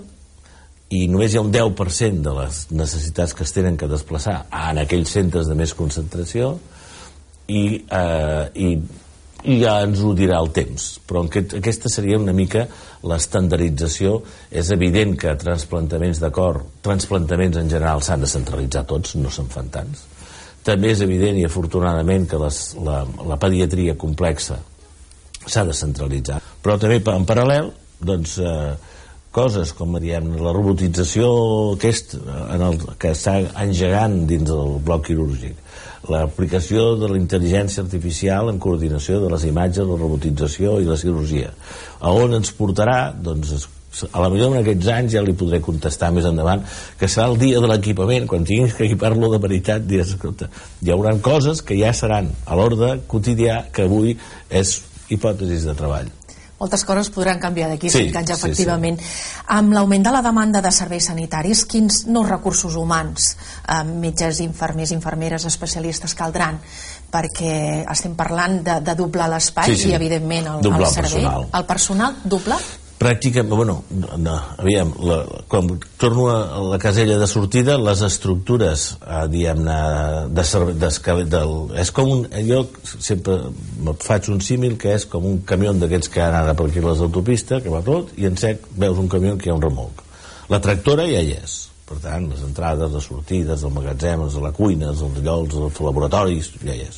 i només hi ha un deu per cent de les necessitats que es tenen que desplaçar en aquells centres de més concentració, i, eh, i i ja ens ho dirà el temps, però aquesta seria una mica l'estandardització. És evident que transplantaments de cor, transplantaments en general s'han de centralitzar tots, no se'n fan tants. També és evident i afortunadament que les, la, la pediatria complexa s'ha de centralitzar, però també en paral·lel doncs, eh, coses com diem, la robotització aquest, en el, que està engegant dins del bloc quirúrgic, l'aplicació de la intel·ligència artificial en coordinació de les imatges, la robotització i la cirurgia. A on ens portarà? Doncs a la millor en aquests anys ja li podré contestar més endavant, que serà el dia de l'equipament, quan tinguis que equipar-lo de veritat, diràs, escolta, hi haurà coses que ja seran a l'ordre quotidià que avui és hipòtesis de treball. Moltes coses podran canviar d'aquí sí, cinc anys, efectivament. Sí, sí. Amb l'augment de la demanda de serveis sanitaris, quins nous recursos humans, eh, metges, infermers, infermeres, especialistes caldran? Perquè estem parlant de, de doblar l'espai sí, sí. i, evidentment, el, doblar el servei. Personal. El personal doble? Pràcticament, bueno, no, aviam, la, quan torno a la casella de sortida, les estructures, eh, diguem-ne, de, de, de, és com un, jo sempre faig un símil que és com un camió d'aquests que han ara per aquí a les autopistes, que va tot, i en sec veus un camió que hi ha un remolc. La tractora ja hi és, per tant, les entrades, les sortides, els magatzems, la cuina, els llocs, els laboratoris, ja hi és.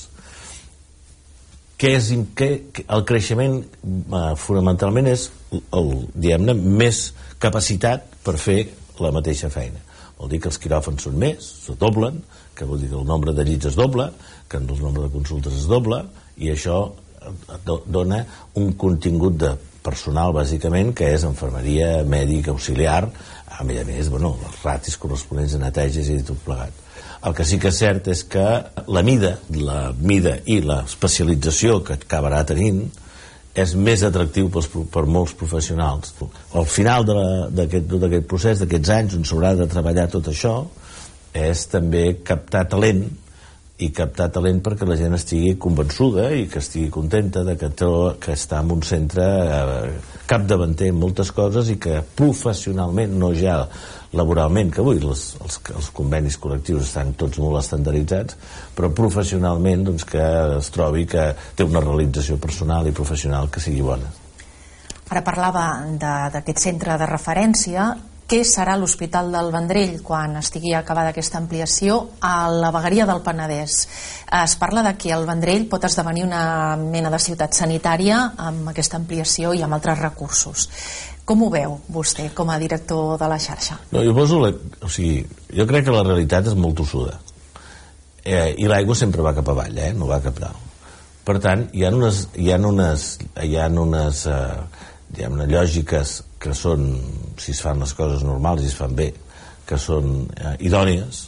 Que és que el creixement eh, fonamentalment és el, diguem-ne, més capacitat per fer la mateixa feina. Vol dir que els quiròfans són més, se doblen, que vol dir que el nombre de llits es doble, que el nombre de consultes es doble, i això do, dona un contingut de personal, bàsicament, que és infermeria, mèdic, auxiliar, a més a més, bueno, els ratis corresponents a neteges i tot plegat. El que sí que és cert és que la mida, la mida i l'especialització que acabarà tenint és més atractiu pels, per molts professionals. Al final d'aquest aquest procés, d'aquests anys on s'haurà de treballar tot això, és també captar talent, i captar talent perquè la gent estigui convençuda i que estigui contenta de que, que està en un centre eh, capdavanter en moltes coses i que professionalment, no ja laboralment, que avui les, els, els convenis col·lectius estan tots molt estandarditzats, però professionalment doncs, que es trobi que té una realització personal i professional que sigui bona. Ara parlava d'aquest centre de referència. Què serà l'Hospital del Vendrell quan estigui acabada aquesta ampliació a la vegueria del Penedès? Es parla de que el Vendrell pot esdevenir una mena de ciutat sanitària amb aquesta ampliació i amb altres recursos. Com ho veu vostè com a director de la xarxa? No, jo, poso la, o sigui, jo crec que la realitat és molt tossuda eh, i l'aigua sempre va cap avall, eh, no va cap dalt. Per tant, hi ha unes, hi ha unes, hi ha unes eh, diguem-ne, lògiques que són, si es fan les coses normals i es fan bé, que són eh, idònies,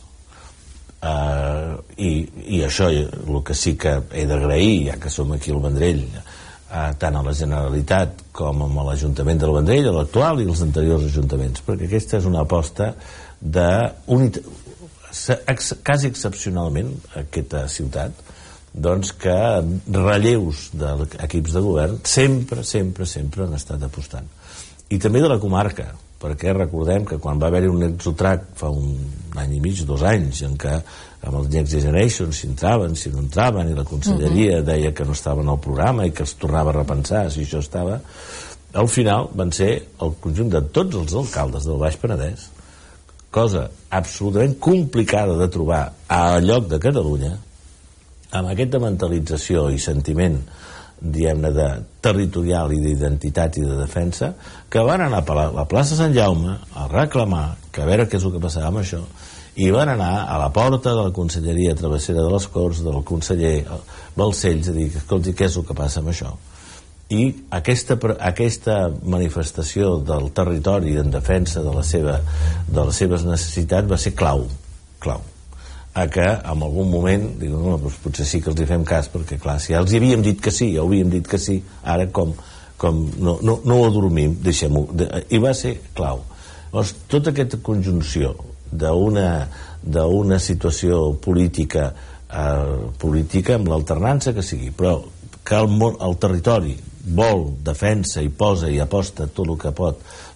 eh, i, i això el que sí que he d'agrair, ja que som aquí al Vendrell, eh, tant a la Generalitat com a l'Ajuntament del Vendrell, l'actual i els anteriors ajuntaments, perquè aquesta és una aposta de unitat, quasi excepcionalment aquesta ciutat, doncs que relleus d'equips de govern sempre, sempre, sempre han estat apostant. I també de la comarca, perquè recordem que quan va haver-hi un Exotrac fa un any i mig, dos anys, en què amb els Next Generation si entraven, si no entraven, i la conselleria deia que no estaven al programa i que es tornava a repensar si això estava, al final van ser el conjunt de tots els alcaldes del Baix Penedès, cosa absolutament complicada de trobar a lloc de Catalunya, amb aquesta mentalització i sentiment, diguem-ne, de territorial i d'identitat i de defensa, que van anar a la plaça Sant Jaume a reclamar que a veure què és el que passava amb això, i van anar a la porta de la Conselleria Travessera de les Corts, del conseller Balcells, a dir, escolti, què és el que passa amb això? I aquesta, aquesta manifestació del territori en defensa de, la seva, de les seves necessitats va ser clau, clau. A que en algun moment dic, no, doncs potser sí que els hi fem cas, perquè clar, si ja els hi havíem dit que sí, ja ho havíem dit que sí, ara com, com no, no, no ho adormim, deixem-ho, i va ser clau. Llavors, tota aquesta conjunció d'una d'una situació política eh, política amb l'alternança que sigui, però que el, el territori vol, defensa i posa i aposta tot el que pot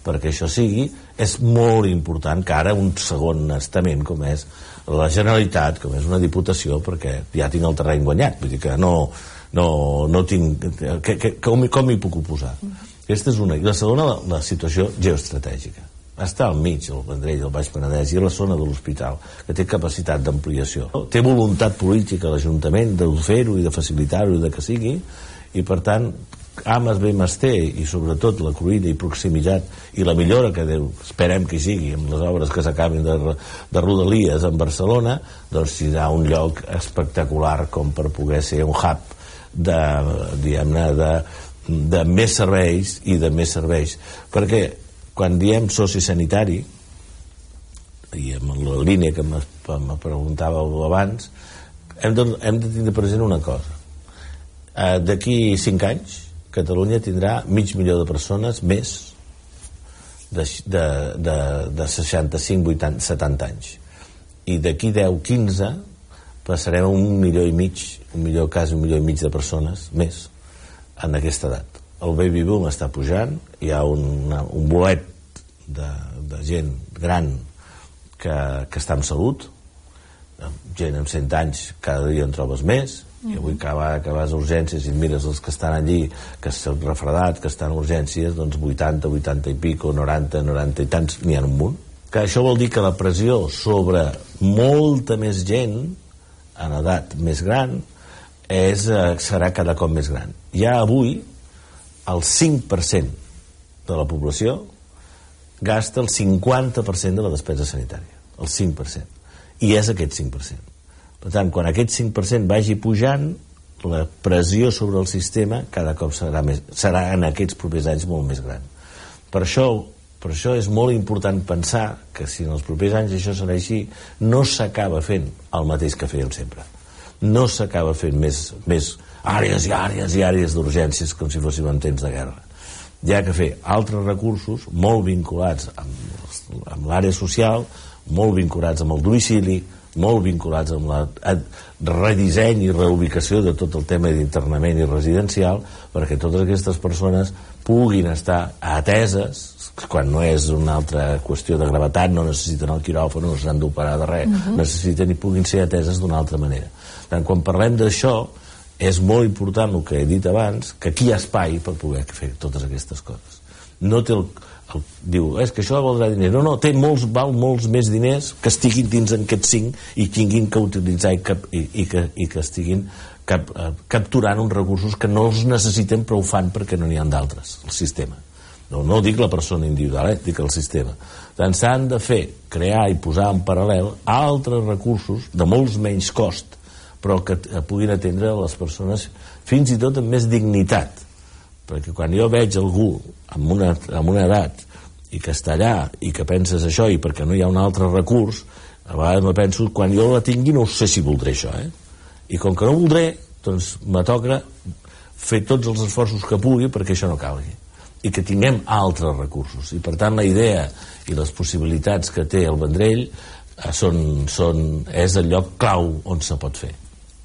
perquè això sigui, és molt important que ara un segon estament com és la Generalitat, com és una Diputació, perquè ja tinc el terreny guanyat, vull dir que no, no, no tinc... Que, que, com, com m'hi puc oposar? Aquesta és una. I la segona, la, la situació geoestratègica. Està al mig, el Vendrell, el Baix Penedès, i a la zona de l'hospital, que té capacitat d'ampliació. Té voluntat política l'Ajuntament de fer-ho i de facilitar-ho i de que sigui, i per tant, A més B més T, i sobretot la cruïlla i proximitat i la millora que Déu, esperem que hi sigui amb les obres que s'acabin de, de Rodalies en Barcelona, doncs serà un lloc espectacular com per poder ser un hub de, diguem-ne, de, de més serveis i de més serveis. Perquè quan diem sociosanitari, i amb la línia que me preguntàveu abans, hem de, hem de tindre present una cosa. Eh, d'aquí cinc anys Catalunya tindrà mig milió de persones més de, de, de, de seixanta-cinc, vuitanta, setanta anys, i d'aquí deu, quinze passarem a un milió i mig, un milió, quasi un milió i mig de persones més en aquesta edat. El baby boom està pujant, hi ha una, un bolet de, de gent gran que, que està en salut, gent amb cent anys cada dia en trobes més, i avui que vas, que vas a urgències i et mires els que estan allí, que s'han refredat, que estan a urgències, doncs vuitanta, vuitanta i pico, noranta, noranta i tants, n'hi ha un munt. Que això vol dir que la pressió sobre molta més gent en edat més gran és, serà cada cop més gran. Ja avui el cinc per cent de la població gasta el cinquanta per cent de la despesa sanitària, el cinc per cent, i és aquest cinc per cent. Per tant, quan aquest cinc per cent vagi pujant, la pressió sobre el sistema cada cop serà, més, serà en aquests propers anys molt més gran. Per això, per això és molt important pensar que si en els propers anys això serà així, no s'acaba fent el mateix que fèiem sempre. No s'acaba fent més, més àrees i àrees i àrees d'urgències com si fóssim en temps de guerra. Hi ha que fer altres recursos molt vinculats amb, amb l'àrea social, molt vinculats amb el domicili, molt vinculats amb la redisseny i reubicació de tot el tema d'internament i residencial, perquè totes aquestes persones puguin estar ateses quan no és una altra qüestió de gravetat, no necessiten el quiròfan, no s'han d'operar de res, uh-huh. necessiten i puguin ser ateses d'una altra manera. Tant, quan parlem d'això, és molt important el que he dit abans, que aquí hi ha espai per poder fer totes aquestes coses. No té el diu, és que això valdrà diners. No, no, té molts, val molts més diners que estiguin dins aquests cinc i tinguin que utilitzar i que, i, i que, i que estiguin cap, eh, capturant uns recursos que no els necessiten però ho fan perquè no n'hi ha d'altres, el sistema. No, no dic la persona individual, eh, dic el sistema. Tant s'han de fer, crear i posar en paral·lel altres recursos de molts menys cost però que puguin atendre les persones fins i tot amb més dignitat. Perquè quan jo veig algú amb una, amb una edat i que està allà i que penses això i perquè no hi ha un altre recurs, a vegades me penso, quan jo la tingui no sé si voldré això, eh? I com que no voldré, doncs me toca fer tots els esforços que pugui perquè això no calgui i que tinguem altres recursos. I per tant la idea i les possibilitats que té el Vendrell són, són, és el lloc clau on se pot fer.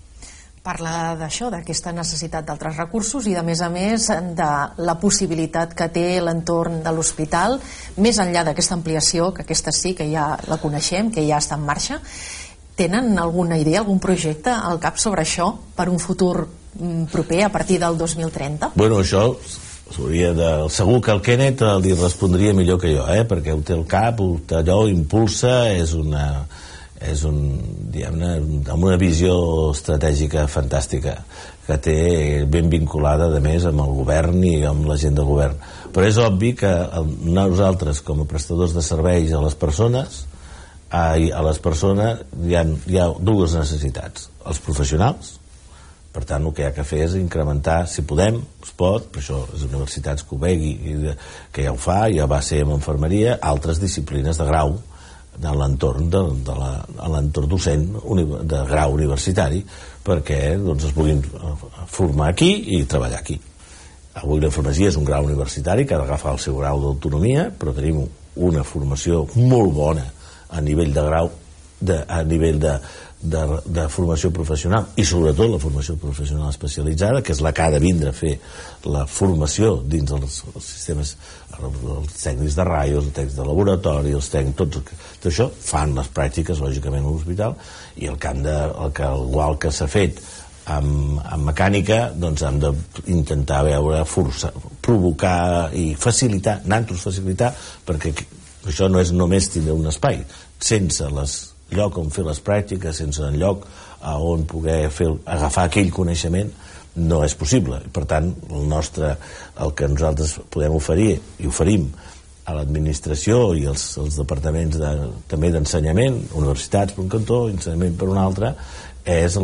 Parla d'això, d'aquesta necessitat d'altres recursos i, de més a més, de la possibilitat que té l'entorn de l'hospital, més enllà d'aquesta ampliació, que aquesta sí, que ja la coneixem, que ja està en marxa. Tenen alguna idea, algun projecte al cap sobre això per un futur proper, a partir del dos mil trenta? Bueno, això de... segur que el Kenneth li respondria millor que jo, eh? Perquè ho té al cap, allò impulsa, és una... és un, diguem-ne, amb una visió estratègica fantàstica que té ben vinculada a més amb el govern i amb la gent de govern, però és obvi que nosaltres com a prestadors de serveis a les persones a, a les persones hi ha, hi ha dues necessitats, els professionals, per tant el que hi ha que fer és incrementar, si podem, es pot, per això les universitats que ho vegui, que ja ho fa, ja va ser amb infermeria, altres disciplines de grau de l'entorn de, de la, a l'entorn docent de grau universitari perquè doncs, es puguin formar aquí i treballar aquí. Avui la infermeria és un grau universitari que ha d'agafar el seu grau d'autonomia, però tenim una formació molt bona a nivell de grau de, a nivell de, de, de formació professional, i sobretot la formació professional especialitzada, que és la que ha de vindre a fer la formació dins els, els sistemes, els tècnics de raios, els tècnics de laboratori, els tècnics, tot, tot això fan les pràctiques, lògicament, a l'hospital, i el que han de, el que, igual que s'ha fet amb, amb mecànica, doncs hem d'intentar veure, forçar, provocar i facilitar, nosaltres facilitar, perquè això no és només tindre un espai, sense les, lloc on fer les pràctiques, sense un lloc on poder fer, agafar aquell coneixement, no és possible. Per tant, el nostre, el que nosaltres podem oferir, i oferim a l'administració i els, els departaments de, també d'ensenyament, universitats per un cantó, ensenyament per un altre, és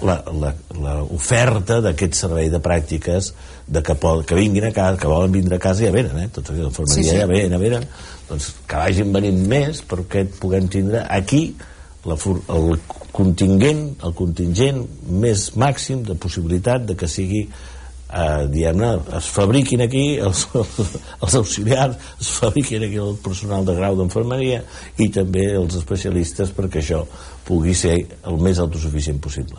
l'oferta d'aquest servei de pràctiques de que, pod, que vinguin a casa, que volen vindre a casa, ja venen, eh? Tots els d'infermeria sí, sí. ja venen, ja venen, doncs que vagin venint més perquè puguem tindre aquí la, el contingent, el contingent més màxim de possibilitat de que sigui eh, diguem-ne, es fabriquin aquí els, els auxiliars, es fabriquin aquí el personal de grau d'enfermeria i també els especialistes perquè això pugui ser el més autosuficient possible.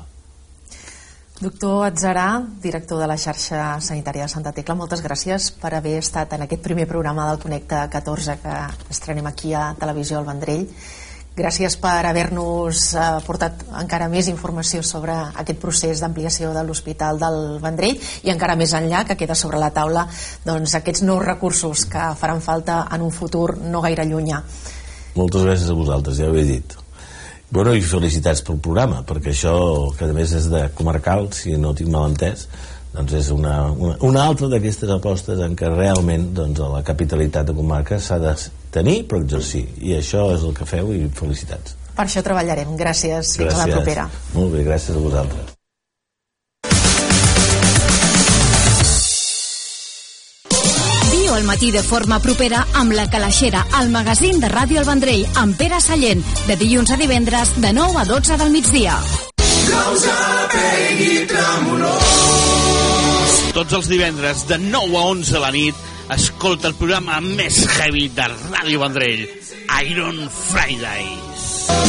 Doctor Atzarà, director de la xarxa sanitària de Santa Tecla, moltes gràcies per haver estat en aquest primer programa del Connecta catorze que estrenem aquí a Televisió al Vendrell. Gràcies per haver-nos portat encara més informació sobre aquest procés d'ampliació de l'Hospital del Vendrell i encara més enllà, que queda sobre la taula doncs, aquests nous recursos que faran falta en un futur no gaire llunyà. Moltes gràcies a vosaltres, ja ho he dit. Bueno, i felicitats pel programa, perquè això, que a més és de comarcal, si no tinc mal entès, doncs és una, una, una altra d'aquestes apostes en què realment doncs, la capitalitat de comarca s'ha de tenir però exercir, i això és el que feu i felicitats. Per això treballarem. Gràcies. Fins gràcies. A la propera. Molt bé, gràcies a vosaltres. Al matí de forma propera amb La Calaixera, el magazín de Ràdio El Vendrell, amb Pere Sallent, de dilluns a divendres, de nou a dotze del migdia. Tots els divendres, de nou a onze de la nit, escolta el programa més heavy de Ràdio Vendrell, Iron Fridays.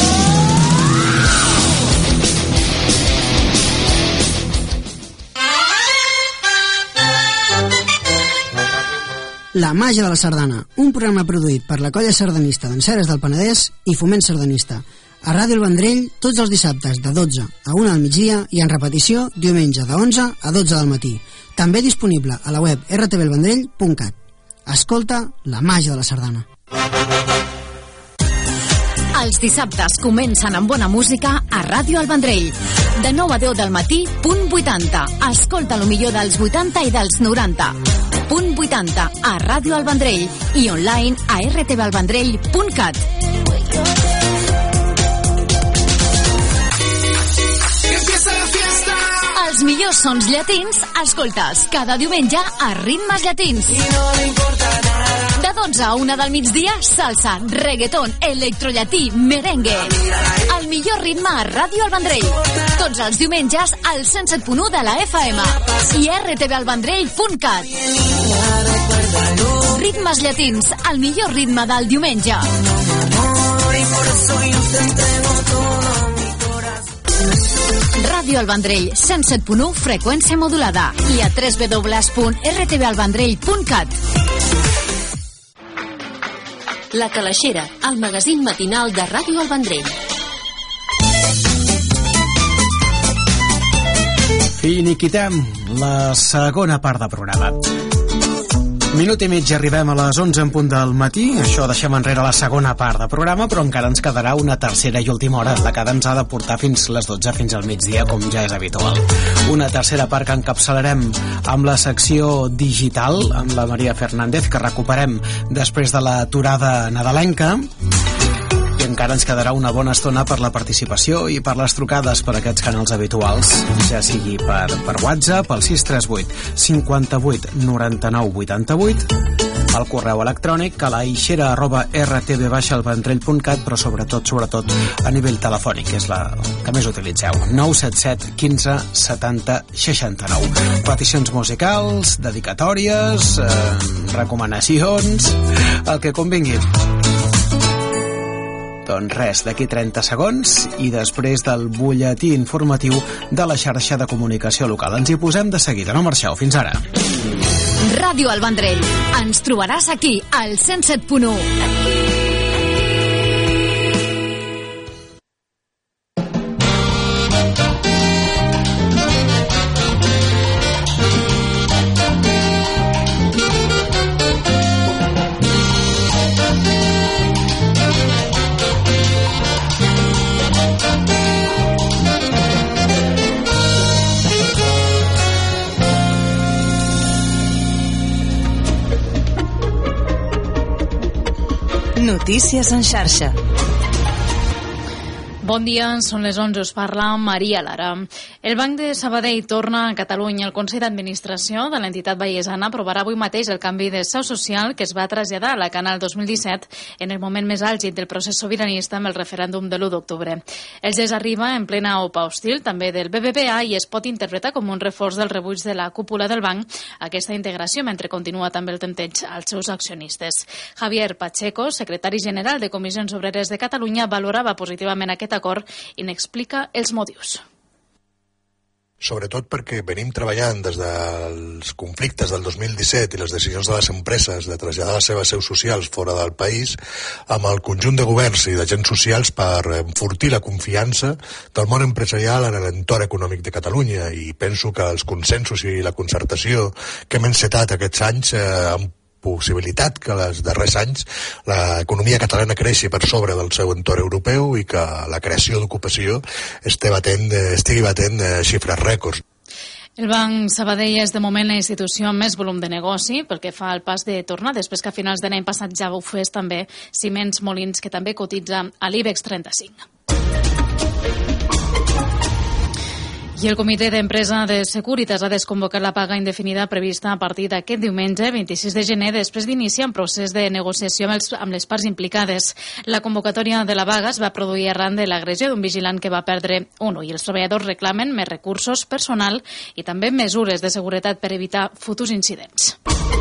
La màgia de la sardana, un programa produït per la colla sardanista d'Enceres del Penedès i Foment Sardanista. A Ràdio El Vendrell, tots els dissabtes de dotze a una del migdia i en repetició diumenge de onze a dotze del matí. També disponible a la web r t v el vendrell punt cat. Escolta la màgia de la sardana. Els dissabtes comencen amb bona música a Ràdio El Vendrell. De nou a deu del matí, punt vuitanta. Escolta el millor dels vuitanta i dels noranta. Punt vuitanta a Ràdio El Vendrell i online a r t v el vendrell punt cat. Els millors sons llatins escoltes cada diumenge a Ritmes Llatins. De dotze a una del migdia, salsa, reggaeton, electrollatí, merengue. El millor ritme a Ràdio El Vendrell. Tots els diumenges al cent set punt u de la F M i r t v el vendrell punt cat. Ritmes Llatins, el millor ritme del diumenge. Ràdio El Vendrell, cent set punt u, freqüència modulada, i a w w w punt r t v el vendrell punt cat. La Calaixera, el magazín matinal de Ràdio El Vendrell. Finiquitem la segona part del programa. Minut i mig i arribem a les onze en punt del matí. Això deixem enrere la segona part del programa, però encara ens quedarà una tercera i última hora, la que ens ha de portar fins les dotze, fins al migdia, com ja és habitual. Una tercera part que encapçalarem amb la secció digital, amb la Maria Fernández, que recuperem després de l'aturada nadalenca. I encara ens quedarà una bona estona per la participació i per les trucades per aquests canals habituals, ja sigui per, per WhatsApp, al sis tres vuit cinquanta-vuit noranta-nou vuitanta-vuit, al correu electrònic calaixera arroba r t v el vendrell punt cat, però sobretot, sobretot a nivell telefònic, que és la que més utilitzeu, nou set set quinze setanta seixanta-nou. Peticions musicals, dedicatòries, eh, recomanacions, el que convingui. Doncs res, d'aquí trenta segons i després del butlletí informatiu de la xarxa de comunicació local. Ens hi posem de seguida, no marxeu, fins ara. Ràdio El Vendrell. Ens trobaràs aquí, al cent set punt u. Notícies en xarxa. Bon dia, són les onze, us parla Maria Lara. El Banc de Sabadell torna a Catalunya. El Consell d'Administració de l'entitat vallesana aprovarà avui mateix el canvi de seu social que es va traslladar a la Cana el dos mil disset en el moment més àlgid del procés sobiranista amb el referèndum de l'u d'octubre. El gest arriba en plena opa hostil, també del B B V A, i es pot interpretar com un reforç del rebuig de la cúpula del banc a aquesta integració, mentre continua també el tempteig als seus accionistes. Javier Pacheco, secretari general de Comissions Obreres de Catalunya, valorava positivament aquest acord i n'explica els motius. Sobretot perquè venim treballant des dels conflictes del dos mil disset i les decisions de les empreses de traslladar les seves seus socials fora del país amb el conjunt de governs i d'agents socials per enfortir la confiança del món empresarial en l'entorn econòmic de Catalunya, i penso que els consensos i la concertació que hem encetat aquests anys eh, amb possibilitat que els darrers anys l'economia catalana creixi per sobre del seu entorn europeu i que la creació d'ocupació estigui batent, estigui batent xifres rècords. El Banc Sabadell és de moment la institució amb més volum de negoci pel que fa al pas de tornar, després que a finals de l'any passat ja ho fes també Ciments Molins, que també cotitza a l'IBEX trenta-cinc. I el comitè d'empresa de Securitas ha desconvocat la paga indefinida prevista a partir d'aquest diumenge, vint-i-sis de gener, després d'iniciar un procés de negociació amb, els, amb les parts implicades. La convocatòria de la vaga es va produir arran de l'agressió d'un vigilant que va perdre un ull. Els treballadors reclamen més recursos, personal i també mesures de seguretat per evitar futurs incidents.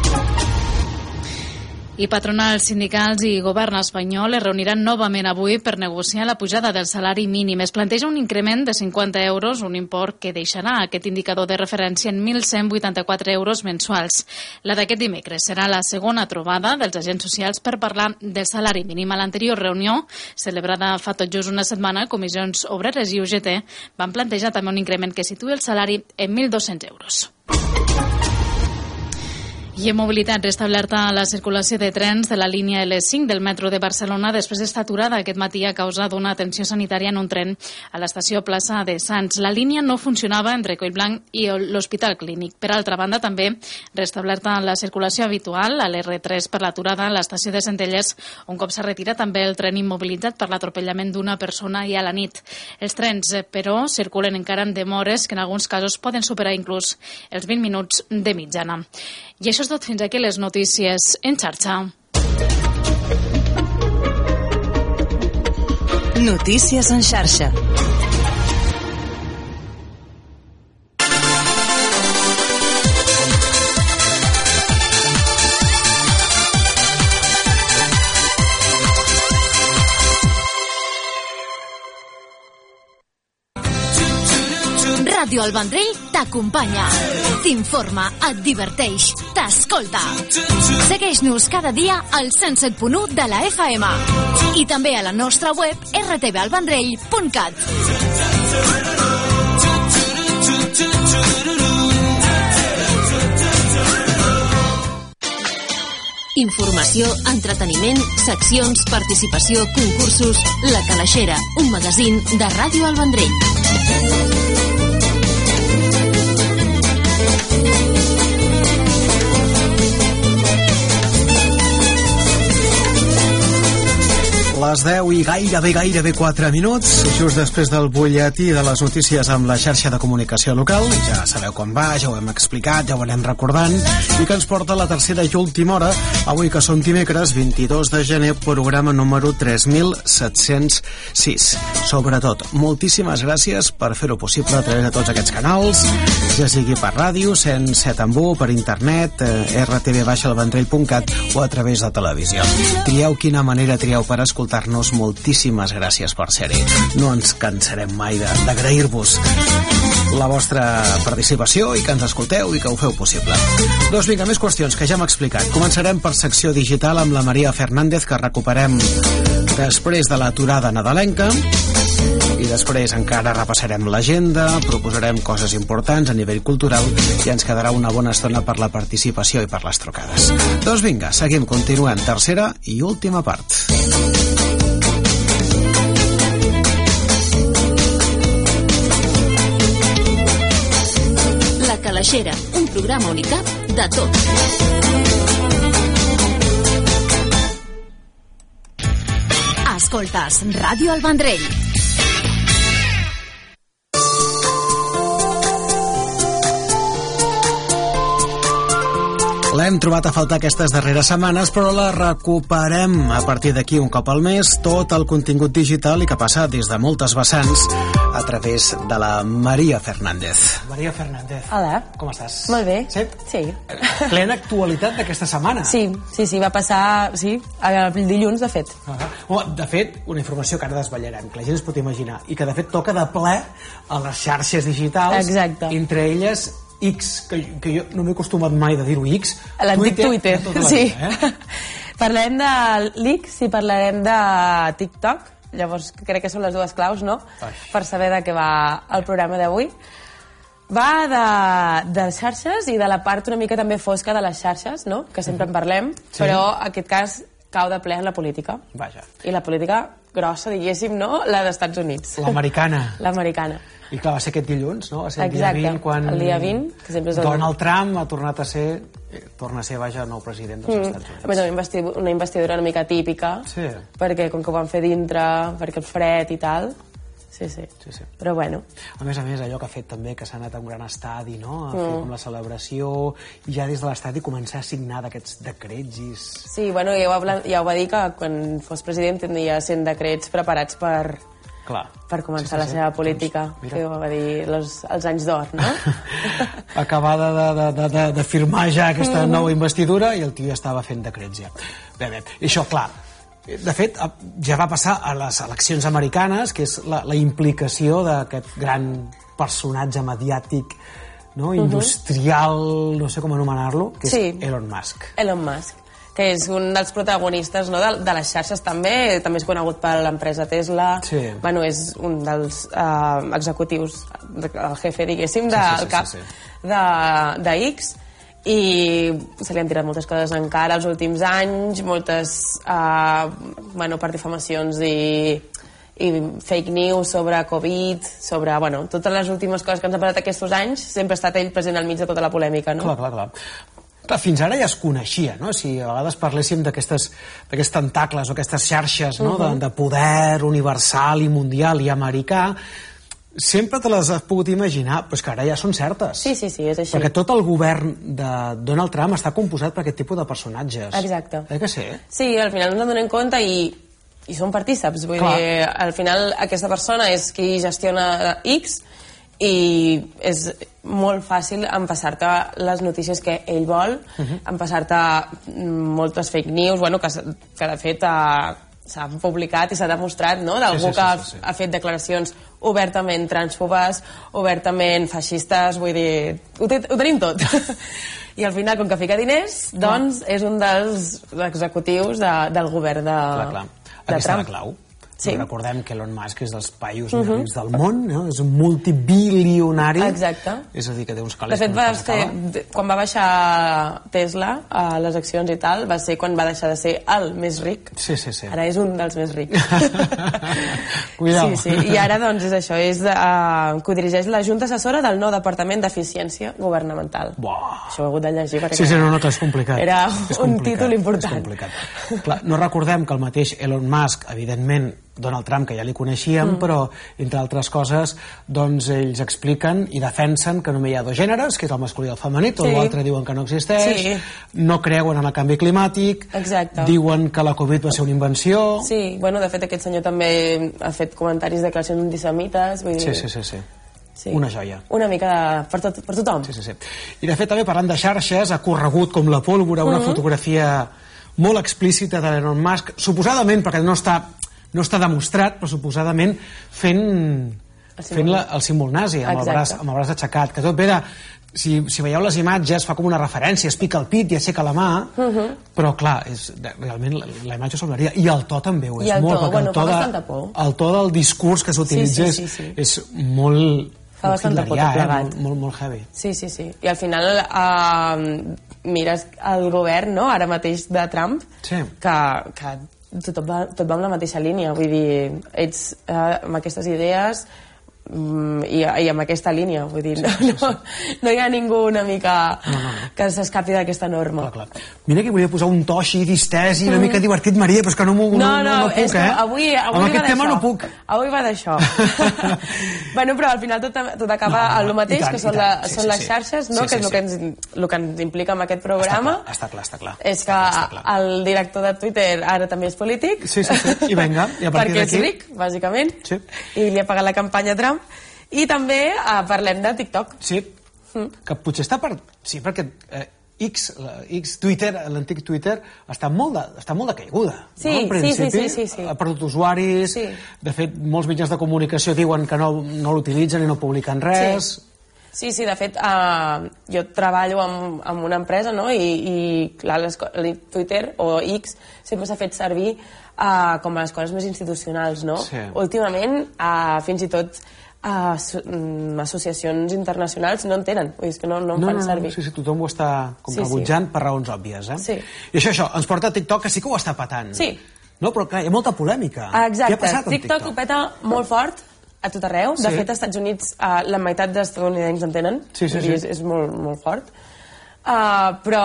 I patronals, sindicals i govern espanyol es reuniran novament avui per negociar la pujada del salari mínim. Es planteja un increment de cinquanta euros, un import que deixarà aquest indicador de referència en mil cent vuitanta-quatre euros mensuals. La d'aquest dimecres serà la segona trobada dels agents socials per parlar del salari mínim. A l'anterior reunió, celebrada fa tot just una setmana, Comissions Obreres i U G T van plantejar també un increment que situï el salari en mil dos-cents euros. I en mobilitat, restablerta la circulació de trens de la línia L cinc del metro de Barcelona després d'estar aturada aquest matí a causa d'una atenció sanitària en un tren a l'estació Plaça de Sants. La línia no funcionava entre Collblanc i l'Hospital Clínic. Per altra banda, també restablerta la circulació habitual a l'R tres per l'aturada a l'estació de Centelles, un cop s'ha retirat també el tren immobilitzat per l'atropellament d'una persona i a la nit. Els trens, però, circulen encara amb demores que en alguns casos poden superar inclús els vint minuts de mitjana. I això és tot, fins aquí les notícies en xarxa. Notícies en xarxa. Ràdio El Vendrell t'acompanya, t'informa, et diverteix, t'escolta. Segueix-nos cada dia al cent set punt u de la F M i també a la nostra web r t v el vendrell punt cat. Informació, entreteniment, seccions, participació, concursos... La Calaixera, un magazín de Ràdio El Vendrell. Les deu i gairebé, gairebé quatre minuts, just després del butlletí de les notícies amb la xarxa de comunicació local. Ja sabeu com va, ja ho hem explicat, ja ho anem recordant, i que ens porta a la tercera i última hora, avui que som dimecres, vint-i-dos de gener, programa número tres mil set-cents sis. Sobretot, moltíssimes gràcies per fer-ho possible a través de tots aquests canals, ja sigui per ràdio, cent set amb u, per internet, eh, r t v el vendrell punt cat o a través de televisió. Trieu quina manera trieu per escoltar escoltar-nos, moltíssimes gràcies per ser-hi. No ens cansarem mai d'agrair-vos la vostra participació i que ens escolteu i que ho feu possible. Doncs vinga, més qüestions que ja hem explicat. Començarem per secció digital amb la Maria Fernández, que recuperem després de l'aturada nadalenca, i després encara repassarem l'agenda, proposarem coses importants a nivell cultural i ens quedarà una bona estona per la participació i per les trucades. Doncs vinga, seguim, continuem. Tercera i última part. La Calaixera, un programa unicat de tot. Escoltes Ràdio El Vendrell. L'hem trobat a faltar aquestes darreres setmanes, però la recuperem a partir d'aquí un cop al mes, tot el contingut digital i que passa des de moltes vessants a través de la Maria Fernández. Maria Fernández. Hola. Com estàs? Molt bé. Sí? Sí. Plena actualitat d'aquesta setmana. Sí, sí, sí, va passar, sí, el dilluns, de fet. Uh -huh. oh, de fet, una informació que ara desvetllarem, que la gent es pot imaginar, i que de fet toca de ple a les xarxes digitals. Exacte. Entre elles X, que, que jo no m'he acostumat mai de dir-ho X. L'antic Twitter, Twitter tota la sí. vida, eh? Parlarem de l'X i parlarem de TikTok. Llavors crec que són les dues claus, no? Ai. Per saber de què va el programa d'avui. Va de, de xarxes i de la part una mica també fosca de les xarxes, no? Que sempre en parlem, sí. Però en aquest cas cau de ple en la política. Vaja. I la política grossa, diguéssim, no? La dels Estats Units. L'americana. L'americana. I clar, va ser aquest dilluns, no? Va ser el Exacte, dia vint, quan el dia vint, que sempre és el... Donald Trump ha tornat a ser, eh, torna a ser, vaja, el nou president dels mm. Estats Units. A més, una investidura, una investidura una mica típica, sí. Perquè com que ho van fer dintre, perquè el fred i tal... Sí, sí, sí, sí. Però bueno. A més a més, allò que ha fet també, que s'ha anat a un gran estadi, no? A mm. fer com la celebració, i ja des de l'estadi començar a signar d'aquests decrets i... Sí, bueno, ja ho, va, ja ho va dir que quan fos president tindria cent decrets preparats per... Clar. Per començar sí, sí, la seva sí. política, doncs, que va dir los, els anys d'or, no? Acabada de, de, de, de, de firmar ja aquesta mm-hmm. nova investidura i el tio ja estava fent decrets ja. Bé, bé, i això, clar, de fet, ja va passar a les eleccions americanes, que és la, la implicació d'aquest gran personatge mediàtic, no? Industrial, uh-huh. no sé com anomenar-lo, que és sí. Elon Musk. Elon Musk, que és un dels protagonistes, no, de, de les xarxes també, també és conegut per l'empresa Tesla, sí. bueno, és un dels uh, executius, el jefe, diguéssim, del sí, sí, sí, cap sí, sí. de, de X, i se li han tirat moltes coses en cara els últims anys, moltes uh, bueno, per difamacions i, i fake news sobre Covid, sobre, bueno, totes les últimes coses que ens han passat aquests anys, sempre ha estat ell present al mig de tota la polèmica, no? Clar, clar, clar. Clar, fins ara ja es coneixia, no? Si a vegades parléssim d'aquestes tentacles o aquestes xarxes, no? Uh-huh. de, de poder universal i mundial i americà, sempre te les has pogut imaginar, però és que ara ja són certes. Sí, sí, sí, és així. Perquè tot el govern de Donald Trump està composat per aquest tipus de personatges. Exacte. Eh que sí? Sí, al final ens en donem compte i, i són partíceps. Vull Clar. dir, al final aquesta persona és qui gestiona X i és molt fàcil empassar-te les notícies que ell vol, uh-huh. empassar-te moltes fake news, bueno, que, que de fet ha, s'ha publicat i s'ha demostrat, no?, d'algú sí, sí, sí, que sí, sí. ha fet declaracions obertament transfobes, obertament feixistes, vull dir, ho, te, ho tenim tot. I al final, com que fica diners, doncs és un dels executius de, del govern de, clar, clar. de Aquesta Trump. la clau. Sí. Recordem que Elon Musk és dels paios uh-huh. més rics del món, no? És un multibilionari. Exacte. És a dir, que té uns calés. De fet, va ser, quan va baixar Tesla a les accions i tal, va ser quan va deixar de ser el més ric. Sí, sí, sí. Ara és un dels més rics. Cuidao. Sí, sí. I ara, doncs, és això, és de, uh, que ho dirigeix la Junta Assessora del nou Departament d'Eficiència Governamental. Buah. Això ho he hagut de llegir perquè... Sí, sí, no, no, que és complicat. Era és un complicat, títol important. És complicat. Clar, no recordem que el mateix Elon Musk, evidentment, Donald Trump, que ja li coneixíem, mm. però, entre altres coses, doncs ells expliquen i defensen que només hi ha dos gèneres, que és el masculí i el femení, tot sí. l'altre diuen que no existeix, sí. no creuen en el canvi climàtic, exacte. Diuen que la Covid va ser una invenció... Sí, bueno, de fet aquest senyor també ha fet comentaris de declaracions antisemites, vull dir... Sí, sí, sí, sí. Sí. Una joia. Una mica de... per, tot, per tothom. Sí, sí, sí. I de fet també parlant de xarxes, ha corregut com la pólvora una mm-hmm. fotografia molt explícita de Elon Musk, suposadament perquè no està no està demostrat, però suposadament fent, fent la, el símbol nazi, amb el, braç, amb el braç aixecat, que tot ve de... Si, si veieu les imatges, fa com una referència, es pica el pit i aixeca la mà, uh -huh. però clar, és, realment la, la imatge semblaria, i el to també ho és el molt, to, perquè bueno, el, to de, el to del discurs que s'utilitza sí, sí, sí, sí. és molt fa bastanta por tot plegat. Molt, molt, molt heavy. Sí, sí, sí. I al final uh, mires el govern, no?, ara mateix de Trump, sí. que, que tot va, tot va amb la mateixa línia, vull dir, ells uh, amb aquestes idees I, i amb aquesta línia, vull dir, no, no, no hi ha ningú una mica no, no, no. que s'escapi d'aquesta norma. Clar, clar. Mira que volia posar un to així distès i una mm. mica divertit, Maria, però és que no, no, no, no, no, no puc, és que eh? Avui, avui amb aquest tema no puc. Avui va d'això. Bueno, però al final tot, tot acaba no, no, el mateix, tant, que són, la, sí, són sí, les xarxes, no? Sí, sí, que és sí. el que, ens, el que ens implica amb aquest programa. Està clar, està clar. És que està clar. El director de Twitter ara també és polític. Sí, sí, sí. I venga, i a partir perquè és d'aquí... ric, bàsicament. Sí. I li ha pagat la campanya a Trump. I també eh, parlem de TikTok. Sí, mm. que potser està per... Sí, perquè eh, X, X, Twitter, l'antic Twitter, està molt de, està molt de caiguda. Sí, no? En principi, sí, sí, sí, sí. ha perdut usuaris, sí. De fet, molts mitjans de comunicació diuen que no, no l'utilitzen i no publiquen res... Sí. Sí, sí, de fet, uh, jo treballo amb, amb una empresa, no?, i, i clar, les, Twitter o X sempre s'ha fet servir uh, com a les coses més institucionals, no? Sí. Últimament, uh, fins i tot uh, associacions internacionals no en tenen, vull dir, és que no, no en no, fan no, no, servir. Sí, sí, tothom ho està com sí, rebutjant sí. per raons òbvies, eh? Sí. I això, això, ens porta a TikTok, que sí que ho està patant. Sí. No, però clar, hi ha molta polèmica. Exacte. Què ha passat amb TikTok? TikTok ho peta molt fort a tot arreu. De sí. fet, als Estats Units uh, la meitat dels estadounidencs en tenen. Sí, sí, sí. És, és molt, molt fort. Uh, però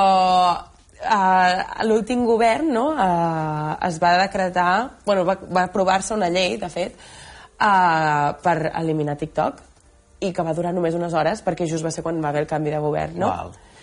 uh, l'últim govern, no, uh, es va decretar... Bueno, va, va aprovar-se una llei, de fet, uh, per eliminar TikTok, i que va durar només unes hores, perquè just va ser quan va haver el canvi de govern, no?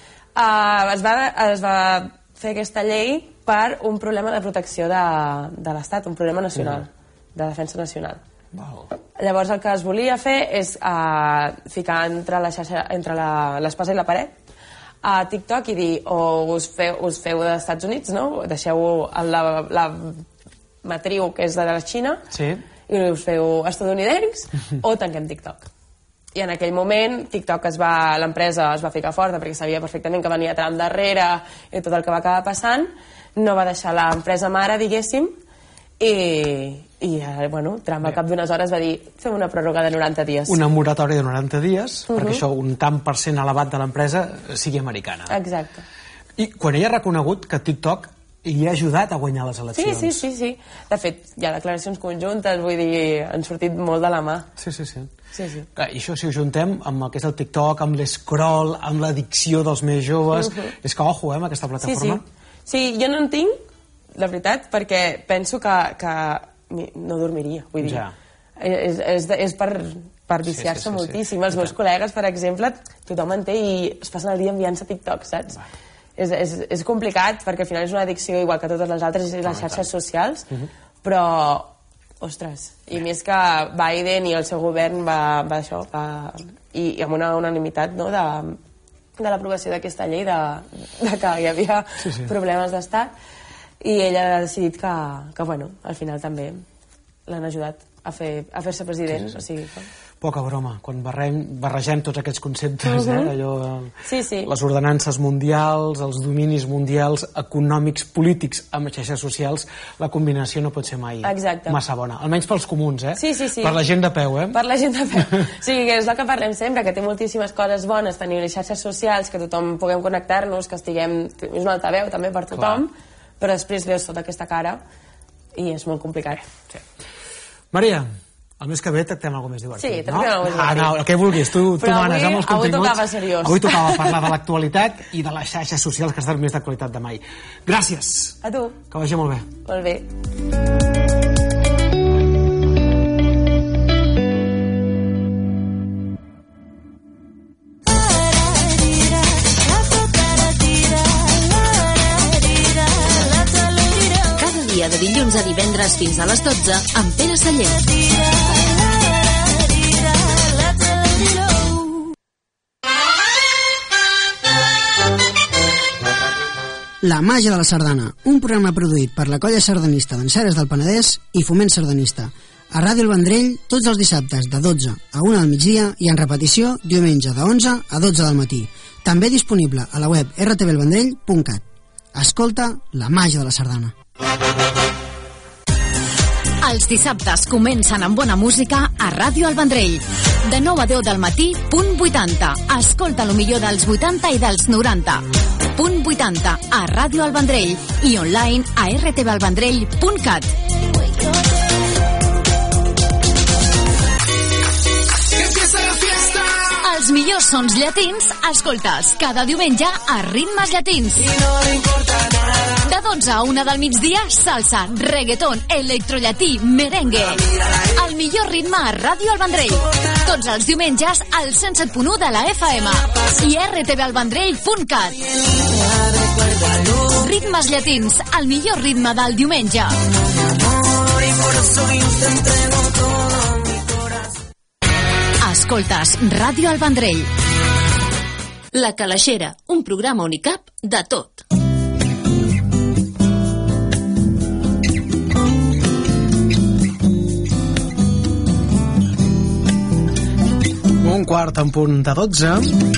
Uh, es, va, es va fer aquesta llei per un problema de protecció de, de l'Estat, un problema nacional, mm. de defensa nacional. Wow. Llavors el que es volia fer és uh, ficar entre la xarxa, entre l'espasa i la paret a TikTok i dir o us feu, us feu dels Estats Units, no? Deixeu la, la matriu que és de la Xina sí. i us feu estadounidencs o tanquem TikTok. I en aquell moment TikTok es va, l'empresa es va ficar forta perquè sabia perfectament que venia Trump darrere i tot el que va acabar passant, no va deixar l'empresa mare, diguéssim, i, i bueno, Trump al cap d'unes hores va dir fem una pròrroga de noranta dies. Una moratòria de noranta dies, uh -huh. perquè això, un tant per cent elevat de l'empresa sigui americana. Exacte. I quan ella ha reconegut que TikTok hi ha ajudat a guanyar les eleccions. Sí, sí, sí, sí. De fet, hi ha declaracions conjuntes, vull dir, han sortit molt de la mà. Sí, sí, sí. Sí, sí. I això, si ho juntem amb el que és el TikTok, amb l'escroll, amb l'addicció dels més joves, uh -huh. és que, ojo, eh, amb aquesta plataforma. Sí, sí. Sí, jo no en tinc, la veritat, perquè penso que, que no dormiria, vull dir. Ja. És, és, és per, per viciar-se sí, sí, sí, moltíssim. Sí. Els meus col·legues, per exemple, tothom en té i es passen el dia enviant-se TikTok, saps? Va. És, és, és complicat, perquè al final és una addicció igual que totes les altres, i les xarxes socials, uh -huh. però, ostres, i més que Biden i el seu govern va, va això, va, i, i amb una unanimitat, no?, de, de l'aprovació d'aquesta llei, de, de que hi havia sí, sí. problemes d'estat, i ella ha decidit que, que bueno, al final també l'han ajudat a fer a fer-se president, sí, sí. O sigui que... Poca broma, quan barrem, barregem tots aquests conceptes, uh -huh. eh, allò, sí, sí. les ordenances mundials, els dominis mundials, econòmics, polítics, amb xarxes socials, la combinació no pot ser mai Exacte. massa bona, almenys pels comuns, eh? Sí, sí, sí. Per la gent de peu, eh? Per la gent de peu. O sigui, que és el que parlem sempre, que té moltíssimes coses bones, tenir les xarxes socials, que tothom puguem connectar-nos, que estiguem... És un altaveu també per tothom, clar. Però després veus tota aquesta cara i és molt complicat. Sí. Maria, el mes que ve tractem alguna més divertit, sí, no? Sí, tractem alguna ah, no, el que vulguis, tu, tu manes amb els continguts. Avui tocava seriós. Avui tocava parlar de l'actualitat i de les xarxes socials que estan més d'actualitat de mai. Gràcies. A tu. Que vagi molt bé. Molt bé. De dilluns a divendres fins a les dotze amb Pere Sallent. La màgia de la sardana, un programa produït per la colla sardanista d'Enseres del Penedès i Foment Sardanista. A Ràdio El Vendrell, tots els dissabtes de dotze a una del migdia i en repetició diumenge de onze a dotze del matí. També disponible a la web r t v el vendrell punt cat. Escolta la màgia de la sardana. Els dissabtes comencen amb bona música a Ràdio El Vendrell. De nou a deu del matí, punt vuitanta. Escolta lo millor dels vuitanta i dels noranta. Punt vuitanta a Ràdio El Vendrell i online a r t v el vendrell punt cat. Els millors sons llatins escoltes cada diumenge a Ritmes Llatins. De dotze a una del migdia, salsa, reggaeton, electrollatí, merengue. El millor ritme a Ràdio El Vendrell. Tots els diumenges al cent set punt u de la F M i r t v el vendrell punt cat. Ritmes Llatins, el millor ritme del diumenge. Escoltes Ràdio El Vendrell. La Calaixera, un programa on hi cap de tot. Un quart en punt de dotze.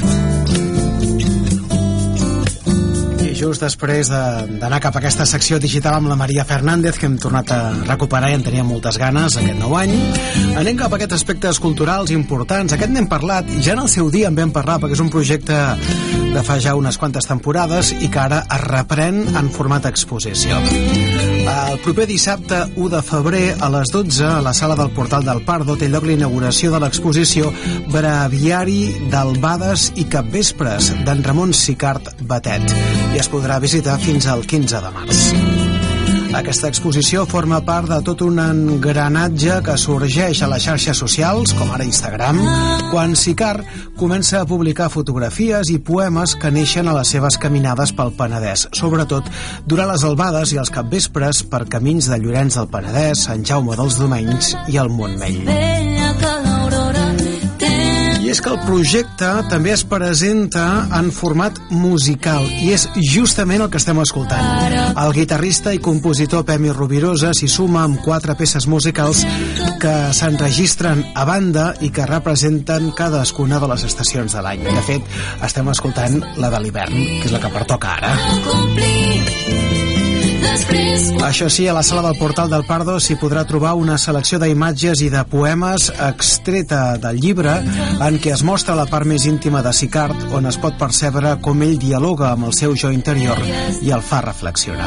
I just després d'anar cap a aquesta secció digital amb la Maria Fernández, que hem tornat a recuperar i en teníem moltes ganes aquest nou any, anem cap a aquests aspectes culturals importants. Aquest n'hem parlat, i ja en el seu dia en vam parlar, perquè és un projecte de fa ja unes quantes temporades i que ara es reprèn en format exposició. El proper dissabte u de febrer a les dotze a la sala del Portal del Pardo té lloc la inauguració de l'exposició Breviari d'Albades i Capvespres d'en Ramon Sicart Batet i es podrà visitar fins al quinze de març. Aquesta exposició forma part de tot un engranatge que sorgeix a les xarxes socials, com ara Instagram, quan Sicart comença a publicar fotografies i poemes que neixen a les seves caminades pel Penedès, sobretot durant les albades i els capvespres per camins de Llorenç del Penedès, Sant Jaume dels Domenys i el Montmell. I és que el projecte també es presenta en format musical i és justament el que estem escoltant. El guitarrista i compositor Pemi Rovirosa s'hi suma amb quatre peces musicals que s'enregistren a banda i que representen cadascuna de les estacions de l'any. De fet, estem escoltant la de l'hivern, que és la que pertoca ara. Això sí, a la sala del Portal del Pardo s'hi podrà trobar una selecció d'imatges i de poemes extreta del llibre en què es mostra la part més íntima de Sicart, on es pot percebre com ell dialoga amb el seu jo interior i el fa reflexionar.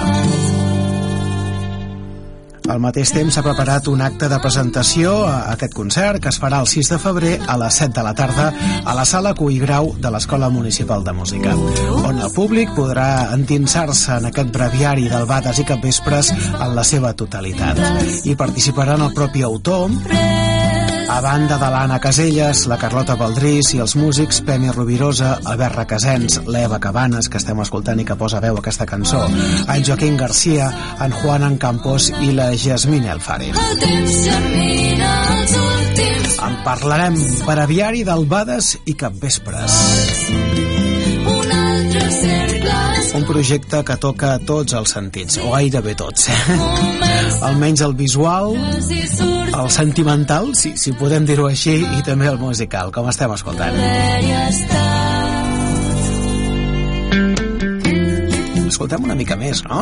Al mateix temps s'ha preparat un acte de presentació a aquest concert que es farà el sis de febrer a les set de la tarda a la sala Cuigrau de l'Escola Municipal de Música, on el públic podrà endinsar-se en aquest breviari d'albades i capvespres en la seva totalitat. Hi participaran el propi autor, a banda de l'Anna Caselles, la Carlota Baldrís i els músics Pemi Rovirosa, Albert Requesens, l'Eva Cabanes, que estem escoltant i que posa veu a aquesta cançó, en Joaquín García, en Juan Campos i la Jasmine Alfare. En parlarem breviari d'albades i capvespres. Un projecte que toca tots els sentits, o gairebé tots. Almenys el visual, el sentimental, si, si podem dir-ho així, i també el musical, com estem escoltant. Escoltem una mica més, no?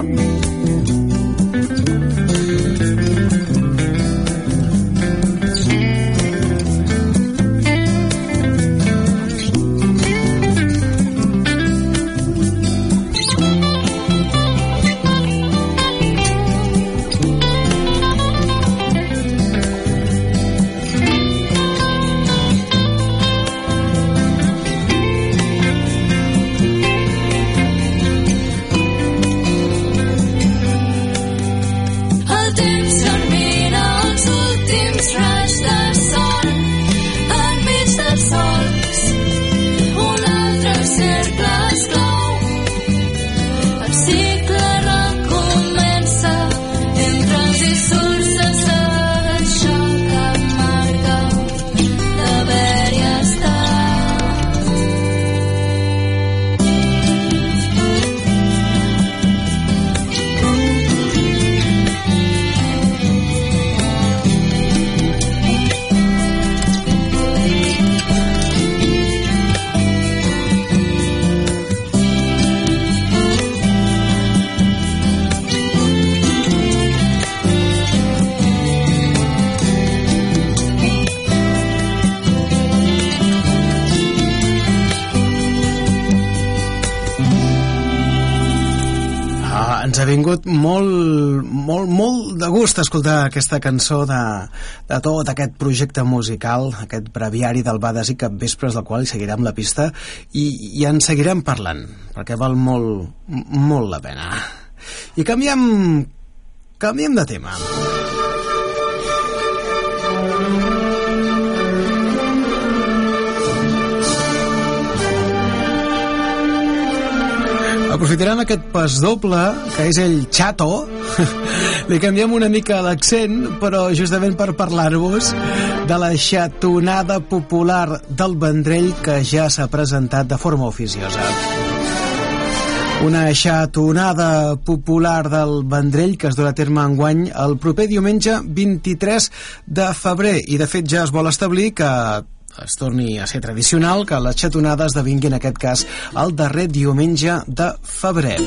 ens ha vingut molt, molt, molt de gust escoltar aquesta cançó de, de tot aquest projecte musical, aquest breviari del Bades i Capvespres, del qual hi seguirem la pista i, i en seguirem parlant, perquè val molt, molt la pena. I canviem, canviem de tema. Aprofitarem aquest pas doble, que és el Chato. Li canviem una mica l'accent, però justament per parlar-vos de la xatonada popular del Vendrell, que ja s'ha presentat de forma oficiosa. Una xatonada popular del Vendrell que es durà a terme enguany el proper diumenge vint-i-tres de febrer, i de fet ja es vol establir que es torni a ser tradicional que les xatonades esdevinguin en aquest cas el darrer diumenge de febrer.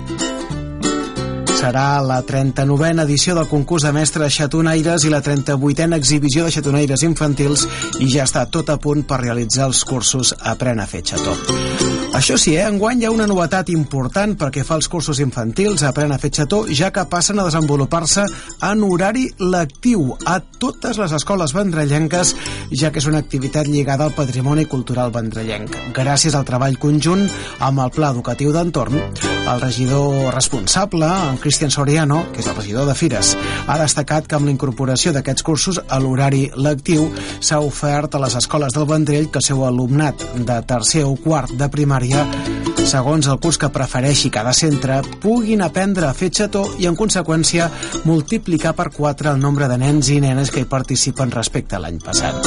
Serà la trenta-novena edició del concurs de mestres xatonaires i la trenta-vuitena exhibició de xatonaires infantils, i ja està tot a punt per realitzar els cursos Aprèn a fer xató. Això sí, eh? Enguany hi ha una novetat important perquè fa els cursos infantils Aprèn a fer xató, ja que passen a desenvolupar-se en horari lectiu a totes les escoles vendrellenques, ja que és una activitat lligada al patrimoni cultural vendrellenc. Gràcies al treball conjunt amb el Pla Educatiu d'Entorn, el regidor responsable, en Cristian Soriano, que és el regidor de Fires, ha destacat que amb la incorporació d'aquests cursos a l'horari lectiu s'ha ofert a les escoles del Vendrell que el seu alumnat de tercer o quart de primària, segons el curs que prefereixi cada centre, puguin aprendre a fer xató i, en conseqüència, multiplicar per quatre el nombre de nens i nenes que hi participen respecte a l'any passat.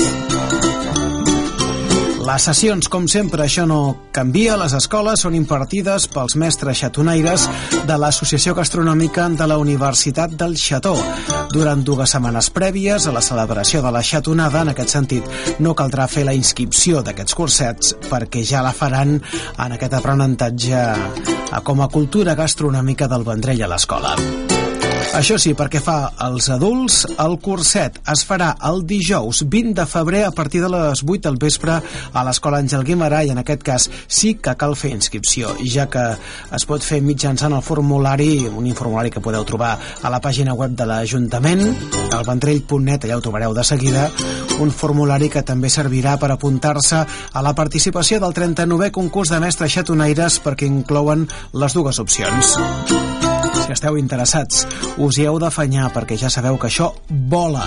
Les sessions, com sempre, això no canvia. Les escoles són impartides pels mestres xatonaires de l'Associació Gastronòmica de la Universitat del Xató. Durant dues setmanes prèvies a la celebració de la xatonada, en aquest sentit, no caldrà fer la inscripció d'aquests cursets perquè ja la faran en aquest aprenentatge com a cultura gastronòmica del Vendrell a l'escola. Això sí, perquè fa als adults, el curset es farà el dijous vint de febrer a partir de les vuit del vespre a l'Escola Àngel Guimerà, i en aquest cas sí que cal fer inscripció, ja que es pot fer mitjançant el formulari, un formulari que podeu trobar a la pàgina web de l'Ajuntament, al vendrell punt net, allà ho trobareu de seguida, un formulari que també servirà per apuntar-se a la participació del trenta-novè concurs de mestres xatonaires, perquè inclouen les dues opcions. Si esteu interessats, us hi heu d'afanyar perquè ja sabeu que això vola.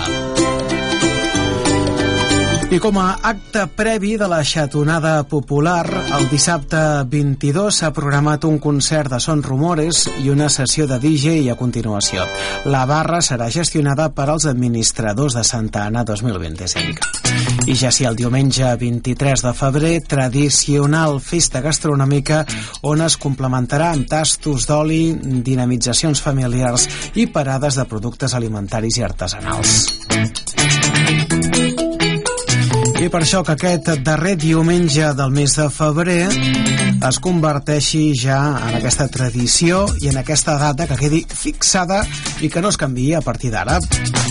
I com a acte previ de la xatonada popular, el dissabte vint-i-dos s'ha programat un concert de Son Rumores i una sessió de D J a continuació. La barra serà gestionada per als administradors de Santa Anna dos mil vint-i-cinc. I ja sí, el diumenge vint-i-tres de febrer, tradicional festa gastronòmica on es complementarà amb tastos d'oli, dinamitzacions familiars i parades de productes alimentaris i artesanals. I per això que aquest darrer diumenge del mes de febrer es converteixi ja en aquesta tradició i en aquesta data que quedi fixada i que no es canviï a partir d'ara.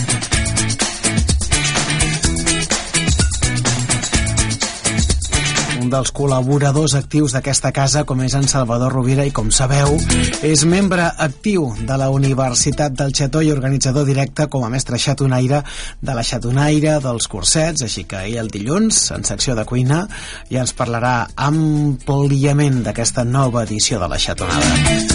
Un dels col·laboradors actius d'aquesta casa, com és en Salvador Rovira, i com sabeu, és membre actiu de la Universitat del Xató i organitzador directe com a mestre xatonaire de la xatonaire, dels cursets, així que ahir el dilluns, en secció de cuina, ja ens parlarà àmpliament d'aquesta nova edició de la xatonada.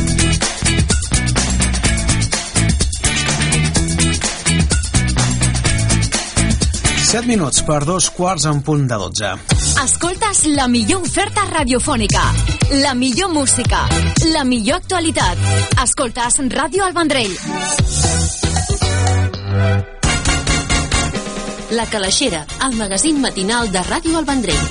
set minuts per dos quarts en punt de dotze. Escoltes la millor oferta radiofònica, la millor música, la millor actualitat. Escoltes Ràdio El Vendrell. La Calaixera, el magazín matinal de Ràdio El Vendrell.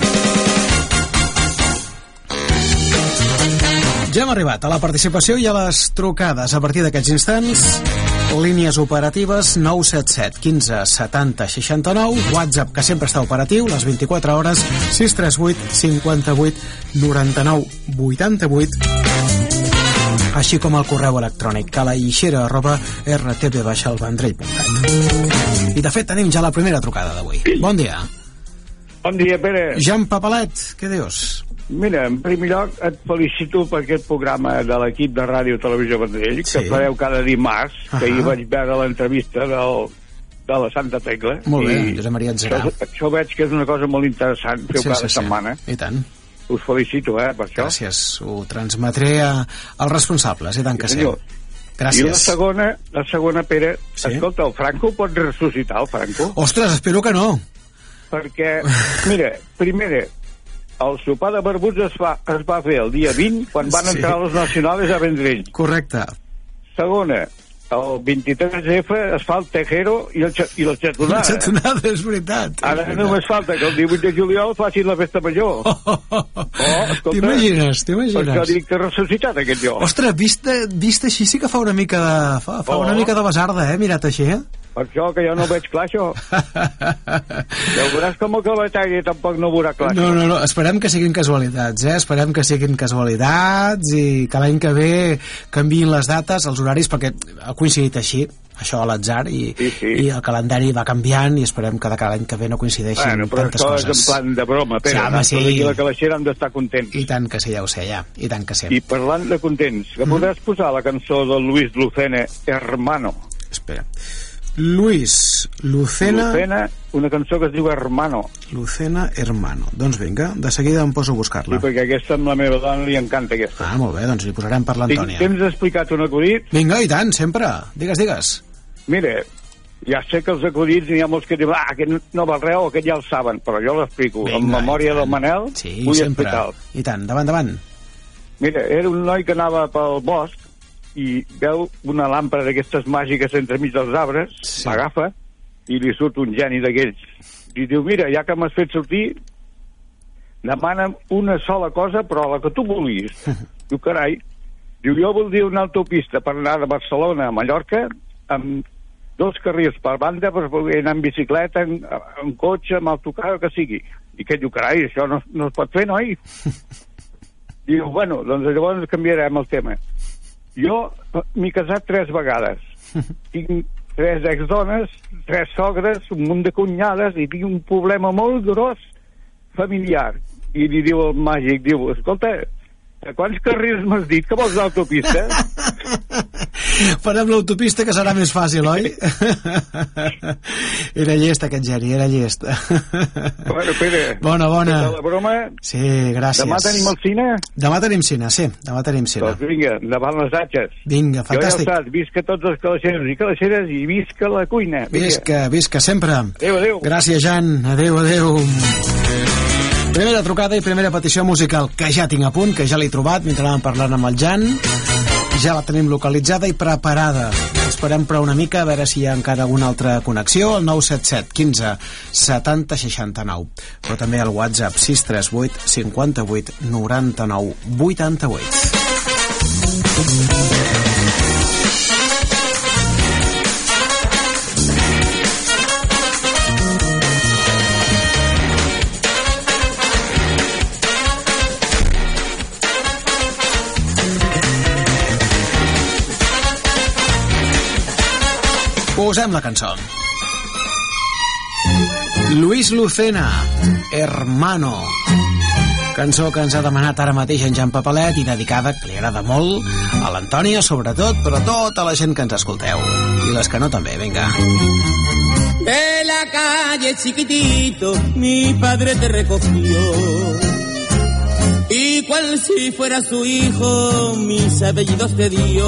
Ja hem arribat a la participació i a les trucades. A partir d'aquests instants, línies operatives nou set set quinze setanta seixanta-nou, WhatsApp que sempre està operatiu les vint-i-quatre hores, sis tres vuit cinquanta-vuit noranta-nou vuitanta-vuit, així com el correu electrònic calaixera arroba r t v baix el vendrell punt cat. I de fet tenim ja la primera trucada d'avui. Bon dia. Bon dia, Pere. Jean Papalet, què dius? Mira, en primer lloc et felicito per aquest programa de l'equip de Ràdio Televisió Vendrell, sí. que fareu cada dimarts, uh -huh. que ahir vaig veure l'entrevista del, de la Santa Tecla. Molt bé, Josep Maria Atzerà. Això, això veig que és una cosa molt interessant, feu sí, cada sí, setmana. Sí. I tant. Us felicito, eh, per això. Gràcies, ho transmetré a, als responsables, i tant que sí. sí. Gràcies. I la segona, la segona, Pere, sí? escolta, el Franco pot ressuscitar, el Franco? Ostres, espero que no. Perquè, mira, primera, el sopar de barbuts es, fa, es va fer el dia vint, quan van sí. entrar els nacionals a Vendrell. Correcte. Segona, el vint-i-tres efe es fa el tejero i, el, i la xatonada. La xatonada, és veritat. Ara és només falta que el divuit de juliol facin la festa major. Oh, oh, oh. oh t'imagines, t'imagines. Per això dic que ha ressuscitat aquest lloc. Ostres, vist, vist així sí que fa una mica de, fa, fa oh. una mica de basarda, eh, mirat així, eh? Per això que jo no veig clar, això. Ja veuràs com que la talla tampoc no veurà clar. No, no, no, esperem que siguin casualitats, eh? Esperem que siguin casualitats i que l'any que ve canviïn les dates, els horaris, perquè ha coincidit així, això a l'atzar, i, sí, sí. i el calendari va canviant i esperem que de cada any que ve no coincideixin bueno, tantes coses. Però això és en plan de broma, Pere. Sí, home, sí. Aquí la calaixera han d'estar contents. I tant que sí, ja ho sé, ja. I tant que sí. I parlant de contents, que mm. podràs posar la cançó de Luis Lucena, Hermano? Espera. Luis Lucena... Lucena, una cançó que es diu Hermano. Lucena, Hermano. Doncs vinga, de seguida em poso a buscar-la. Sí, perquè aquesta amb la meva dona li encanta, aquesta. Ah, molt bé, doncs li posarem per l'Antònia. Temps explicat un acudit? Vinga, i tant, sempre. Digues, digues. Mira, ja sé que els acudits n'hi ha molts que diuen, ah, aquest no val res o aquest ja el saben, però jo l'explico. En memòria del Manel, sí, vull sempre. explicar-lo. I tant, davant, davant. Mira, era un noi que anava pel bosc i veu una làmpara d'aquestes màgiques entremig dels arbres, sí. l'agafa i li surt un geni d'aquells. I diu, mira, ja que m'has fet sortir, demana'm una sola cosa, però la que tu vulguis. Diu, carai, diu, jo voldria una autopista per anar de Barcelona a Mallorca amb dos carrils per banda per poder anar en bicicleta, en, en cotxe, amb autocar, que sigui. I aquest diu, carai, això no, no es pot fer, noi? Diu, bueno, doncs llavors canviarem el tema. Jo m'he casat tres vegades. Tinc tres exdones, tres sogres, un munt de cunyades i tinc un problema molt gros familiar. I li diu el màgic, diu, escolta, a quants carrils m'has dit que vols l'autopista? Farem l'autopista, que serà més fàcil, oi? Era llest aquest geni, era llest. Bueno, Pere, bona, bona. la broma. Sí, gràcies. Demà tenim el cine? Demà tenim cine, sí, demà tenim cine. Doncs vinga, davant les atxes. Vinga, fantàstic. Jo ja ho saps, visca tots els calaixeros i calaixeres i visca la cuina. Vinga. Visca, visca sempre. Adéu, adéu. Gràcies, Jan. Adéu, adéu. Primera trucada i primera petició musical que ja tinc a punt, que ja l'he trobat mentre anàvem parlant amb el Jan. Ja la tenim localitzada i preparada. Esperem però una mica a veure si hi ha encara alguna altra connexió. El nou set set quinze setanta seixanta-nou. Però també al WhatsApp sis tres vuit cinquanta-vuit noranta-nou vuitanta-vuit. Posem la cançó. Luis Lucena, Hermano. Cançó que ens ha demanat ara mateix en Jean Papalet i dedicada, que li agrada molt, a l'Antònia sobretot, però a tota la gent que ens escolteu. I les que no també, vinga. De la calle chiquitito mi padre te recogió y cual si fuera su hijo mis apellidos te dio.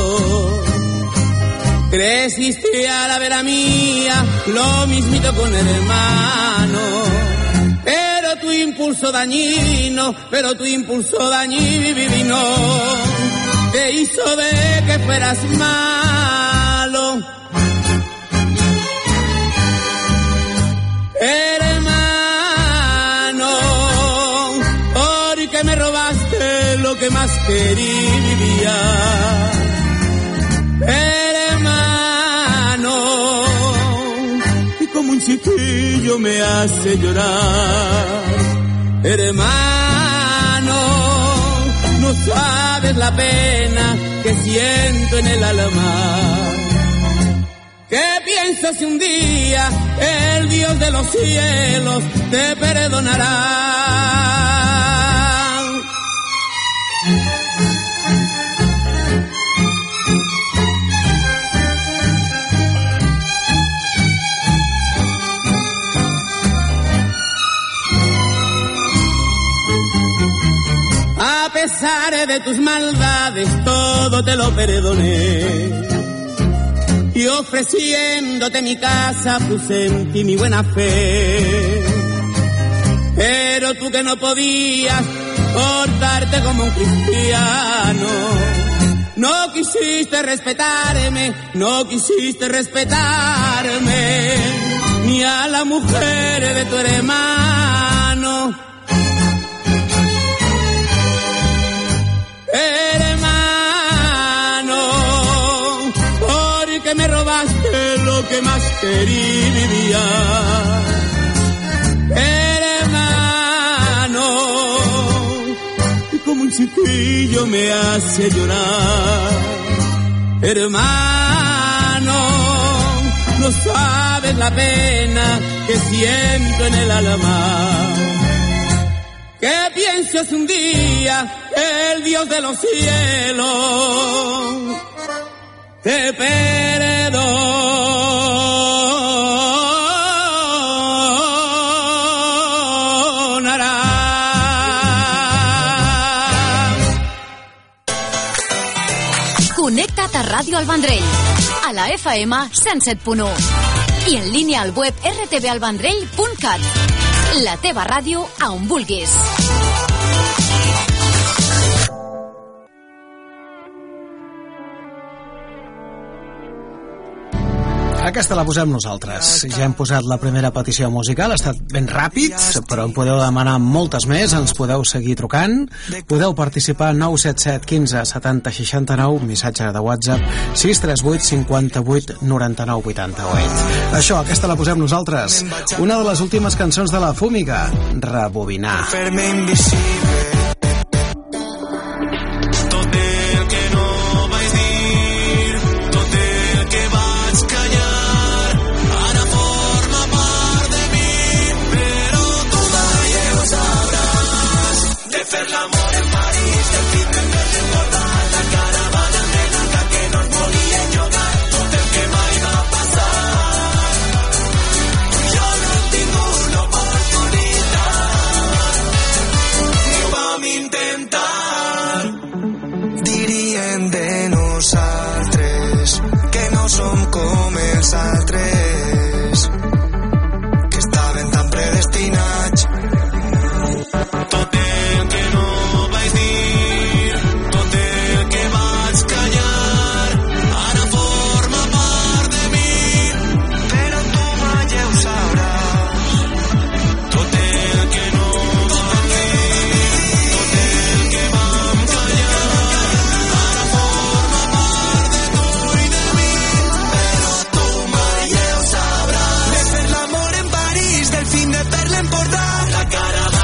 Creciste a la vera mía, lo mismito con el hermano. Pero tu impulso dañino, pero tu impulso dañino te hizo ver que fueras malo. Hermano, porque me robaste lo que más quería. Un chiquillo me hace llorar. Hermano, no sabes la pena que siento en el alma. Que pienso si un día el Dios de los cielos te perdonará? A pesar de tus maldades, todo te lo perdoné. Y ofreciéndote mi casa, puse en ti mi buena fe. Pero tú que no podías portarte como un cristiano, no quisiste respetarme, no quisiste respetarme, ni a la mujer de tu hermano. Hermano, porque me robaste lo que más quería. Hermano, y como un chiquillo me hace llorar. Hermano, no sabes la pena que siento en el alma. Que pienso si un día el Dios de los cielos te perdonará. Connecta't a Ràdio El Vendrell, a la F M cent set punt u i en línia al web r t v al vendrell punt cat. La teva ràdio a on vulguis. Aquesta la posem nosaltres. Ja hem posat la primera petició musical, ha estat ben ràpid, però en podeu demanar moltes més, ens podeu seguir trucant, podeu participar nou set set quinze setanta seixanta nou, missatge de WhatsApp sis tres vuit cinquanta-vuit noranta-nou vuitanta-vuit. Això, aquesta la posem nosaltres. Una de les últimes cançons de La Fúmiga, Rebobinar. Fer-me invisible. Fer l'amor en París, del fit de fer recordar la caravana nena que no ens volia jugar, tot el que mai va passar. Jo no he tingut l'oportunitat, ni ho vam intentar. Dirien de nosaltres que no som com els altres, que estaven tan predestinats. Tot el que no vaig dir, tot el que vaig callar, ara forma part de mi, però tu mai ja ho sabràs. Tot el que no vaig dir, tot el que vam callar, ara forma part de tu i de mi, però tu mai ja ho sabràs. De fer l'amor en París, del fin de per l'Empordà, la caravana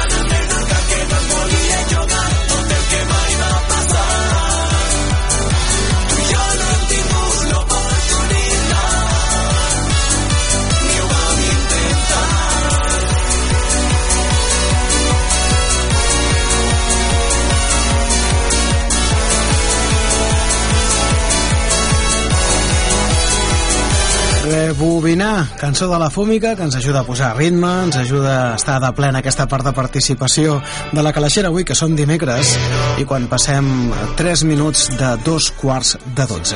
Rebobinar, cançó de La Fúmiga, que ens ajuda a posar ritme, ens ajuda a estar de plena aquesta part de participació de la calaixera avui, que som dimecres, i quan passem tres minuts de dos quarts de dotze.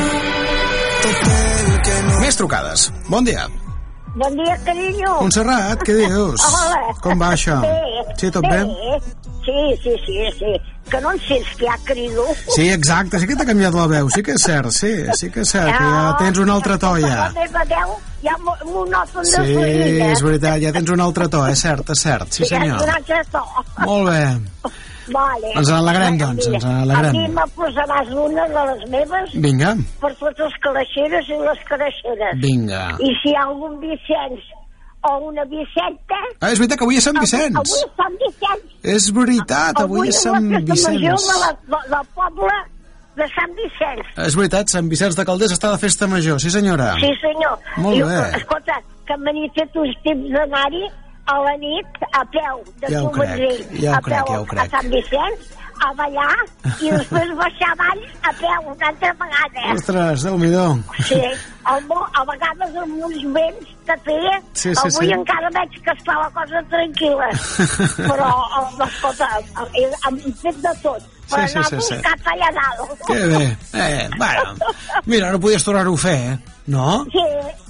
Més trucades. Bon dia. Bon dia, carinyo. Montserrat, què dius? Hola. Com va això? Bé. Sí, tot bé? bé? Sí, sí, sí, sí. Que no en sents que ja crido? Sí, exacte, sí que t'ha canviat la veu, sí que és cert, sí, sí que és cert, que ja tens un altre to ja. La meva veu ja m'ho noten de Sí, sorrida. és veritat, ja tens un altre to, és cert, és cert, sí senyor. Ja és un altre to. Molt bé. Vale. Ens n'alegrem, doncs, ens n'alegrem. A mi me posaràs una de les meves Vinga. per totes les calaixeres i les calaixeres. Vinga. I si hi ha algun Vicenç o una Vicenta... Ah, és veritat que avui és Sant Vicenç. Avui és Sant Vicenç. És veritat, avui és Sant Vicenç. Vicenç. Avui la, la pobla de Sant Vicenç. És veritat, Sant Vicenç de Calders està de festa major, sí senyora? Sí senyor. Molt I, bé. Escolta, que m'he fet uns temps d'anar-hi a la nit a peu, de ja ho crec, ja ho crec, ja ho crec. A Sant Vicenç, a ballar, i després baixar avall a peu una altra vegada. Ostres, Déu-n'hi-do. Sí, el, a vegades amb uns vents que feia, sí, sí, avui sí. encara veig que està la cosa tranquil·la. Però, escolta, hem fet de tot. Per sí, sí, anar sí, a sí. buscar allà dalt. Que bé. Eh, bueno, mira, no podies tornar-ho a fer, eh? No? Sí.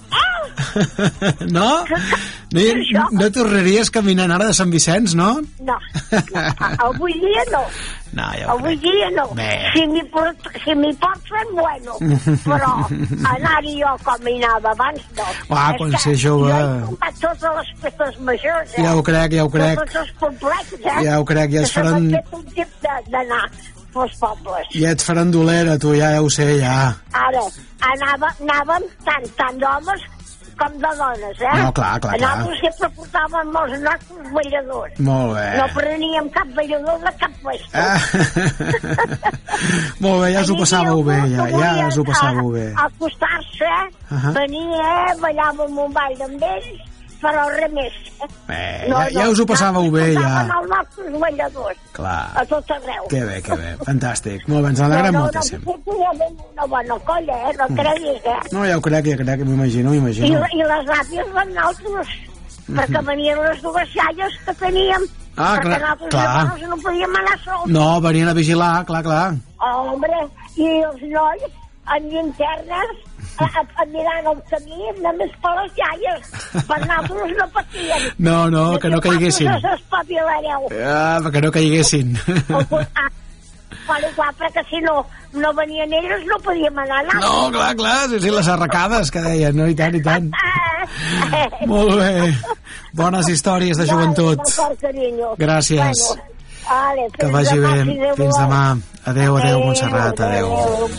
No? No, no tornaries caminant ara de Sant Vicenç, no? No, no. Avui dia no. No, ja Avui dia no. Bé. Si m'hi port, si porten, bueno. Però anar-hi jo com hi anava abans, no. Ah, quan ser jove... Jo he comptat totes les festes majors, eh? Ja ho crec, ja ho crec. Tots els complexos, eh? Ja ho crec, ja es faran... Que s'ha fet un tip d'anar pels pobles. Ja et faran dolera, tu, ja, ja ho sé, ja. Ara, anava, anàvem tant, tant d'homes com de dones, eh? No, clar, clar, clar. Nosaltres sempre portàvem els nostres balladors. Molt bé. No preníem cap ballador de cap festa. Ah. Molt bé, ja us ho passàveu bé, ja, ja us ho passàveu bé. A acostar-se, uh -huh. venia, ballàvem un ball amb ells, però res més. Eh, no, ja, ja us ho passàveu bé, ja. Portàvem els nostres balladors. Clar. A tot arreu. Que bé, que bé, fantàstic. Molt bé, ens alegrem no, no, moltíssim. No, no, no, una bona colla, eh? No creguis, eh? No, ja ho crec, ja crec, m'imagino, m'imagino. I, I les àvies van nosaltres, perquè venien les dues iaies que teníem, ah, perquè clar, nosaltres clar. llavors no podíem anar sols. No, venien a vigilar, clar, clar. Oh, hombre, i els nois, en llinternes, a, a, a mirant el camí, només per les iaies, per nosaltres no patien. No, no, que no caiguessin. Que s'espavilareu. Ah, que no caiguessin. Qual igual, perquè si no, no venien elles, no podíem anar allà. No, clar, clar, sí, sí, les arracades que deien, no? I tant, i tant. Molt bé. Bones històries de joventut. Gràcies. Bueno, vale, que vagi bé. Fins demà. Adéu, adéu, Montserrat, adéu.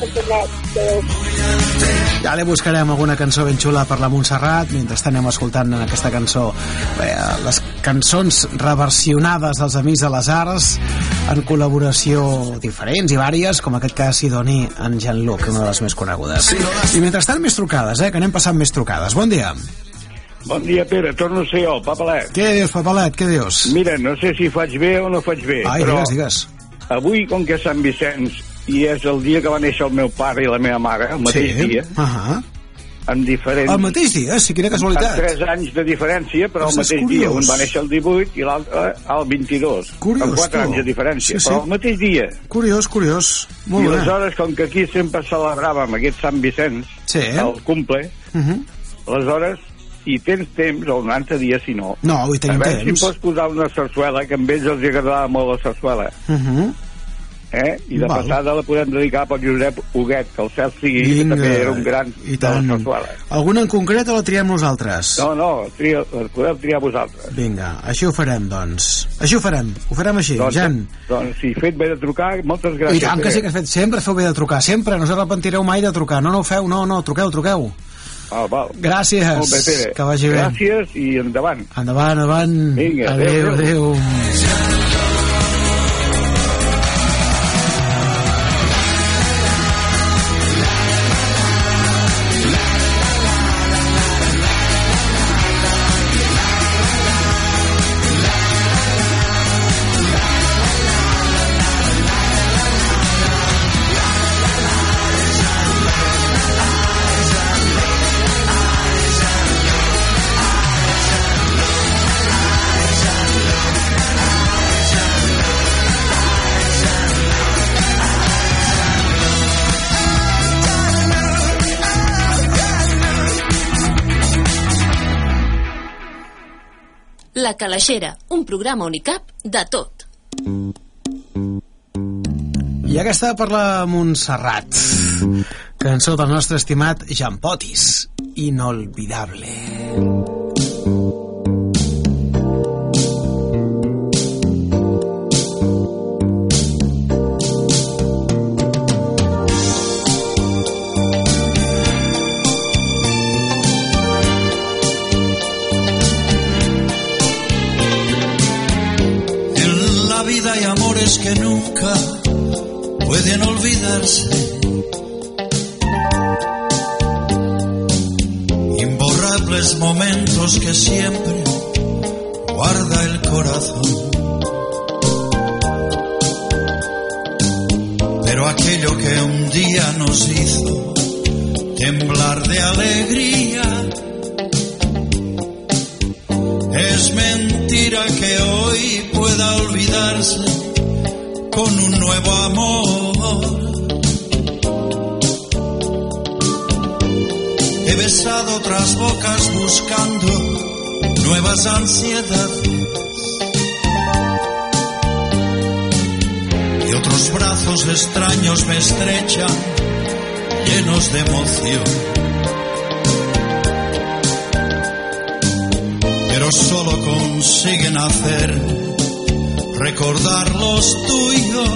Ja li buscarem alguna cançó ben xula per la Montserrat. Mentrestant anem escoltant en aquesta cançó bé, les cançons reversionades dels Amics de les Arts en col·laboració diferents i vàries, com aquest cas Sidoni en Jean-Luc, una de les més conegudes. I mentrestant més trucades, eh, que anem passant més trucades. Bon dia. Bon dia, Pere, torno a ser jo, Papalet. Què dius, Papalet, què dius? Mira, no sé si faig bé o no faig bé, Ai, però digues, digues. Avui, com que és Sant Vicenç i és el dia que va néixer el meu pare i la meva mare, el mateix sí. dia, uh -huh. en diferents... El mateix dia? Sí, quina casualitat. Amb tres anys de diferència, però el mateix curiós. dia. Un va néixer el divuit i l'altre el vint-i-dos. Curiós, amb quatre tu. anys de diferència, sí, sí. però el mateix dia. Curiós, curiós. Molt I bé. aleshores, com que aquí sempre celebràvem aquest Sant Vicenç, sí. el cumple, uh -huh. aleshores, si tens temps, o un altre dia, si no... No, avui tenim temps. A veure temps. si pots posar una sarsuela, que a ells els agradava molt la sarsuela. Uh -huh. Eh? I de Val. passada la podem dedicar per Josep Huguet, que el cel sigui, Vinga, que també era un gran i tant. de la sarsuela. Alguna en concret o la triem nosaltres? No, no, tria, la podeu triar vosaltres. Vinga, així ho farem, doncs. Així ho farem, ho farem així, doncs, Jan. Doncs si fet bé de trucar, moltes gràcies. I tant que sí que has fet, sempre feu bé de trucar, sempre, no us arrepentireu mai de trucar, no, no ho feu, no, no, truqueu, truqueu. Ah, val. Gràcies, Molt bé, Pere. que vagi bé. Gràcies i endavant. Endavant, endavant. Vinga, adéu, adéu. adéu. La Calaixera, un programa on hi cap de tot. I aquesta per la Montserrat, cançó del nostre estimat Jean Potis, Inolvidable. En la vida hay amores que nunca pueden olvidarse. Imborrables momentos que siempre guarda el corazón. Pero aquello que un día nos hizo temblar de alegría, es mentira que hoy pueda olvidarse con un nuevo amor. He besado otras bocas buscando nuevas ansiedades, y otros brazos extraños me estrechan llenos de emoción. Pero solo consiguen hacer recordar los tuyos,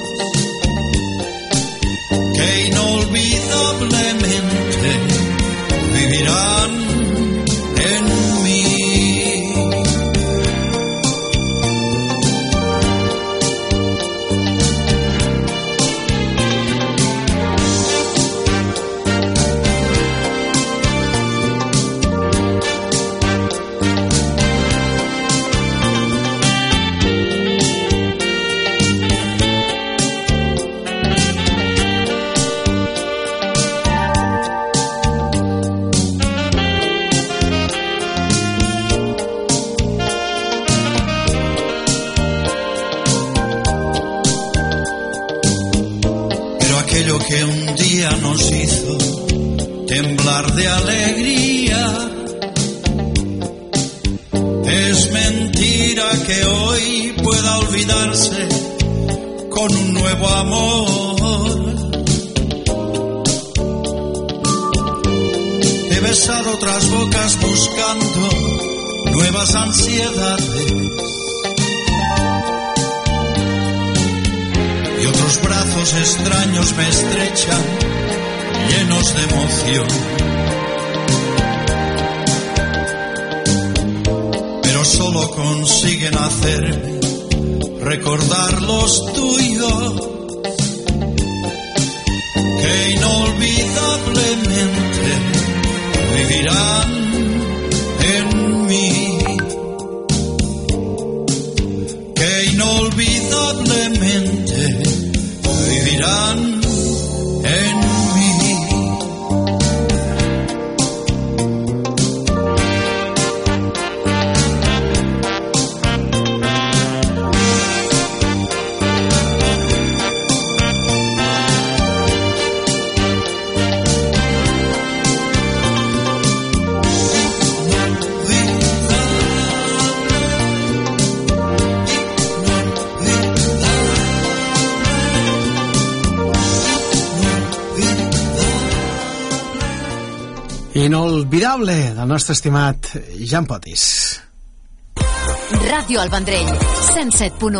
que inolvidablemente vivirán en mí. Que un día nos hizo temblar de alegría, es mentira que hoy pueda olvidarse con un nuevo amor. He besado otras bocas buscando nuevas ansiedades, y otros brazos extraños me estrechan llenos de emoción. Pero solo consiguen hacer recordar los tuyos, que inolvidablemente vivirán en mí, que inolvidablemente vivirán en mí. Inolvidable del nostre estimat Jan Potis. Ràdio El Vendrell, cent set punt u.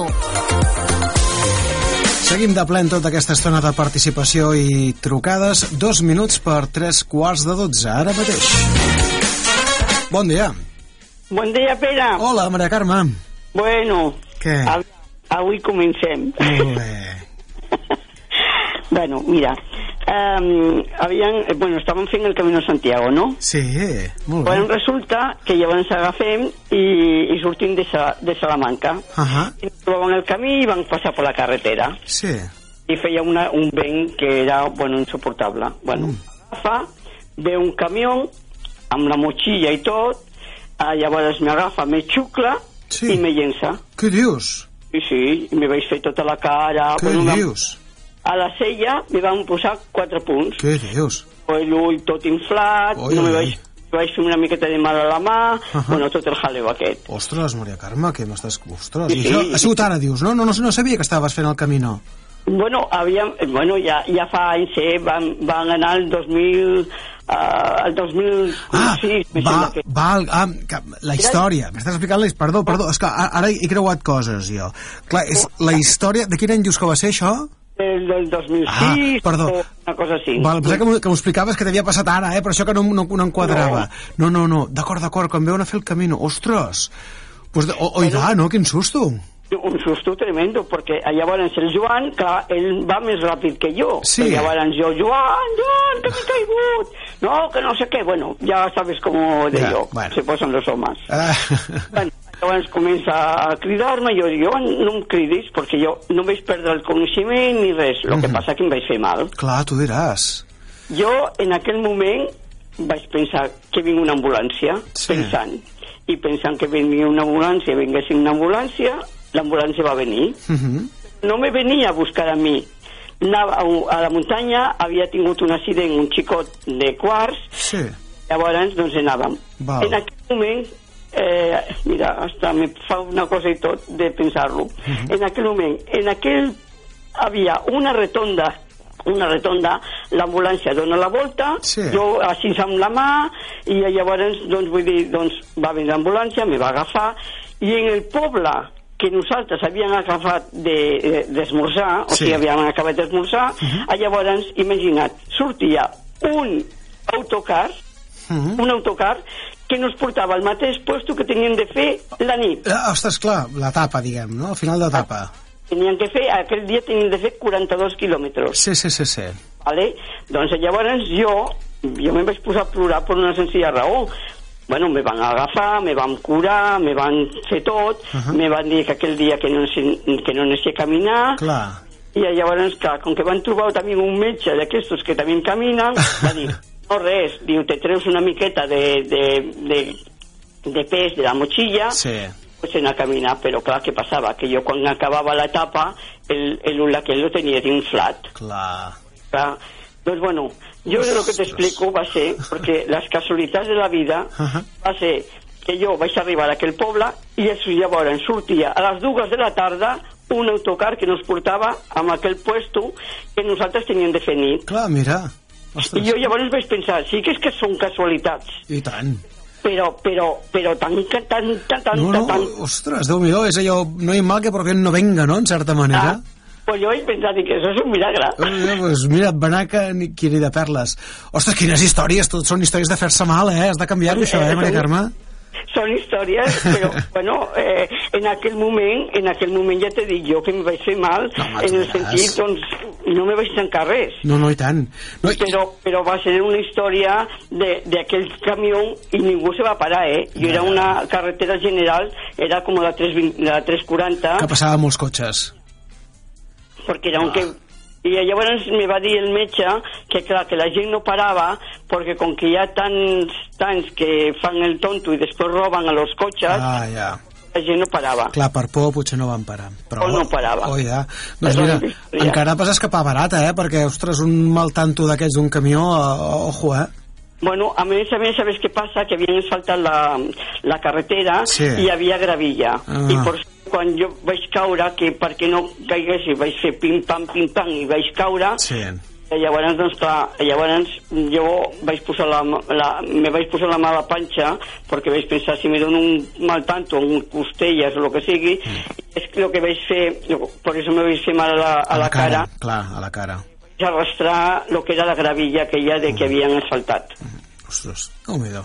Seguim de ple en tota aquesta estona de participació i trucades. Dos minuts per tres quarts de dotze, ara mateix. Bon dia. Bon dia, Pere. Hola, Maria Carme. Bueno, què? Av avui comencem. Molt bé. Bueno, mira, um, habían, bueno, estaven fent el Camino de Santiago, no? Sí, molt bé. Bueno, resulta que llavors agafem i, i sortim de, Sa de Salamanca. Uh -huh. I trobaven el camí i van passar per la carretera. Sí. I feia una, un vent que era, bueno, insoportable. Bueno, mm. agafa, ve un camió amb la motxilla i tot, uh, llavors m'agafa, me xucla sí. i me llença. Què dius? Sí, sí, i me vaig fer tota la cara. Què bueno, dius? A la cella me van posar quatre punts. Què dius? L'ull tot inflat, oi, no me oi. vaig, vaig fer una miqueta de mal a la mà, uh -huh. bueno, tot el jaleo aquest. Ostres, Maria Carme, que m'estàs... Ostres, sí, i això sí, ha sigut ara, dius, no? No, no? No sabia que estaves fent el camino. Bueno, havíem, bueno ja, ja fa anys, eh? van, van anar el dos mil... Uh, el dos mil sis, ah, va, que... va, ah, la història, m'estàs explicant la història, perdó, perdó, és que ara he creuat coses jo. Clar, és la història, de quin any dius que va ser això? Del, del dos mil sis, ah, perdó. o una cosa així. Val, pensava que m'ho explicaves que t'havia passat ara, eh? Per això que no, no, no enquadrava. No, no, no, no. D'acord, d'acord, quan veuen a fer el camino, ostres, pues, o, oiga, no, quin susto. Un susto tremendo, perquè llavors el Joan, clar, ell va més ràpid que jo. Sí. I llavors jo, Joan, Joan, que m'he caigut. No, que no sé què. Bueno, ja sabes com de Ja, jo, bueno. se posen los homes. Ah. Bueno, llavors comença a cridar-me, jo dic, Joan, no em cridis, perquè jo no vaig perdre el coneixement ni res. El que passa que em vaig fer mal. Clar, tu diràs. Jo, en aquell moment, vaig pensar que vinc una ambulància, Sí. pensant. I pensant que venia una ambulància, vinguessin una ambulància, l'ambulància va venir. Mhm. No me venia a buscar a mi. Anava a, a la muntanya, havia tingut un accident, un xicot de quarts, Sí. llavors doncs anàvem. Val. En aquell moment, eh, mira, hasta me fa una cosa i tot de pensar-lo. Mhm. En aquell moment, en aquell havia una retonda, una retonda, l'ambulància dona la volta, Sí. jo així amb la mà, i llavors, doncs, vull dir, doncs, va venir l'ambulància, me va agafar, i en el poble que nosaltres havíem agafat d'esmorzar, de, o Sí. sigui, havíem acabat d'esmorzar, uh-huh. llavors, imagina't, sortia un autocar, Mhm. un autocar que nos portava al mateix puesto que tenien de fer la nit. Ah, ostres, clar, l'etapa, diguem, no? Al final d'etapa. Tenien que fer, aquell dia tenien de fer quaranta-dos quilòmetres. Sí, sí, sí, sí. Vale? Doncs llavors jo, jo me vaig posar a plorar per una senzilla raó. Bueno, me van agafar, me van curar, me van fer tot, Uh-huh. me van dir que aquell dia que no, que no anés a caminar, Clar. i llavors, clar, com que van trobar també un metge d'aquestos que també caminen, va dir, no res, diu, te treus una miqueta de, de, de, de pes de la motxilla, Sí. pues anar a caminar, però clar, què passava? Que jo quan acabava l'etapa, el, el ulaquel lo tenia inflat. Clar. Clar. Doncs bueno, jo el que t'explico va ser, perquè les casualitats de la vida Uh-huh. va ser que jo vaig arribar a aquell poble i això llavors sortia a les dues de la tarda un autocar que nos portava amb aquell puesto que nosaltres teníem de fer nit. Clar, mira. I Ostres. jo llavors vaig pensar, sí que és que són casualitats, I tant. però, però, però tan, tan, tan, tan, No, no, tan... ostres, Déu-n'hi-do, és allò, no hi ha mal que per què no venga, no?, en certa manera. Ah, pues jo he pensat que això és un milagre. Eh, pues mira, et va anar que ni qui de perles. Ostres, quines històries, tot són històries de fer-se mal, eh? Has de canviar-ho, això, eh, Maria Carme? Són històries, però, bueno, eh, en aquell moment, en aquell moment ja t'he dit jo que em vaig fer mal, No, en el diràs. sentit, doncs, no me vaig tancar res. No, no, i tant. No, i... Però, però va ser una història de- d'aquell camió i ningú se va parar, eh? Jo era una carretera general, era com la tres vint, la tres quaranta, Que passava molts cotxes. perquè era un que... I llavors me va dir el metge que clar, que la gent no parava perquè com que hi ha tants, tants que fan el tonto i després roben a los cotxes, Ah, ja. la gent no parava. Clar, per por potser no van parar. Però, O no parava. Oh, ja. Doncs És mira, una història. encara vas escapar barata, eh? Perquè, ostres, un mal tanto d'aquests d'un camió, eh, ojo, eh? Bueno, a més a més, sabes què passa? Que havien asfaltat la, la carretera Sí. i hi havia gravilla. Ah. I per això, quan jo vaig caure, que perquè no caiguessi vaig fer pim-pam, pim-pam i vaig caure, Sí. i llavors, doncs, clar, llavors jo vaig posar la, la, me vaig posar la mà a la panxa perquè vaig pensar, si me dono un mal tanto, un costelles o el que sigui, mm. és el que vaig fer, per això me vaig fer mal a la, a A la cara, Clar, a la cara. i arrastrar el que era la gravilla aquella de que havien asfaltat. Ostres, déu-n'hi-do.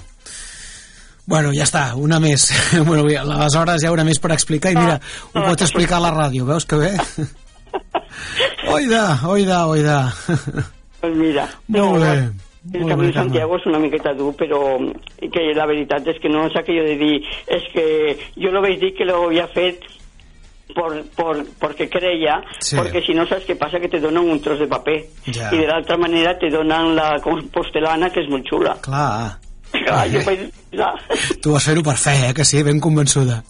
Bueno, ja està, una més. Bueno, aleshores hi ha una més per explicar i mira, ho pots explicar a la ràdio, veus que bé? Oida, oida, oida. Pues mira, Molt bé. el Molt camí bé, de Santiago és una miqueta dur, però que la veritat és que no és aquello de dir, és que jo lo vaig dir que lo havia fet por, por, porque creia, Sí. porque si no saps què passa, que te donen un tros de paper Ja. i de l'altra manera te donen la compostelana, que és molt xula. Clar. Clar, jo vaig pensar, Tu vas fer-ho per fe, eh, que sí, ben convençuda.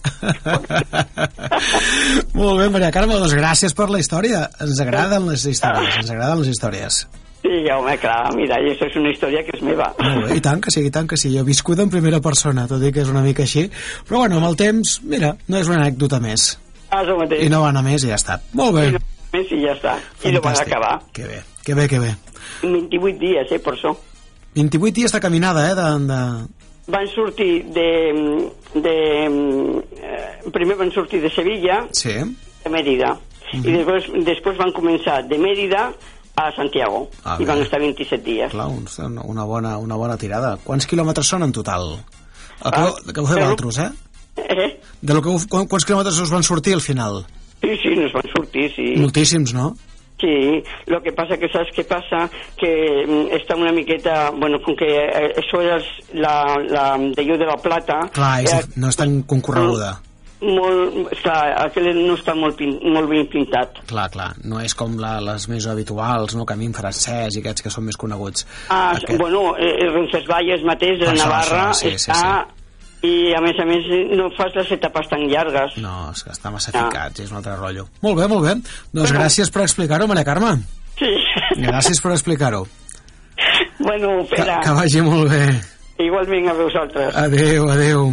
Molt bé, Maria Carme, doncs gràcies per la història. Ens agraden les històries, ens agraden les històries. sí, home, clar, mira, i això és una història que és meva. Molt bé, i tant que sí, i tant que sí. Jo he viscut en primera persona, tot i que és una mica així. Però bueno, amb el temps, mira, no és una anècdota més. Ah, això mateix. I no va anar més i ja està. Molt bé. I no més i ja està. I lo van Fantàstic. acabar. Que bé, que bé, que bé. vint-i-vuit dies, eh, per això. vint-i-vuit dies de caminada, eh, de... de... Van sortir de... de eh, primer van sortir de Sevilla, Sí. de Mérida, Mhm. i després, després van començar de Mérida a Santiago, Ah, i van bé. estar vint-i-set dies. Clar, una, una, bona, una bona tirada. Quants quilòmetres són en total? El que, Ah, ah, que ho feu però- vosaltres, eh? Eh? De lo que, quants quilòmetres us van sortir al final? Sí, sí, nos van sortir, sí. Moltíssims, no? Sí, lo que pasa que, ¿sabes qué pasa? Que mm, está una miqueta, bueno, con que eh, eso era la, la de Llur de la Plata... Clar, és, eh, no és tan concorreguda. Molt, clar, aquell no està molt, pin, molt ben pintat. Clar, clar, no és com la, les més habituals, no? Camí francès i aquests que són més coneguts. Ah, Aquest... bueno, eh, Roncesvalles mateix, de això, Navarra, això, sí, està... Sí, sí. I a més a més no fas les etapes tan llargues. No, és que està massa ficats, ah. És un altre rotllo. Molt bé, molt bé. Doncs bueno. Gràcies per explicar-ho, Maria Carme. Sí. Gràcies per explicar-ho. Bueno, Pere. Que, que vagi molt bé. Igualment a vosaltres. Adéu, adéu.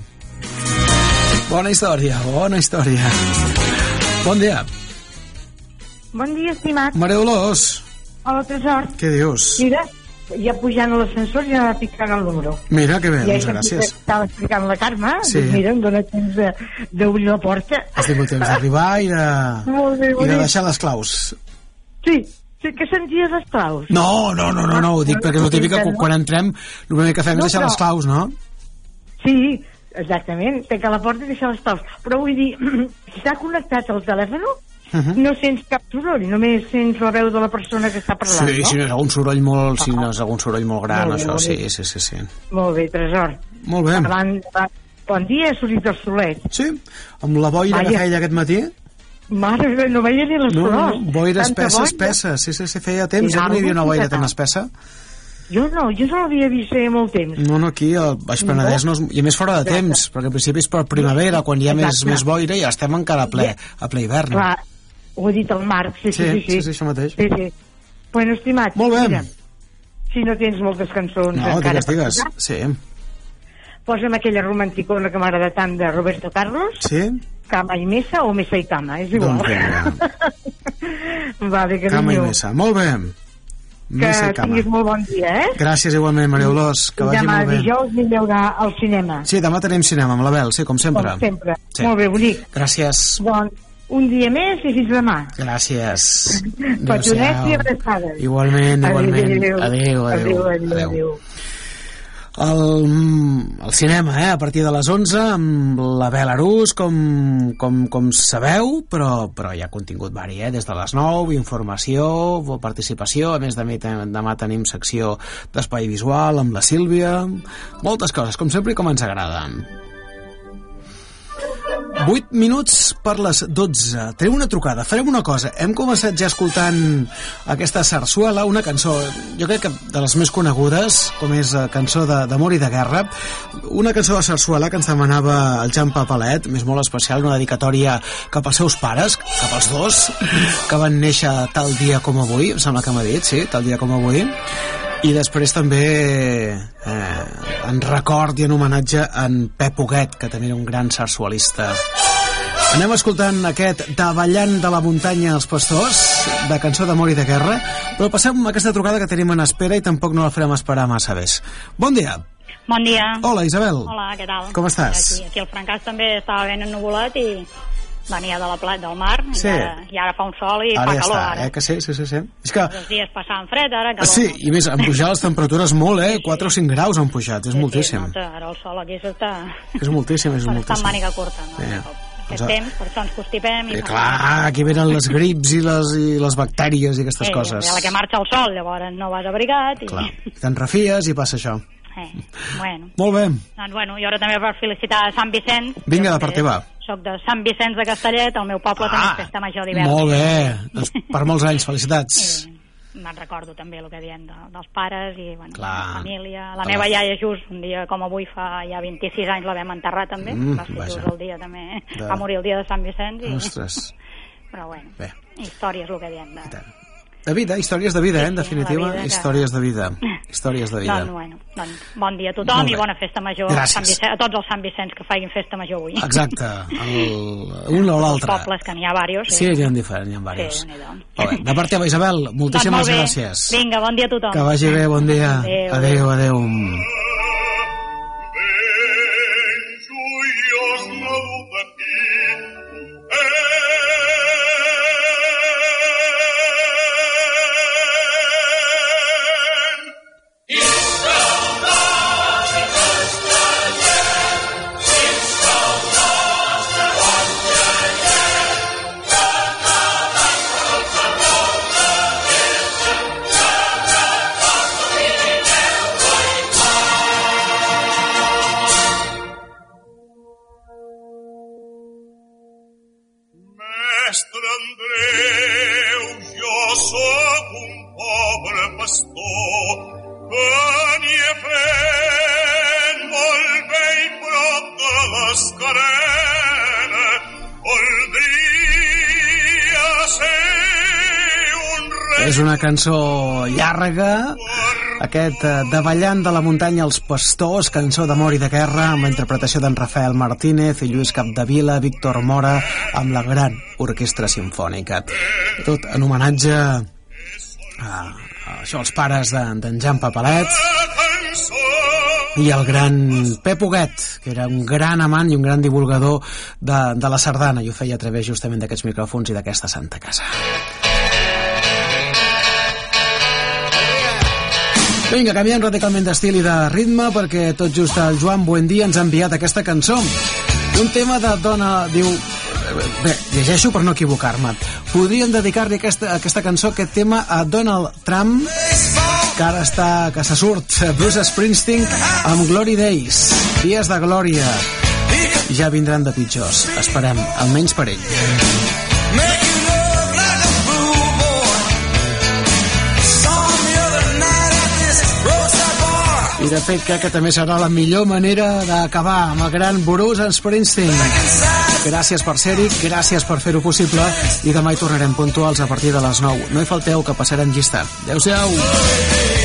Bona història, bona història. Bon dia. Bon dia, estimat. Maria Dolors. Hola, Tresor. Què dius? Mira, ja pujant a l'ascensor ja va picant el número. Mira, que bé, ja doncs gràcies. Estava explicant la Carme, sí. Dic, mira, em dóna temps d'obrir la porta. Has tingut temps d'arribar i de, molt bé, molt i de bé. deixar les claus. Sí, sí que senties les claus. No, no, no, no, no ho dic perquè és el típic que quan entrem el primer que fem és deixar les claus, no? Sí, exactament, tancar la porta i deixar les claus. Però vull dir, si està connectat al telèfon, Uh -huh. no sents cap soroll, només sents la veu de la persona que està parlant, sí, no? Si no és algun soroll molt, si no és algun soroll molt gran, molt bé, això, molt sí, bé. sí, sí, sí. Molt bé, Tresor. Molt bé. Davant, davant. Bon dia, ha sortit el solet. Sí, amb la boira Vaya. Que feia aquest matí. Mare, no veia ni les no, flors. No, boira espessa, espessa, sí, sí, sí, feia temps, ja no hi havia una boira tan espessa. Jo no, jo no l'havia vist feia molt temps. No, no, aquí al Baix Penedès no és, i a més fora de temps, perquè al principi és per primavera, quan hi ha més, més boira i ja estem encara a ple, a ple hivern. Clar, ho ha dit el Marc, sí, sí, sí. Sí, sí, sí, això mateix. Sí, sí. Bueno, estimat, molt bé. Mira, si no tens moltes cançons no, encara digues, digues. Sí. Posa'm aquella romanticona que m'agrada tant de Roberto Carlos. Sí. Cama i mesa o mesa i cama, és igual. Doncs vinga. Vale, carinyo. Cama i mesa, molt bé. Mesa que tinguis molt bon dia, eh? Gràcies igualment, Maria Dolors, que vagi demà molt bé. Demà dijous hi haurà al cinema. Sí, demà tenim cinema amb l'Abel, sí, com sempre. Com sempre, sí. Molt bé, bonic. Gràcies. Doncs un dia més i fins demà. Gràcies. Petonets i abraçades. Igualment, igualment. Adéu, adéu. Adéu, adéu, adéu. adéu. El, el cinema, eh, a partir de les onze, amb la Belarus, com, com, com sabeu, però, però hi ha contingut vari, eh, des de les nou, informació, participació, a més demà, demà tenim secció d'espai visual amb la Sílvia, moltes coses, com sempre i com ens agraden. vuit minuts per les dotze. Tenim una trucada, farem una cosa. Hem començat ja escoltant aquesta sarsuela, una cançó, jo crec que de les més conegudes, com és cançó d'amor i de guerra. Una cançó de sarsuela que ens demanava el Jan Papalet, més molt especial, una dedicatòria cap als seus pares, cap als dos, que van néixer tal dia com avui, em sembla que m'ha dit, sí, tal dia com avui. I després també eh, en record i en homenatge a en Pep Huguet, que també era un gran sarsualista. Anem escoltant aquest Davallant de la muntanya als pastors, de cançó d'amor i de guerra, però passem a aquesta trucada que tenim en espera i tampoc no la farem esperar massa bé. Bon dia. Bon dia. Hola, Isabel. Hola, què tal? Com estàs? Aquí, aquí al Francàs també estava ben ennuvolat i venia de la platja del mar, sí. i, ara, i ara fa un sol i ara fa ja calor. Està, Ara. Eh, que sí, sí, sí, sí. És que... Dos dies passant fred, ara calor. Sí, i més, han pujat les temperatures molt, eh? quatre o cinc graus han pujat, és sí, moltíssim. Sí, nota, ara el sol aquí s'està... És moltíssim, és moltíssim. Està en màniga curta, no? Sí. Aquest doncs, temps, per això ens constipem. I eh, clar, aquí venen les grips i les, i les bactèries i aquestes sí, coses. Sí, a la que marxa el sol, llavors no vas abrigat. I... Clar, te'n refies i passa això. Eh, bueno. Molt bé. Doncs bueno, i ara també per felicitar Sant Vicenç. Vinga, de part teva. Soc de Sant Vicenç de Castellet, el meu poble ah, també festa major d'hivern. Molt bé, doncs per molts anys, felicitats. Sí, me'n recordo també el que diem de, dels pares i bueno, clar, la família. La meva iaia just, un dia com avui fa ja vint-i-sis anys la vam enterrar també, mm, va ser just el dia també, de... va morir el dia de Sant Vicenç. I... Ostres. Però bueno, bé. Història és el que diem de... De vida, històries de vida, sí, eh, en definitiva, vida, històries de vida. Històries de vida. Doncs, bueno, doncs, bon dia a tothom i bona festa major a, Sant Vicenç, a tots els Sant Vicenç que facin festa major avui. Exacte, el, un o l'altre. Els pobles, que n'hi ha diversos. Sí, n'hi ha diferents, n'hi ha diversos. Sí, molt bé, de part teva, Isabel, moltíssimes doncs gràcies. Vinga, bon dia a tothom. Que vagi bé, bon dia. Adéu, adéu. adéu. És una cançó llarga, aquest Davallant de la muntanya els pastors, cançó d'amor i de guerra, amb la interpretació d'en Rafael Martínez i Lluís Capdevila, Víctor Mora, amb la gran orquestra simfònica. Tot en homenatge a, a això, als pares d'en de, Jan Papalet i el gran Pep Huguet, que era un gran amant i un gran divulgador de, de la sardana, i ho feia a través justament d'aquests micròfons i d'aquesta santa casa. Vinga, canviem radicalment d'estil i de ritme, perquè tot just el Joan Buendía ens ha enviat aquesta cançó. Un tema de dona, diu... Bé, llegeixo per no equivocar-me. Podríem dedicar-li aquesta, aquesta cançó, aquest tema, a Donald Trump, que ara està, que se surt Bruce Springsteen amb Glory Days, dies de glòria. Ja vindran de pitjors, esperem, almenys per ell. I de fet crec que també serà la millor manera d'acabar amb el gran Bruce Springsteen. Gràcies per ser-hi, gràcies per fer-ho possible, i demà hi tornarem puntuals a partir de les nou. No hi falteu, que passarem llista. Adéu-siau.